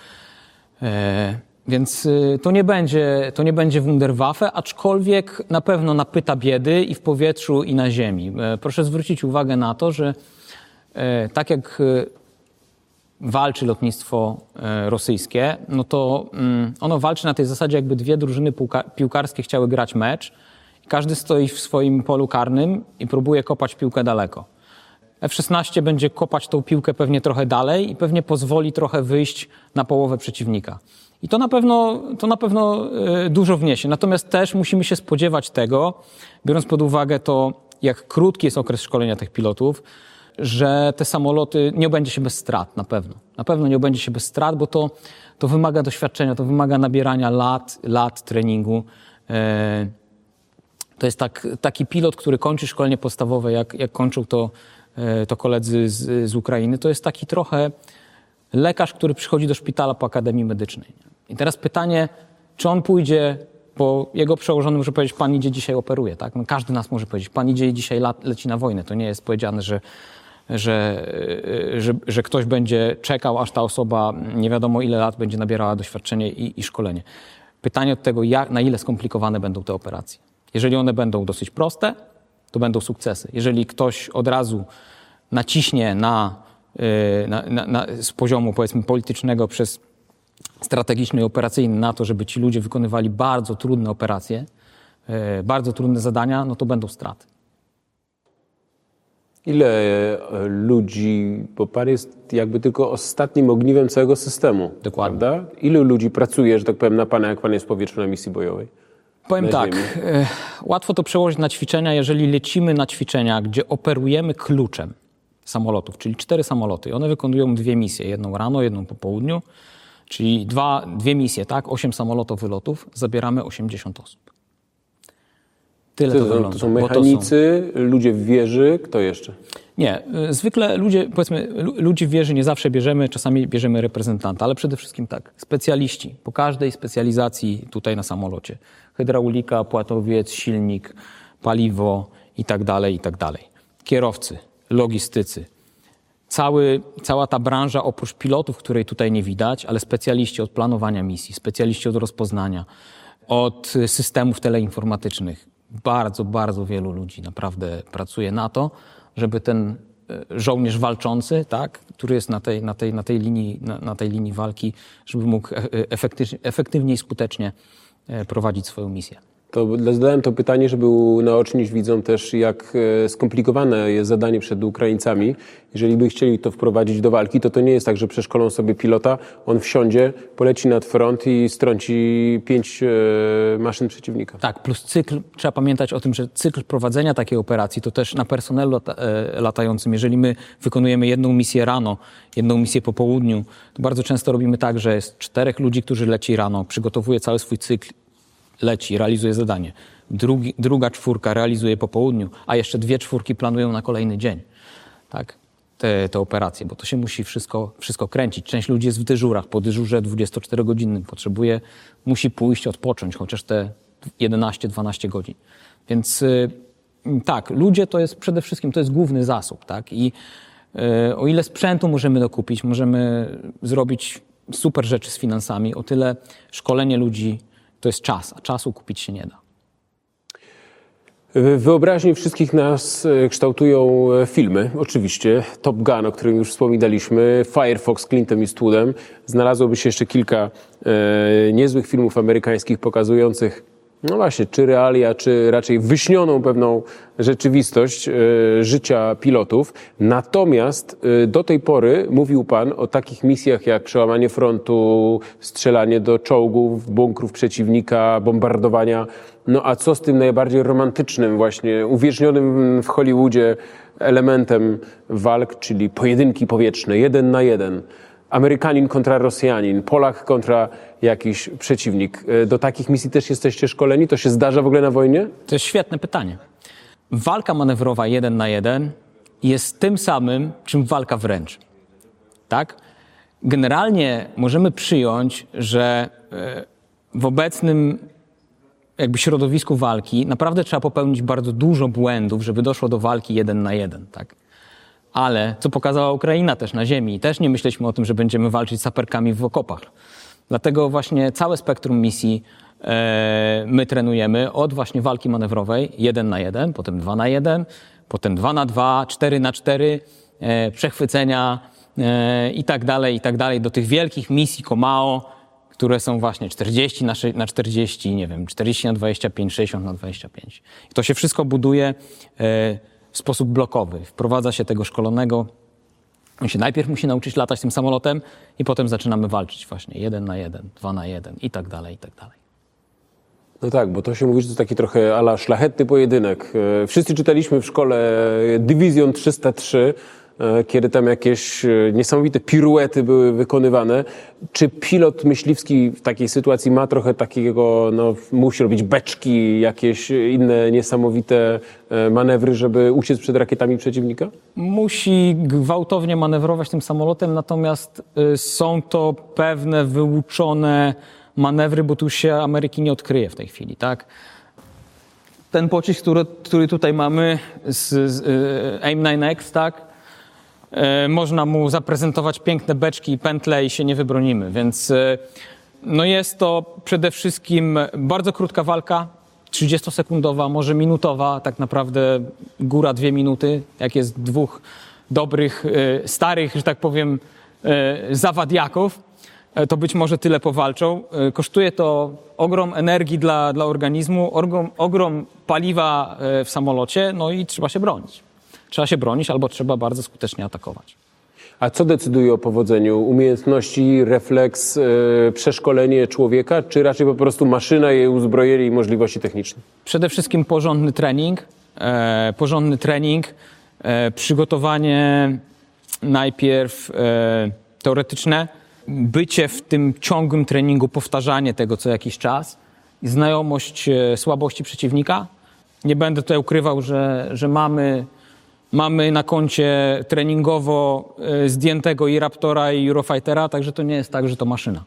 Więc to nie będzie Wunderwaffe, aczkolwiek na pewno napyta biedy i w powietrzu, i na ziemi. Proszę zwrócić uwagę na to, że tak jak walczy lotnictwo rosyjskie, no to ono walczy na tej zasadzie, jakby dwie drużyny piłkarskie chciały grać mecz. Każdy stoi w swoim polu karnym i próbuje kopać piłkę daleko. F-16 będzie kopać tą piłkę pewnie trochę dalej i pewnie pozwoli trochę wyjść na połowę przeciwnika. I to na pewno dużo wniesie. Natomiast też musimy się spodziewać tego, biorąc pod uwagę to, jak krótki jest okres szkolenia tych pilotów, że te samoloty nie obędzie się bez strat, na pewno. Na pewno nie obędzie się bez strat, bo to wymaga doświadczenia, to wymaga nabierania lat treningu. To jest taki pilot, który kończy szkolenie podstawowe, jak kończył to koledzy z Ukrainy. To jest taki trochę lekarz, który przychodzi do szpitala po Akademii Medycznej. I teraz pytanie, czy on pójdzie, bo jego przełożony może powiedzieć, pan idzie dzisiaj operuje, tak? No każdy nas może powiedzieć, pan idzie dzisiaj leci na wojnę. To nie jest powiedziane, że ktoś będzie czekał, aż ta osoba nie wiadomo ile lat będzie nabierała doświadczenie i szkolenie. Pytanie od tego, na ile skomplikowane będą te operacje. Jeżeli one będą dosyć proste, to będą sukcesy. Jeżeli ktoś od razu naciśnie z poziomu, powiedzmy, politycznego przez strategiczny i operacyjny na to, żeby ci ludzie wykonywali bardzo trudne operacje, bardzo trudne zadania, no to będą straty. Ile ludzi, bo pan jest jakby tylko ostatnim ogniwem całego systemu, Dokładnie. prawda? Ilu ludzi pracuje, że tak powiem, na pana, jak pan jest w powietrzu na misji bojowej? Powiem Na tak, ziemi. łatwo to przełożyć na ćwiczenia, jeżeli lecimy na ćwiczenia, gdzie operujemy kluczem samolotów, czyli 4 samoloty. One wykonują 2 misje, jedną rano, jedną po południu, czyli 2 misje, tak? 8 samolotów wylotów, zabieramy 80 osób. Tyle to wygląda. To są bo mechanicy, ludzie w wieży, kto jeszcze? Nie, zwykle ludzi w wieży nie zawsze bierzemy, czasami bierzemy reprezentanta, ale przede wszystkim tak, specjaliści po każdej specjalizacji tutaj na samolocie. Hydraulika, płatowiec, silnik, paliwo i tak dalej. Kierowcy, logistycy. Cała ta branża, oprócz pilotów, której tutaj nie widać, ale specjaliści od planowania misji, specjaliści od rozpoznania, od systemów teleinformatycznych. Bardzo, bardzo wielu ludzi naprawdę pracuje na to, żeby ten żołnierz walczący, tak, który jest na tej linii walki, żeby mógł efektywnie i skutecznie prowadzić swoją misję. To zadałem to pytanie, żeby unaocznić widzom też, jak skomplikowane jest zadanie przed Ukraińcami. Jeżeli by chcieli to wprowadzić do walki, to nie jest tak, że przeszkolą sobie pilota, on wsiądzie, poleci nad front i strąci 5 maszyn przeciwnika. Tak, plus cykl, trzeba pamiętać o tym, że cykl prowadzenia takiej operacji to też na personelu latającym. Jeżeli my wykonujemy jedną misję rano, jedną misję po południu, to bardzo często robimy tak, że jest 4 ludzi, którzy leci rano, przygotowuje cały swój cykl, leci, realizuje zadanie. Druga 4 realizuje po południu, a jeszcze 2 czwórki planują na kolejny dzień. Tak? Te operacje, bo to się musi wszystko kręcić. Część ludzi jest w dyżurach, po dyżurze 24-godzinnym musi pójść, odpocząć, chociaż te 11-12 godzin. Więc tak, ludzie to jest przede wszystkim, to jest główny zasób. Tak? I o ile sprzętu możemy dokupić, możemy zrobić super rzeczy z finansami, o tyle szkolenie ludzi to jest czas, a czasu kupić się nie da. W wyobraźni wszystkich nas kształtują filmy, oczywiście. Top Gun, o którym już wspominaliśmy, Firefox z Clintem Eastwoodem. Znalazłoby się jeszcze kilka niezłych filmów amerykańskich pokazujących, no właśnie, czy realia, czy raczej wyśnioną pewną rzeczywistość życia pilotów. Natomiast do tej pory mówił pan o takich misjach jak przełamanie frontu, strzelanie do czołgów, bunkrów przeciwnika, bombardowania. No a co z tym najbardziej romantycznym, właśnie uwiecznionym w Hollywoodzie elementem walk, czyli pojedynki powietrzne, 1 na 1. Amerykanin kontra Rosjanin, Polak kontra jakiś przeciwnik. Do takich misji też jesteście szkoleni? To się zdarza w ogóle na wojnie? To jest świetne pytanie. Walka manewrowa 1 na 1 jest tym samym, czym walka wręcz. Tak? Generalnie możemy przyjąć, że w obecnym jakby środowisku walki naprawdę trzeba popełnić bardzo dużo błędów, żeby doszło do walki 1 na 1. Tak? Ale co pokazała Ukraina też na ziemi, też nie myśleliśmy o tym, że będziemy walczyć z saperkami w okopach. Dlatego właśnie całe spektrum misji my trenujemy od właśnie walki manewrowej 1 na 1, potem 2 na 1, potem 2 na 2, 4 na 4, przechwycenia i tak dalej, do tych wielkich misji Komao, które są właśnie 40 na 40, nie wiem, 40 na 25, 60 na 25. I to się wszystko buduje w sposób blokowy. Wprowadza się tego szkolonego On się najpierw musi nauczyć latać tym samolotem i potem zaczynamy walczyć właśnie 1 na 1, 2 na 1 i tak dalej, i tak dalej. No tak, bo to się mówi, że to taki trochę ala szlachetny pojedynek. Wszyscy czytaliśmy w szkole Dywizjon 303, kiedy tam jakieś niesamowite piruety były wykonywane. Czy pilot myśliwski w takiej sytuacji ma trochę takiego, no musi robić beczki, jakieś inne niesamowite manewry, żeby uciec przed rakietami przeciwnika? Musi gwałtownie manewrować tym samolotem, natomiast są to pewne wyuczone manewry, bo tu się Ameryki nie odkryje w tej chwili, tak? Ten pocisk, który tutaj mamy z AIM-9X, tak? Można mu zaprezentować piękne beczki i pętle i się nie wybronimy, więc no jest to przede wszystkim bardzo krótka walka, 30-sekundowa, może minutowa, tak naprawdę góra 2 minuty, jak jest dwóch dobrych, starych, że tak powiem, zawadiaków, to być może tyle powalczą. Kosztuje to ogrom energii dla organizmu, ogrom paliwa w samolocie, no i trzeba się bronić. Trzeba się bronić albo trzeba bardzo skutecznie atakować. A co decyduje o powodzeniu? Umiejętności, refleks, przeszkolenie człowieka, czy raczej po prostu maszyna, jej uzbrojenie i możliwości techniczne? Przede wszystkim porządny trening, przygotowanie najpierw teoretyczne, bycie w tym ciągłym treningu, powtarzanie tego co jakiś czas, znajomość słabości przeciwnika. Nie będę tutaj ukrywał, że mamy na koncie treningowo zdjętego i Raptora, i Eurofightera, także to nie jest tak, że to maszyna.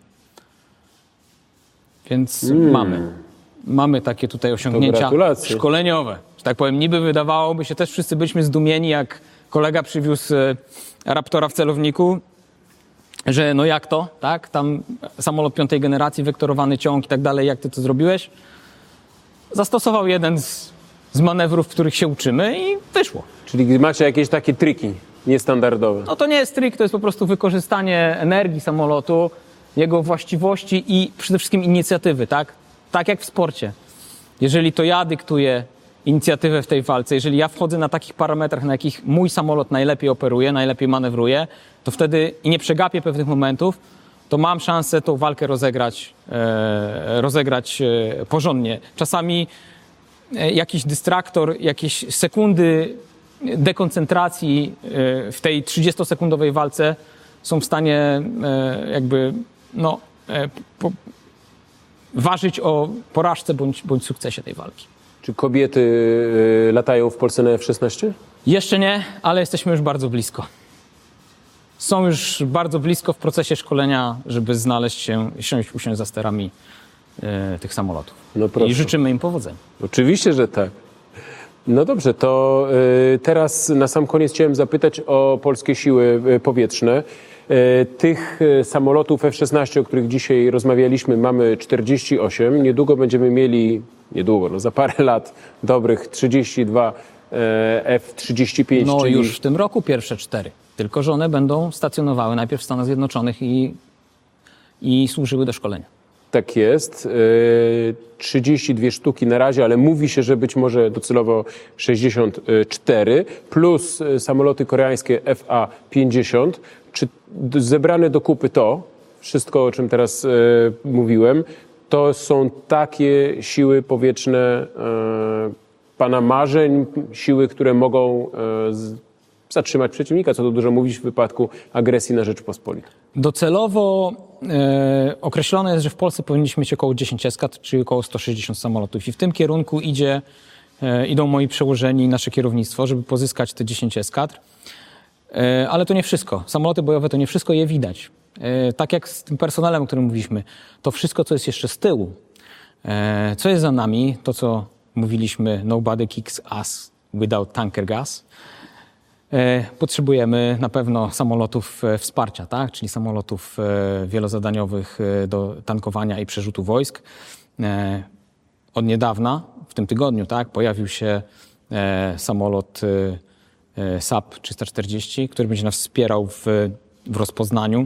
Więc mamy takie tutaj osiągnięcia szkoleniowe. Że tak powiem, niby wydawałoby się, też wszyscy byliśmy zdumieni, jak kolega przywiózł Raptora w celowniku, że no jak to, tak? Tam samolot 5. generacji, wektorowany ciąg i tak dalej, jak ty to zrobiłeś? Zastosował jeden z manewrów, których się uczymy i wyszło. Czyli macie jakieś takie triki niestandardowe? No to nie jest trik, to jest po prostu wykorzystanie energii samolotu, jego właściwości i przede wszystkim inicjatywy, tak? Tak jak w sporcie. Jeżeli to ja dyktuję inicjatywę w tej walce, jeżeli ja wchodzę na takich parametrach, na jakich mój samolot najlepiej operuje, najlepiej manewruje, to wtedy i nie przegapię pewnych momentów, to mam szansę tą walkę rozegrać porządnie. Czasami jakiś dystraktor, jakieś sekundy dekoncentracji w tej 30-sekundowej walce są w stanie ważyć o porażce bądź sukcesie tej walki. Czy kobiety latają w Polsce na F-16? Jeszcze nie, ale jesteśmy już bardzo blisko. Są już bardzo blisko w procesie szkolenia, żeby usiąść za sterami tych samolotów. No proszę. I życzymy im powodzenia. Oczywiście, że tak. No dobrze, to teraz na sam koniec chciałem zapytać o polskie siły powietrzne. Tych samolotów F-16, o których dzisiaj rozmawialiśmy, mamy 48. Niedługo będziemy mieli, za parę lat dobrych 32 F-35. No czyli... już w tym roku pierwsze 4. Tylko że one będą stacjonowały najpierw w Stanach Zjednoczonych i służyły do szkolenia. Tak jest. 32 sztuki na razie, ale mówi się, że być może docelowo 64, plus samoloty koreańskie FA-50. Czy zebrane do kupy to, wszystko o czym teraz mówiłem, to są takie siły powietrzne pana marzeń, siły, które mogą zatrzymać przeciwnika, co tu dużo mówić w wypadku agresji na Rzeczpospolitą? Docelowo określone jest, że w Polsce powinniśmy mieć około 10 eskadr, czyli około 160 samolotów. I w tym kierunku idą moi przełożeni i nasze kierownictwo, żeby pozyskać te 10 eskadr. Ale to nie wszystko. Samoloty bojowe to nie wszystko, je widać. Tak jak z tym personelem, o którym mówiliśmy, to wszystko, co jest jeszcze z tyłu, co jest za nami, to co mówiliśmy, nobody kicks us without tanker gas. Potrzebujemy na pewno samolotów wsparcia, tak? Czyli samolotów wielozadaniowych do tankowania i przerzutu wojsk. Od niedawna, w tym tygodniu, tak, pojawił się samolot SAP 340, który będzie nas wspierał w rozpoznaniu.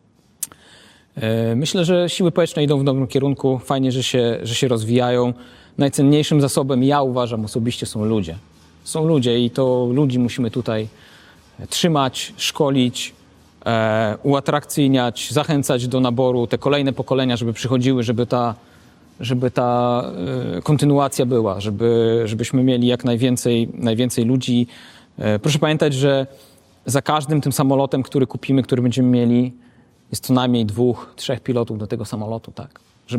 Myślę, że siły powietrzne idą w dobrym kierunku. Fajnie, że się rozwijają. Najcenniejszym zasobem, ja uważam osobiście, są ludzie. Są ludzie i to ludzi musimy tutaj trzymać, szkolić, uatrakcyjniać, zachęcać do naboru te kolejne pokolenia, żeby przychodziły, żeby ta kontynuacja była, żebyśmy mieli jak najwięcej ludzi. Proszę pamiętać, że za każdym tym samolotem, który kupimy, który będziemy mieli, jest co najmniej 2-3 pilotów do tego samolotu, tak?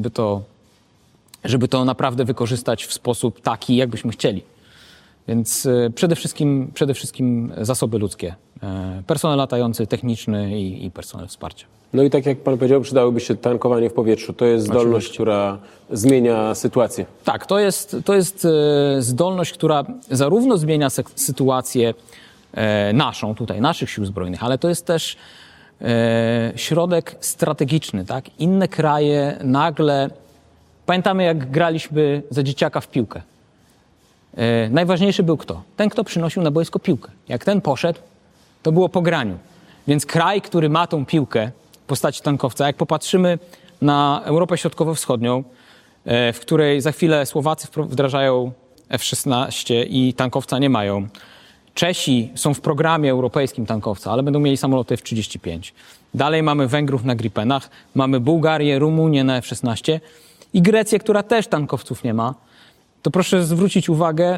Żeby to naprawdę wykorzystać w sposób taki, jakbyśmy chcieli. Więc przede wszystkim zasoby ludzkie. Personel latający, techniczny i personel wsparcia. No i tak jak pan powiedział, przydałoby się tankowanie w powietrzu. To jest zdolność, która zmienia sytuację. Tak, to jest zdolność, która zarówno zmienia sytuację naszą tutaj, naszych sił zbrojnych, ale to jest też środek strategiczny, tak? Inne kraje nagle... Pamiętamy, jak graliśmy za dzieciaka w piłkę. Najważniejszy był kto? Ten, kto przynosił na boisko piłkę. Jak ten poszedł, to było po graniu. Więc kraj, który ma tą piłkę w postaci tankowca, jak popatrzymy na Europę Środkowo-Wschodnią, w której za chwilę Słowacy wdrażają F-16 i tankowca nie mają. Czesi są w programie europejskim tankowca, ale będą mieli samoloty F-35. Dalej mamy Węgrów na Gripenach, mamy Bułgarię, Rumunię na F-16 i Grecję, która też tankowców nie ma. To proszę zwrócić uwagę,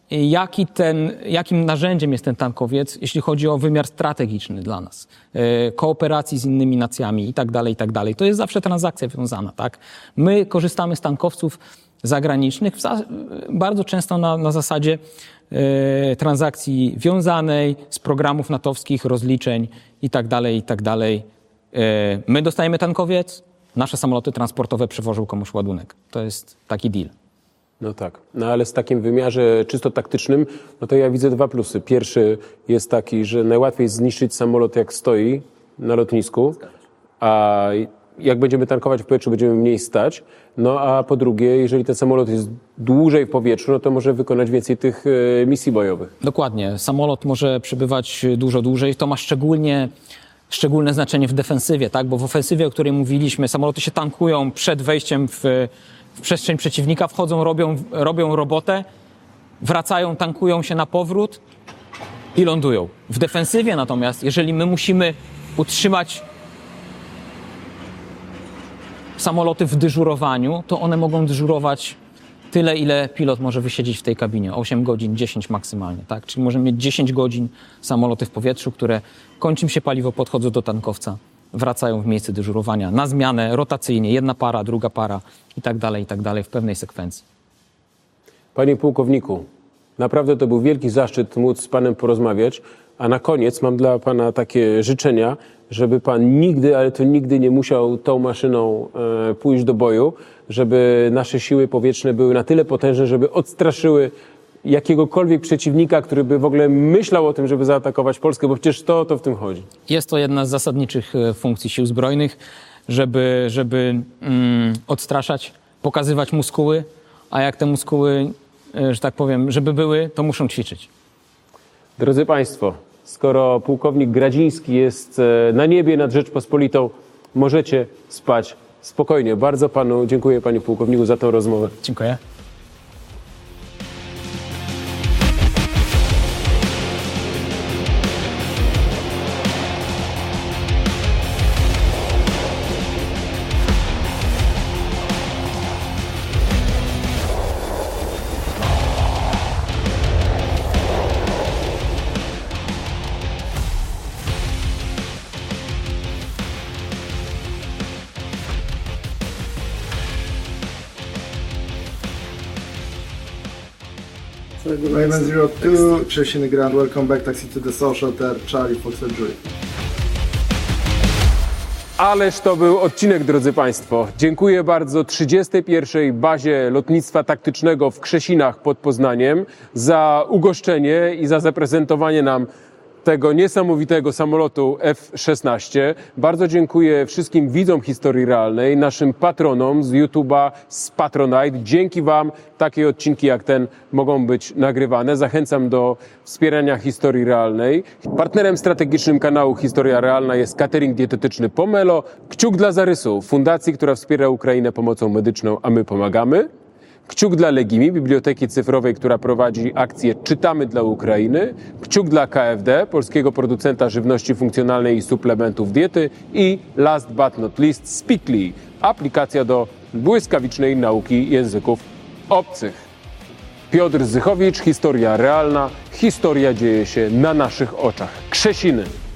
jakim narzędziem jest ten tankowiec, jeśli chodzi o wymiar strategiczny dla nas, kooperacji z innymi nacjami i tak dalej. To jest zawsze transakcja wiązana, tak? My korzystamy z tankowców zagranicznych bardzo często na zasadzie transakcji wiązanej z programów natowskich, rozliczeń i tak dalej. My dostajemy tankowiec, nasze samoloty transportowe przewożą komuś ładunek. To jest taki deal. No tak, no ale w takim wymiarze czysto taktycznym, no to ja widzę 2 plusy. Pierwszy jest taki, że najłatwiej zniszczyć samolot jak stoi na lotnisku, a jak będziemy tankować w powietrzu, będziemy mniej stać. No a po drugie, jeżeli ten samolot jest dłużej w powietrzu, no to może wykonać więcej tych misji bojowych. Dokładnie. Samolot może przebywać dużo dłużej. To ma szczególne znaczenie w defensywie, tak? Bo w ofensywie, o której mówiliśmy, samoloty się tankują przed wejściem w przestrzeń przeciwnika, wchodzą, robią robotę, wracają, tankują się na powrót i lądują. W defensywie natomiast, jeżeli my musimy utrzymać samoloty w dyżurowaniu, to one mogą dyżurować tyle, ile pilot może wysiedzieć w tej kabinie. 8 godzin, 10 maksymalnie, tak? Czyli możemy mieć 10 godzin samoloty w powietrzu, które kończy im się paliwo, podchodzą do tankowca, wracają w miejsce dyżurowania na zmianę rotacyjnie, jedna para, druga para i tak dalej w pewnej sekwencji. Panie pułkowniku, naprawdę to był wielki zaszczyt móc z panem porozmawiać, a na koniec mam dla pana takie życzenia, żeby pan nigdy, ale to nigdy nie musiał tą maszyną pójść do boju, żeby nasze siły powietrzne były na tyle potężne, żeby odstraszyły jakiegokolwiek przeciwnika, który by w ogóle myślał o tym, żeby zaatakować Polskę, bo przecież to w tym chodzi. Jest to jedna z zasadniczych funkcji sił zbrojnych, żeby odstraszać, pokazywać muskuły, a jak te muskuły, że tak powiem, żeby były, to muszą ćwiczyć. Drodzy państwo, skoro pułkownik Gradziński jest na niebie nad Rzeczpospolitą, możecie spać spokojnie. Bardzo panu dziękuję, panie pułkowniku, za tę rozmowę. Dziękuję. Raven 02, Trzeciny Grand, welcome back, taxi to the social shelter, Charlie Foxtrot Julie. Ależ to był odcinek, drodzy państwo. Dziękuję bardzo 31. Bazie Lotnictwa Taktycznego w Krzesinach pod Poznaniem za ugoszczenie i za zaprezentowanie nam tego niesamowitego samolotu F-16. Bardzo dziękuję wszystkim widzom historii realnej, naszym patronom z YouTube'a, z Patronite. Dzięki wam takie odcinki jak ten mogą być nagrywane. Zachęcam do wspierania historii realnej. Partnerem strategicznym kanału Historia Realna jest catering dietetyczny Pomelo, Kciuk dla Zarysu, fundacji, która wspiera Ukrainę pomocą medyczną, a my pomagamy. Kciuk dla Legimi, biblioteki cyfrowej, która prowadzi akcję Czytamy dla Ukrainy. Kciuk dla KFD, polskiego producenta żywności funkcjonalnej i suplementów diety. I last but not least Speakly, aplikacja do błyskawicznej nauki języków obcych. Piotr Zychowicz, historia realna, historia dzieje się na naszych oczach. Krzesiny.